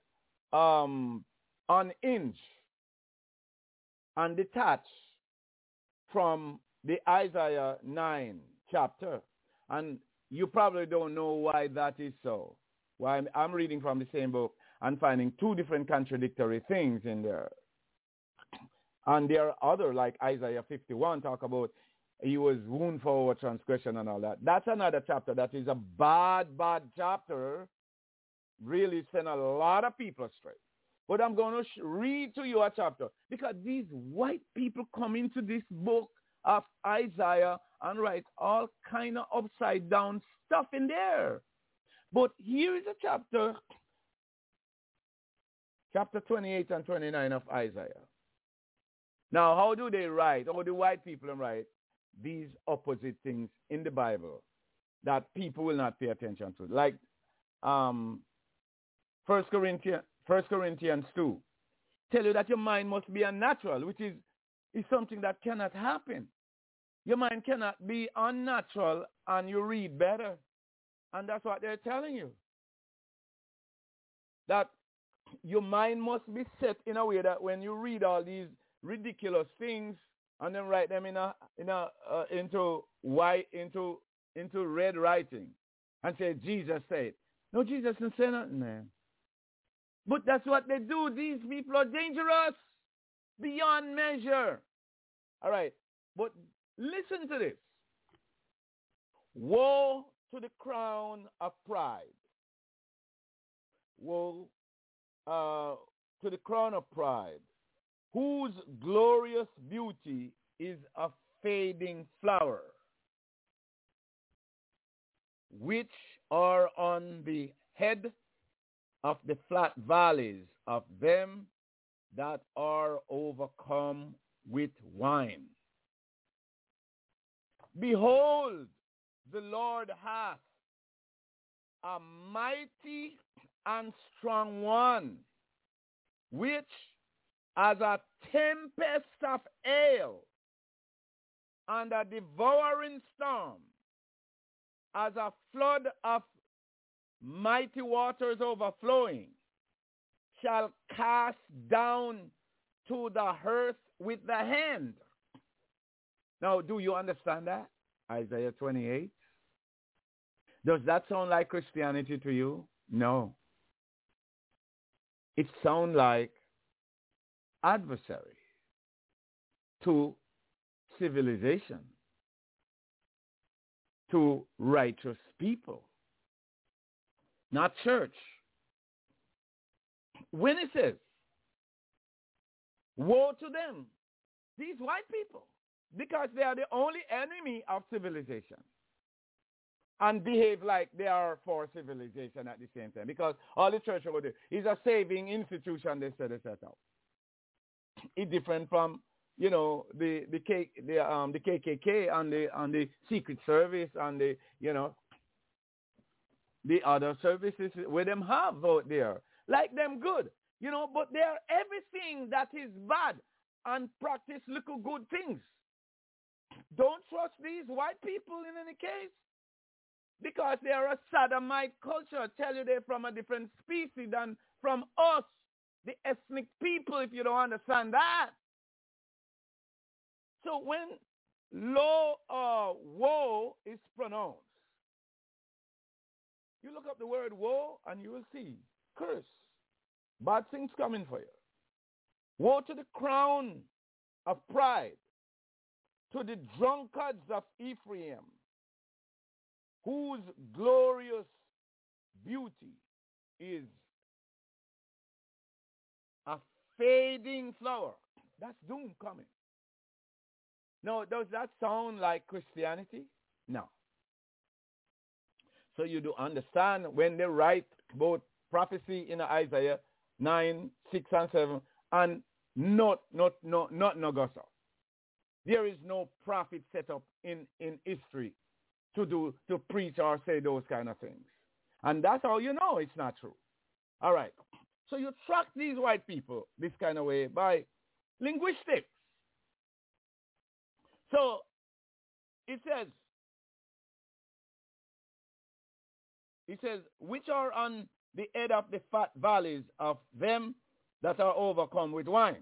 unhinged and detached from the Isaiah 9 chapter. And you probably don't know why that is so. Why I'm reading from the same book and finding two different contradictory things in there. And there are other, like Isaiah 51, talk about he was wounded for our transgression and all that. That's another chapter that is a bad chapter. Really send a lot of people astray. But I'm going to read to you a chapter because these white people come into this book of Isaiah and write all kind of upside down stuff in there. But here is a chapter 28 and 29 of Isaiah. Now, how do they write? How do white people write these opposite things in the Bible that people will not pay attention to? Like 1 Corinthians 2 tell you that your mind must be unnatural, which is something that cannot happen. Your mind cannot be unnatural and you read better. And that's what they're telling you. That your mind must be set in a way that when you read all these ridiculous things and then write them into red writing and say Jesus said. No, Jesus didn't say nothing, man. But that's what they do. These people are dangerous beyond measure. All right. But listen to this. Woe to the crown of pride. Woe to the crown of pride, whose glorious beauty is a fading flower, which are on the head of the flat valleys of them that are overcome with wine. Behold, the Lord hath a mighty and strong one, which as a tempest of hail and a devouring storm, as a flood of mighty waters overflowing, shall cast down to the earth with the hand. Now, do you understand that? Isaiah 28. Does that sound like Christianity to you? No. It sounds like adversary to civilization, to righteous people, not church. When it says, woe to them, these white people, because they are the only enemy of civilization and behave like they are for civilization at the same time, because all the church over there is a saving institution they set up. It's different from, you know, the KKK and the Secret Service and the, you know, the other services where them have out there. Like them good, you know, but they are everything that is bad and practice little good things. Don't trust these white people in any case, because they are a sodomite culture. I tell you, they're from a different species than from us, the ethnic people, if you don't understand that. So when woe is pronounced, you look up the word woe and you will see curse. Bad things coming for you. Woe to the crown of pride, to the drunkards of Ephraim, whose glorious beauty is a fading flower. That's doom coming. Now, does that sound like Christianity? No. So you do understand when they write both prophecy in Isaiah 9, 6, and 7, and not Augusta. There is no prophet set up in history to preach or say those kind of things. And that's how you know it's not true. All right. So you track these white people this kind of way by linguistics. So it says, which are on the head of the fat valleys of them that are overcome with wine.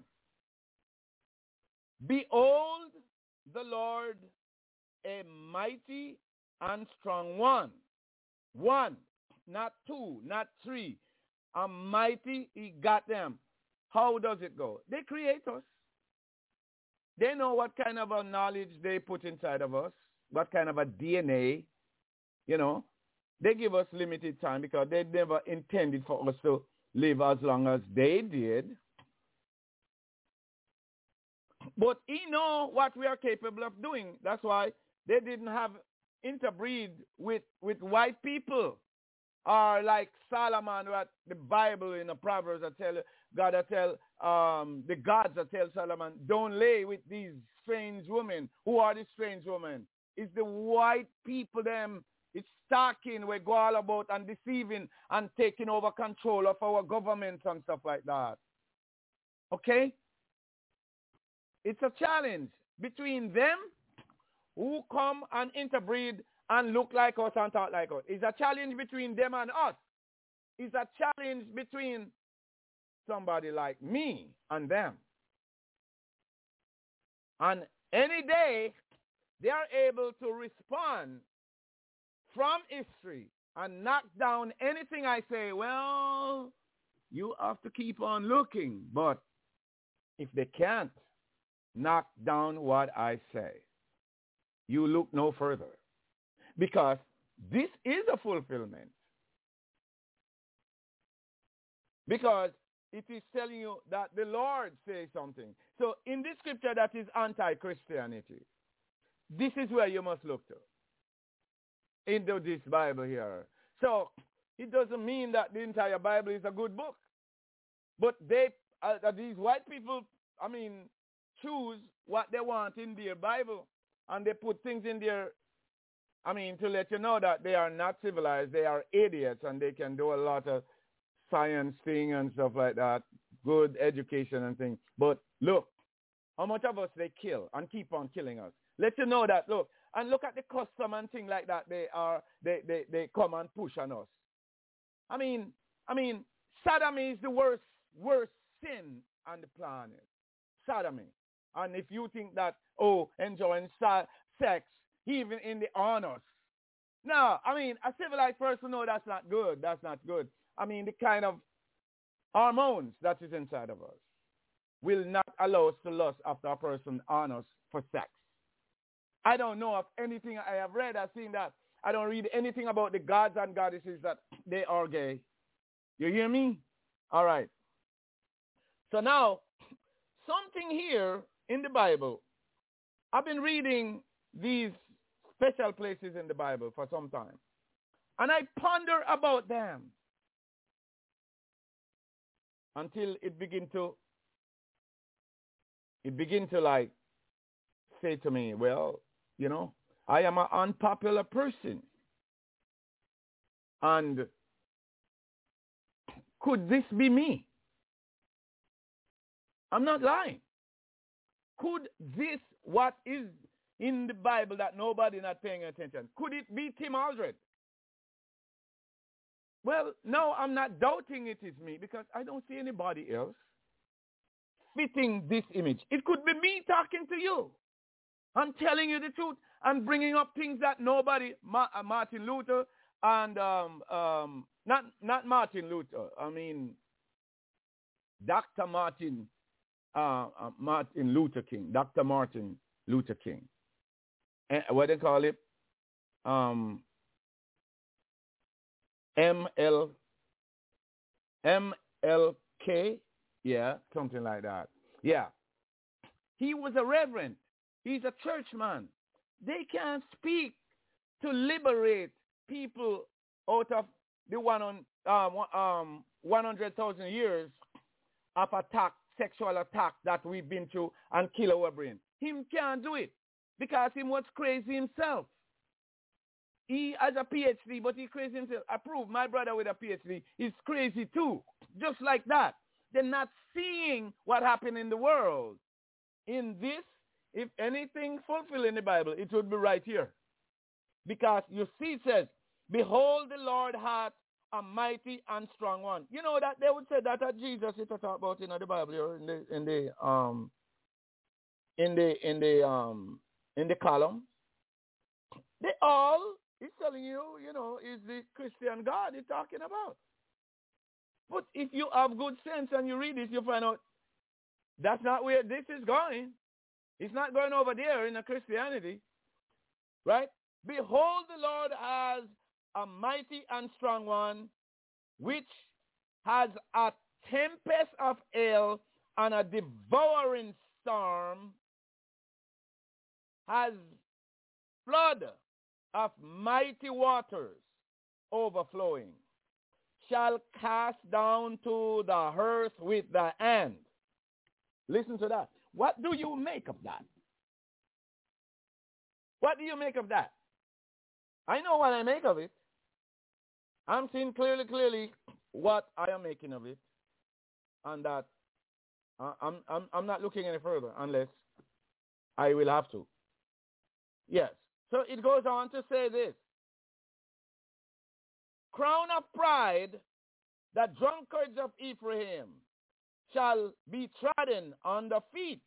Behold, the Lord, a mighty and strong one. One, not two, not three. A mighty, he got them. How does it go? They create us. They know what kind of a knowledge they put inside of us, what kind of a DNA, you know. They give us limited time because they never intended for us to live as long as they did. But he know what we are capable of doing. That's why they didn't have interbreed with white people. Or like Solomon, what the Bible in the Proverbs that tell God that tell the gods that tell Solomon, don't lay with these strange women. Who are these strange women? It's the white people them. It's stalking, we go all about and deceiving and taking over control of our governments and stuff like that. Okay? It's a challenge between them who come and interbreed and look like us and talk like us. It's a challenge between them and us. It's a challenge between somebody like me and them. And any day, they are able to respond from history and knock down anything I say. Well, you have to keep on looking. But if they can't knock down what I say, you look no further. Because this is a fulfillment. Because it is telling you that the Lord says something. So in this scripture that is anti-Christianity, this is where you must look to. Into this Bible here. So it doesn't mean that the entire Bible is a good book. But these white people, choose what they want in their Bible. And they put things in there, to let you know that they are not civilized. They are idiots, and they can do a lot of science thing and stuff like that, good education and things. But look, how much of us they kill and keep on killing us. Let you know that, look, and look at the custom and thing like that they come and push on us. Sodomy is the worst sin on the planet. Sodomy. And if you think that, enjoying sex, even in the honors. No, a civilized person, no, that's not good. That's not good. The kind of hormones that is inside of us will not allow us to lust after a person honors for sex. I don't know of anything I have read. I've seen that. I don't read anything about the gods and goddesses that they are gay. You hear me? All right. So now, something here in the Bible, I've been reading these special places in the Bible for some time. And I ponder about them until it begin to like say to me, well, I am an unpopular person. And could this be me? I'm not lying. Could this, what is in the Bible that nobody not paying attention, could it be Tim Aldred? Well, no, I'm not doubting it is me because I don't see anybody else fitting this image. It could be me talking to you. I'm telling you the truth. I'm bringing up things that nobody, Martin Luther and, not Martin Luther, Dr. Martin Luther King, Dr. Martin Luther King. And what they call it? MLK, yeah, something like that. Yeah. He was a reverend. He's a churchman. They can't speak to liberate people out of the 100,000 years of attack, sexual attack that we've been through and kill our brain. Him can't do it because he was crazy himself. He has a PhD, but he crazy himself. I prove my brother with a PhD is crazy too. Just like that. They're not seeing what happened in the world. In this, if anything fulfilled in the Bible, it would be right here. Because you see it says, behold, the Lord hath a mighty and strong one. You know that they would say that at Jesus it was talked about in the Bible or in the column. They all is telling you, is the Christian God he's talking about. But if you have good sense and you read this, you find out that's not where this is going. It's not going over there in the Christianity. Right? Behold, the Lord has a mighty and strong one, which has a tempest of hail and a devouring storm, has flood of mighty waters overflowing, shall cast down to the earth with the hand. Listen to that. What do you make of that? What do you make of that? I know what I make of it. I'm seeing clearly what I am making of it, and that I'm not looking any further unless I will have to. Yes. So it goes on to say this. Crown of pride, the drunkards of Ephraim shall be trodden under feet,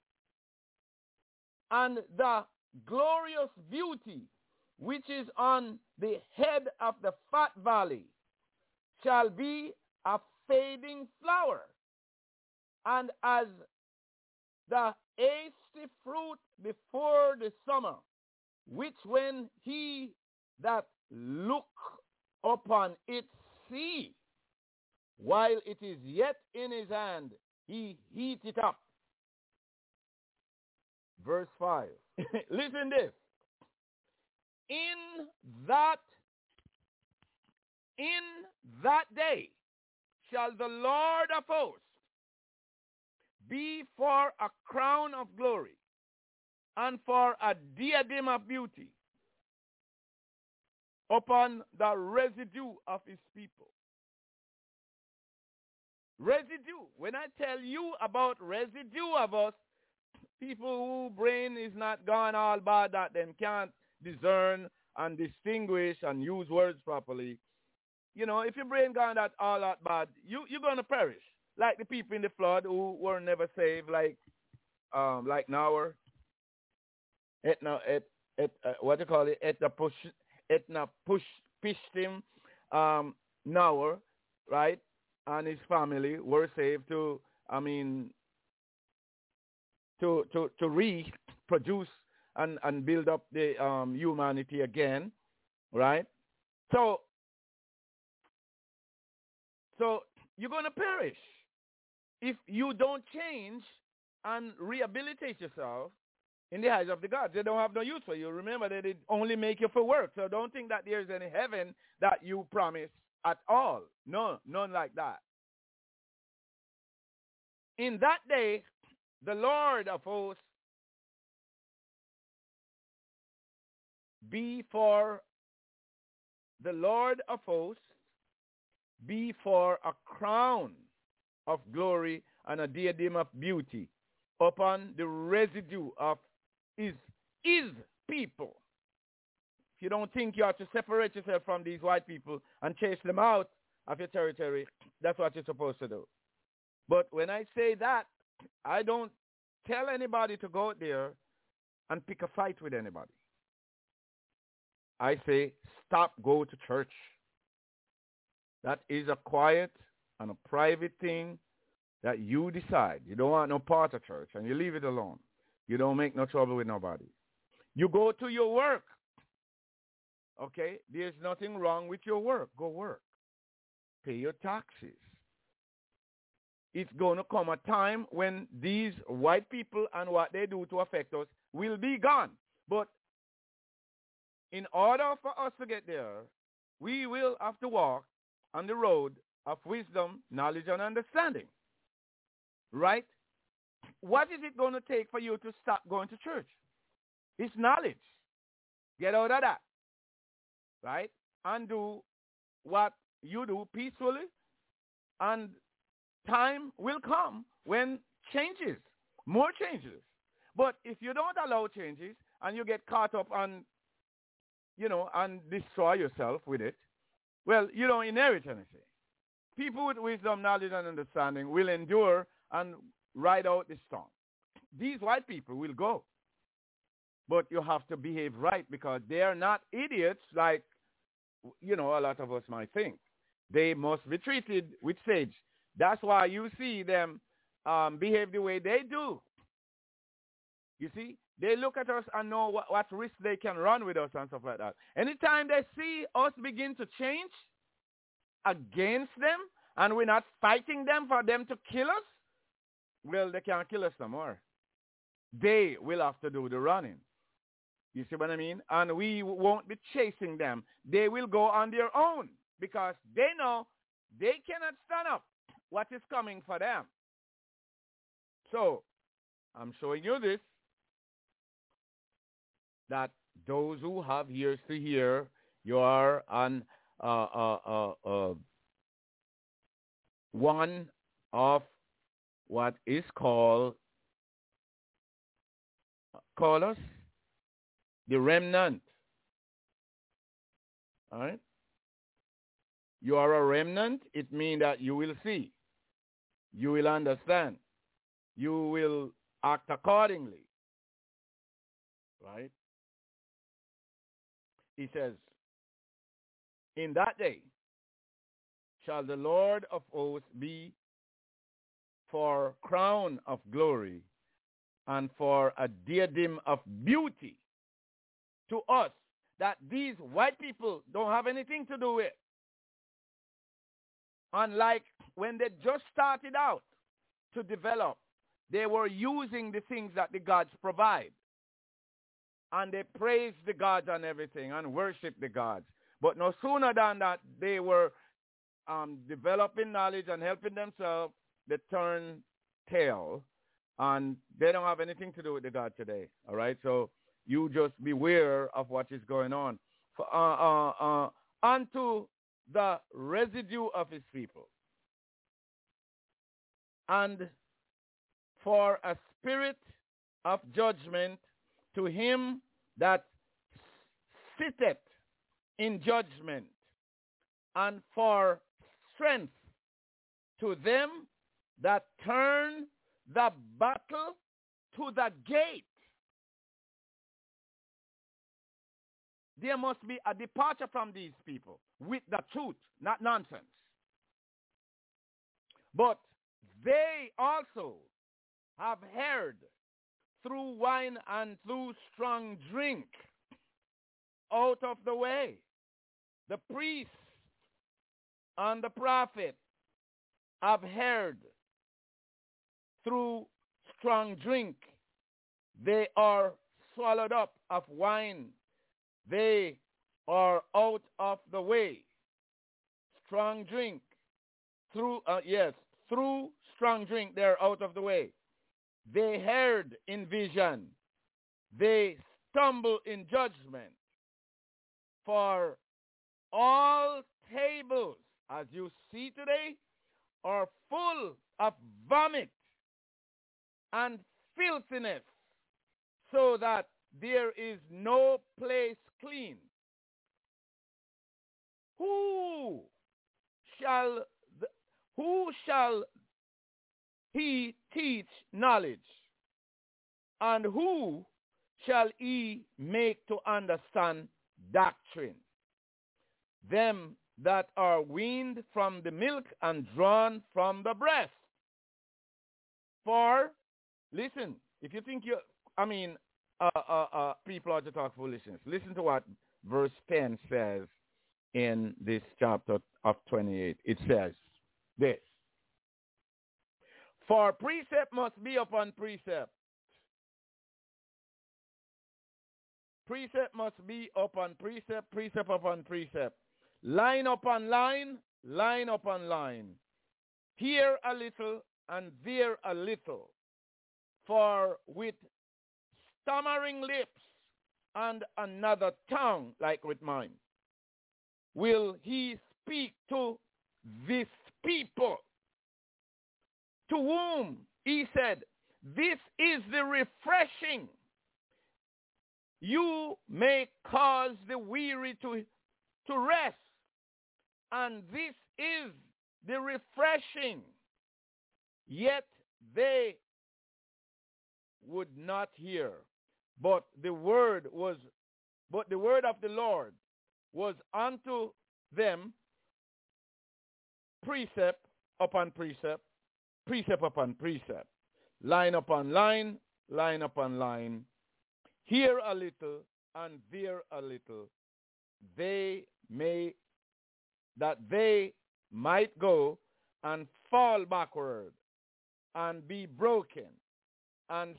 and the glorious beauty which is on the head of the fat valley shall be a fading flower, and as the hasty fruit before the summer, which when he that look upon it see, while it is yet in his hand, he heats it up. Verse 5. Listen this. In that day shall the Lord of hosts be for a crown of glory and for a diadem of beauty upon the residue of his people. Residue. When I tell you about residue of us, people whose brain is not gone all bad that them can't discern and distinguish and use words properly. You know, if your brain gone that all that bad, you're going to perish. Like the people in the flood who were never saved, like Noah, what do you call it? Etna pushed him, Noah, right? And his family were saved to reproduce and build up the humanity again, right? So you're going to perish if you don't change and rehabilitate yourself in the eyes of the gods. They don't have no use for you. Remember, they only make you for work. So don't think that there's any heaven that you promise at all. No, none like that. In that day, the Lord of hosts be for a crown of glory and a diadem of beauty upon the residue of his people. If you don't think you have to separate yourself from these white people and chase them out of your territory, that's what you're supposed to do. But when I say that, I don't tell anybody to go out there and pick a fight with anybody. I say, stop, go to church. That is a quiet and a private thing that you decide. You don't want no part of church, and you leave it alone. You don't make no trouble with nobody. You go to your work. Okay? There's nothing wrong with your work. Go work. Pay your taxes. It's going to come a time when these white people and what they do to affect us will be gone. But in order for us to get there, we will have to walk on the road of wisdom, knowledge, and understanding. Right? What is it going to take for you to stop going to church? It's knowledge. Get out of that. Right? And do what you do peacefully. And time will come when changes, more changes. But if you don't allow changes and you get caught up on, and destroy yourself with it, well, you don't inherit anything. People with wisdom, knowledge, and understanding will endure and ride out the storm. These white people will go. But you have to behave right because they are not idiots like, a lot of us might think. They must be treated with sage. That's why you see them behave the way they do. You see, they look at us and know what risk they can run with us and stuff like that. Anytime they see us begin to change against them and we're not fighting them for them to kill us, well, they can't kill us no more. They will have to do the running. You see what I mean? And we won't be chasing them. They will go on their own because they know they cannot stand up what is coming for them. So, I'm showing you this, that those who have ears to hear, you are on one of what is called us the remnant. All right? You are a remnant. It means that you will see. You will understand. You will act accordingly. Right? He says, in that day shall the Lord of hosts be for crown of glory and for a diadem of beauty to us that these white people don't have anything to do with. Unlike when they just started out to develop, they were using the things that the gods provide. And they praised the gods and everything and worshiped the gods. But no sooner than that, they were developing knowledge and helping themselves, they turn tail. And they don't have anything to do with the God today. All right? So you just beware of what is going on. Unto the residue of his people. And for a spirit of judgment to him that sitteth in judgment, and for strength to them that turn the battle to the gate. There must be a departure from these people with the truth, not nonsense. But they also have heard through wine and through strong drink out of the way. The priests and the prophet have heard through strong drink. They are swallowed up of wine. They are out of the way. Strong drink. Through strong drink, they're out of the way. They heard in vision. They stumble in judgment. For all tables, as you see today, are full of vomit and filthiness, so that there is no place clean. Who shall he teach knowledge? And who shall he make to understand doctrine? Them that are weaned from the milk and drawn from the breast. For, listen, if you think people are to talk foolishness, listen to what verse 10 says in this chapter of 28. It says this: for precept must be upon precept. Precept must be upon precept, precept upon precept. Line upon line, line upon line. Here a little and there a little. For with stammering lips and another tongue like with mine will he speak to this people, to whom he said, this is the refreshing. You may cause the weary to rest, and this is the refreshing. Yet they would not hear. But the word of the Lord was unto them precept upon precept, precept upon precept, line upon line, line upon line, here a little and there a little, that they might go and fall backward and be broken and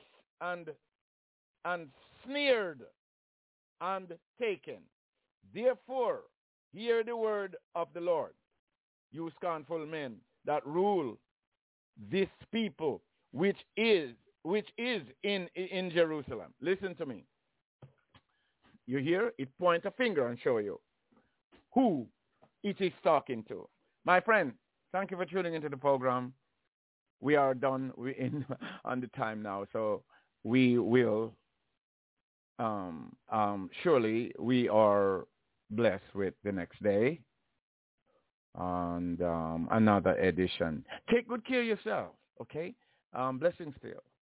snared and taken. Therefore, hear the word of the Lord, you scornful men that rule this people, which is in Jerusalem. Listen to me. You hear? It points a finger and show you who it is talking to. My friend, thank you for tuning into the program. We are done on the time now, so we will surely we are blessed with the next day and another edition. Take good care of yourself, okay? Blessings to you.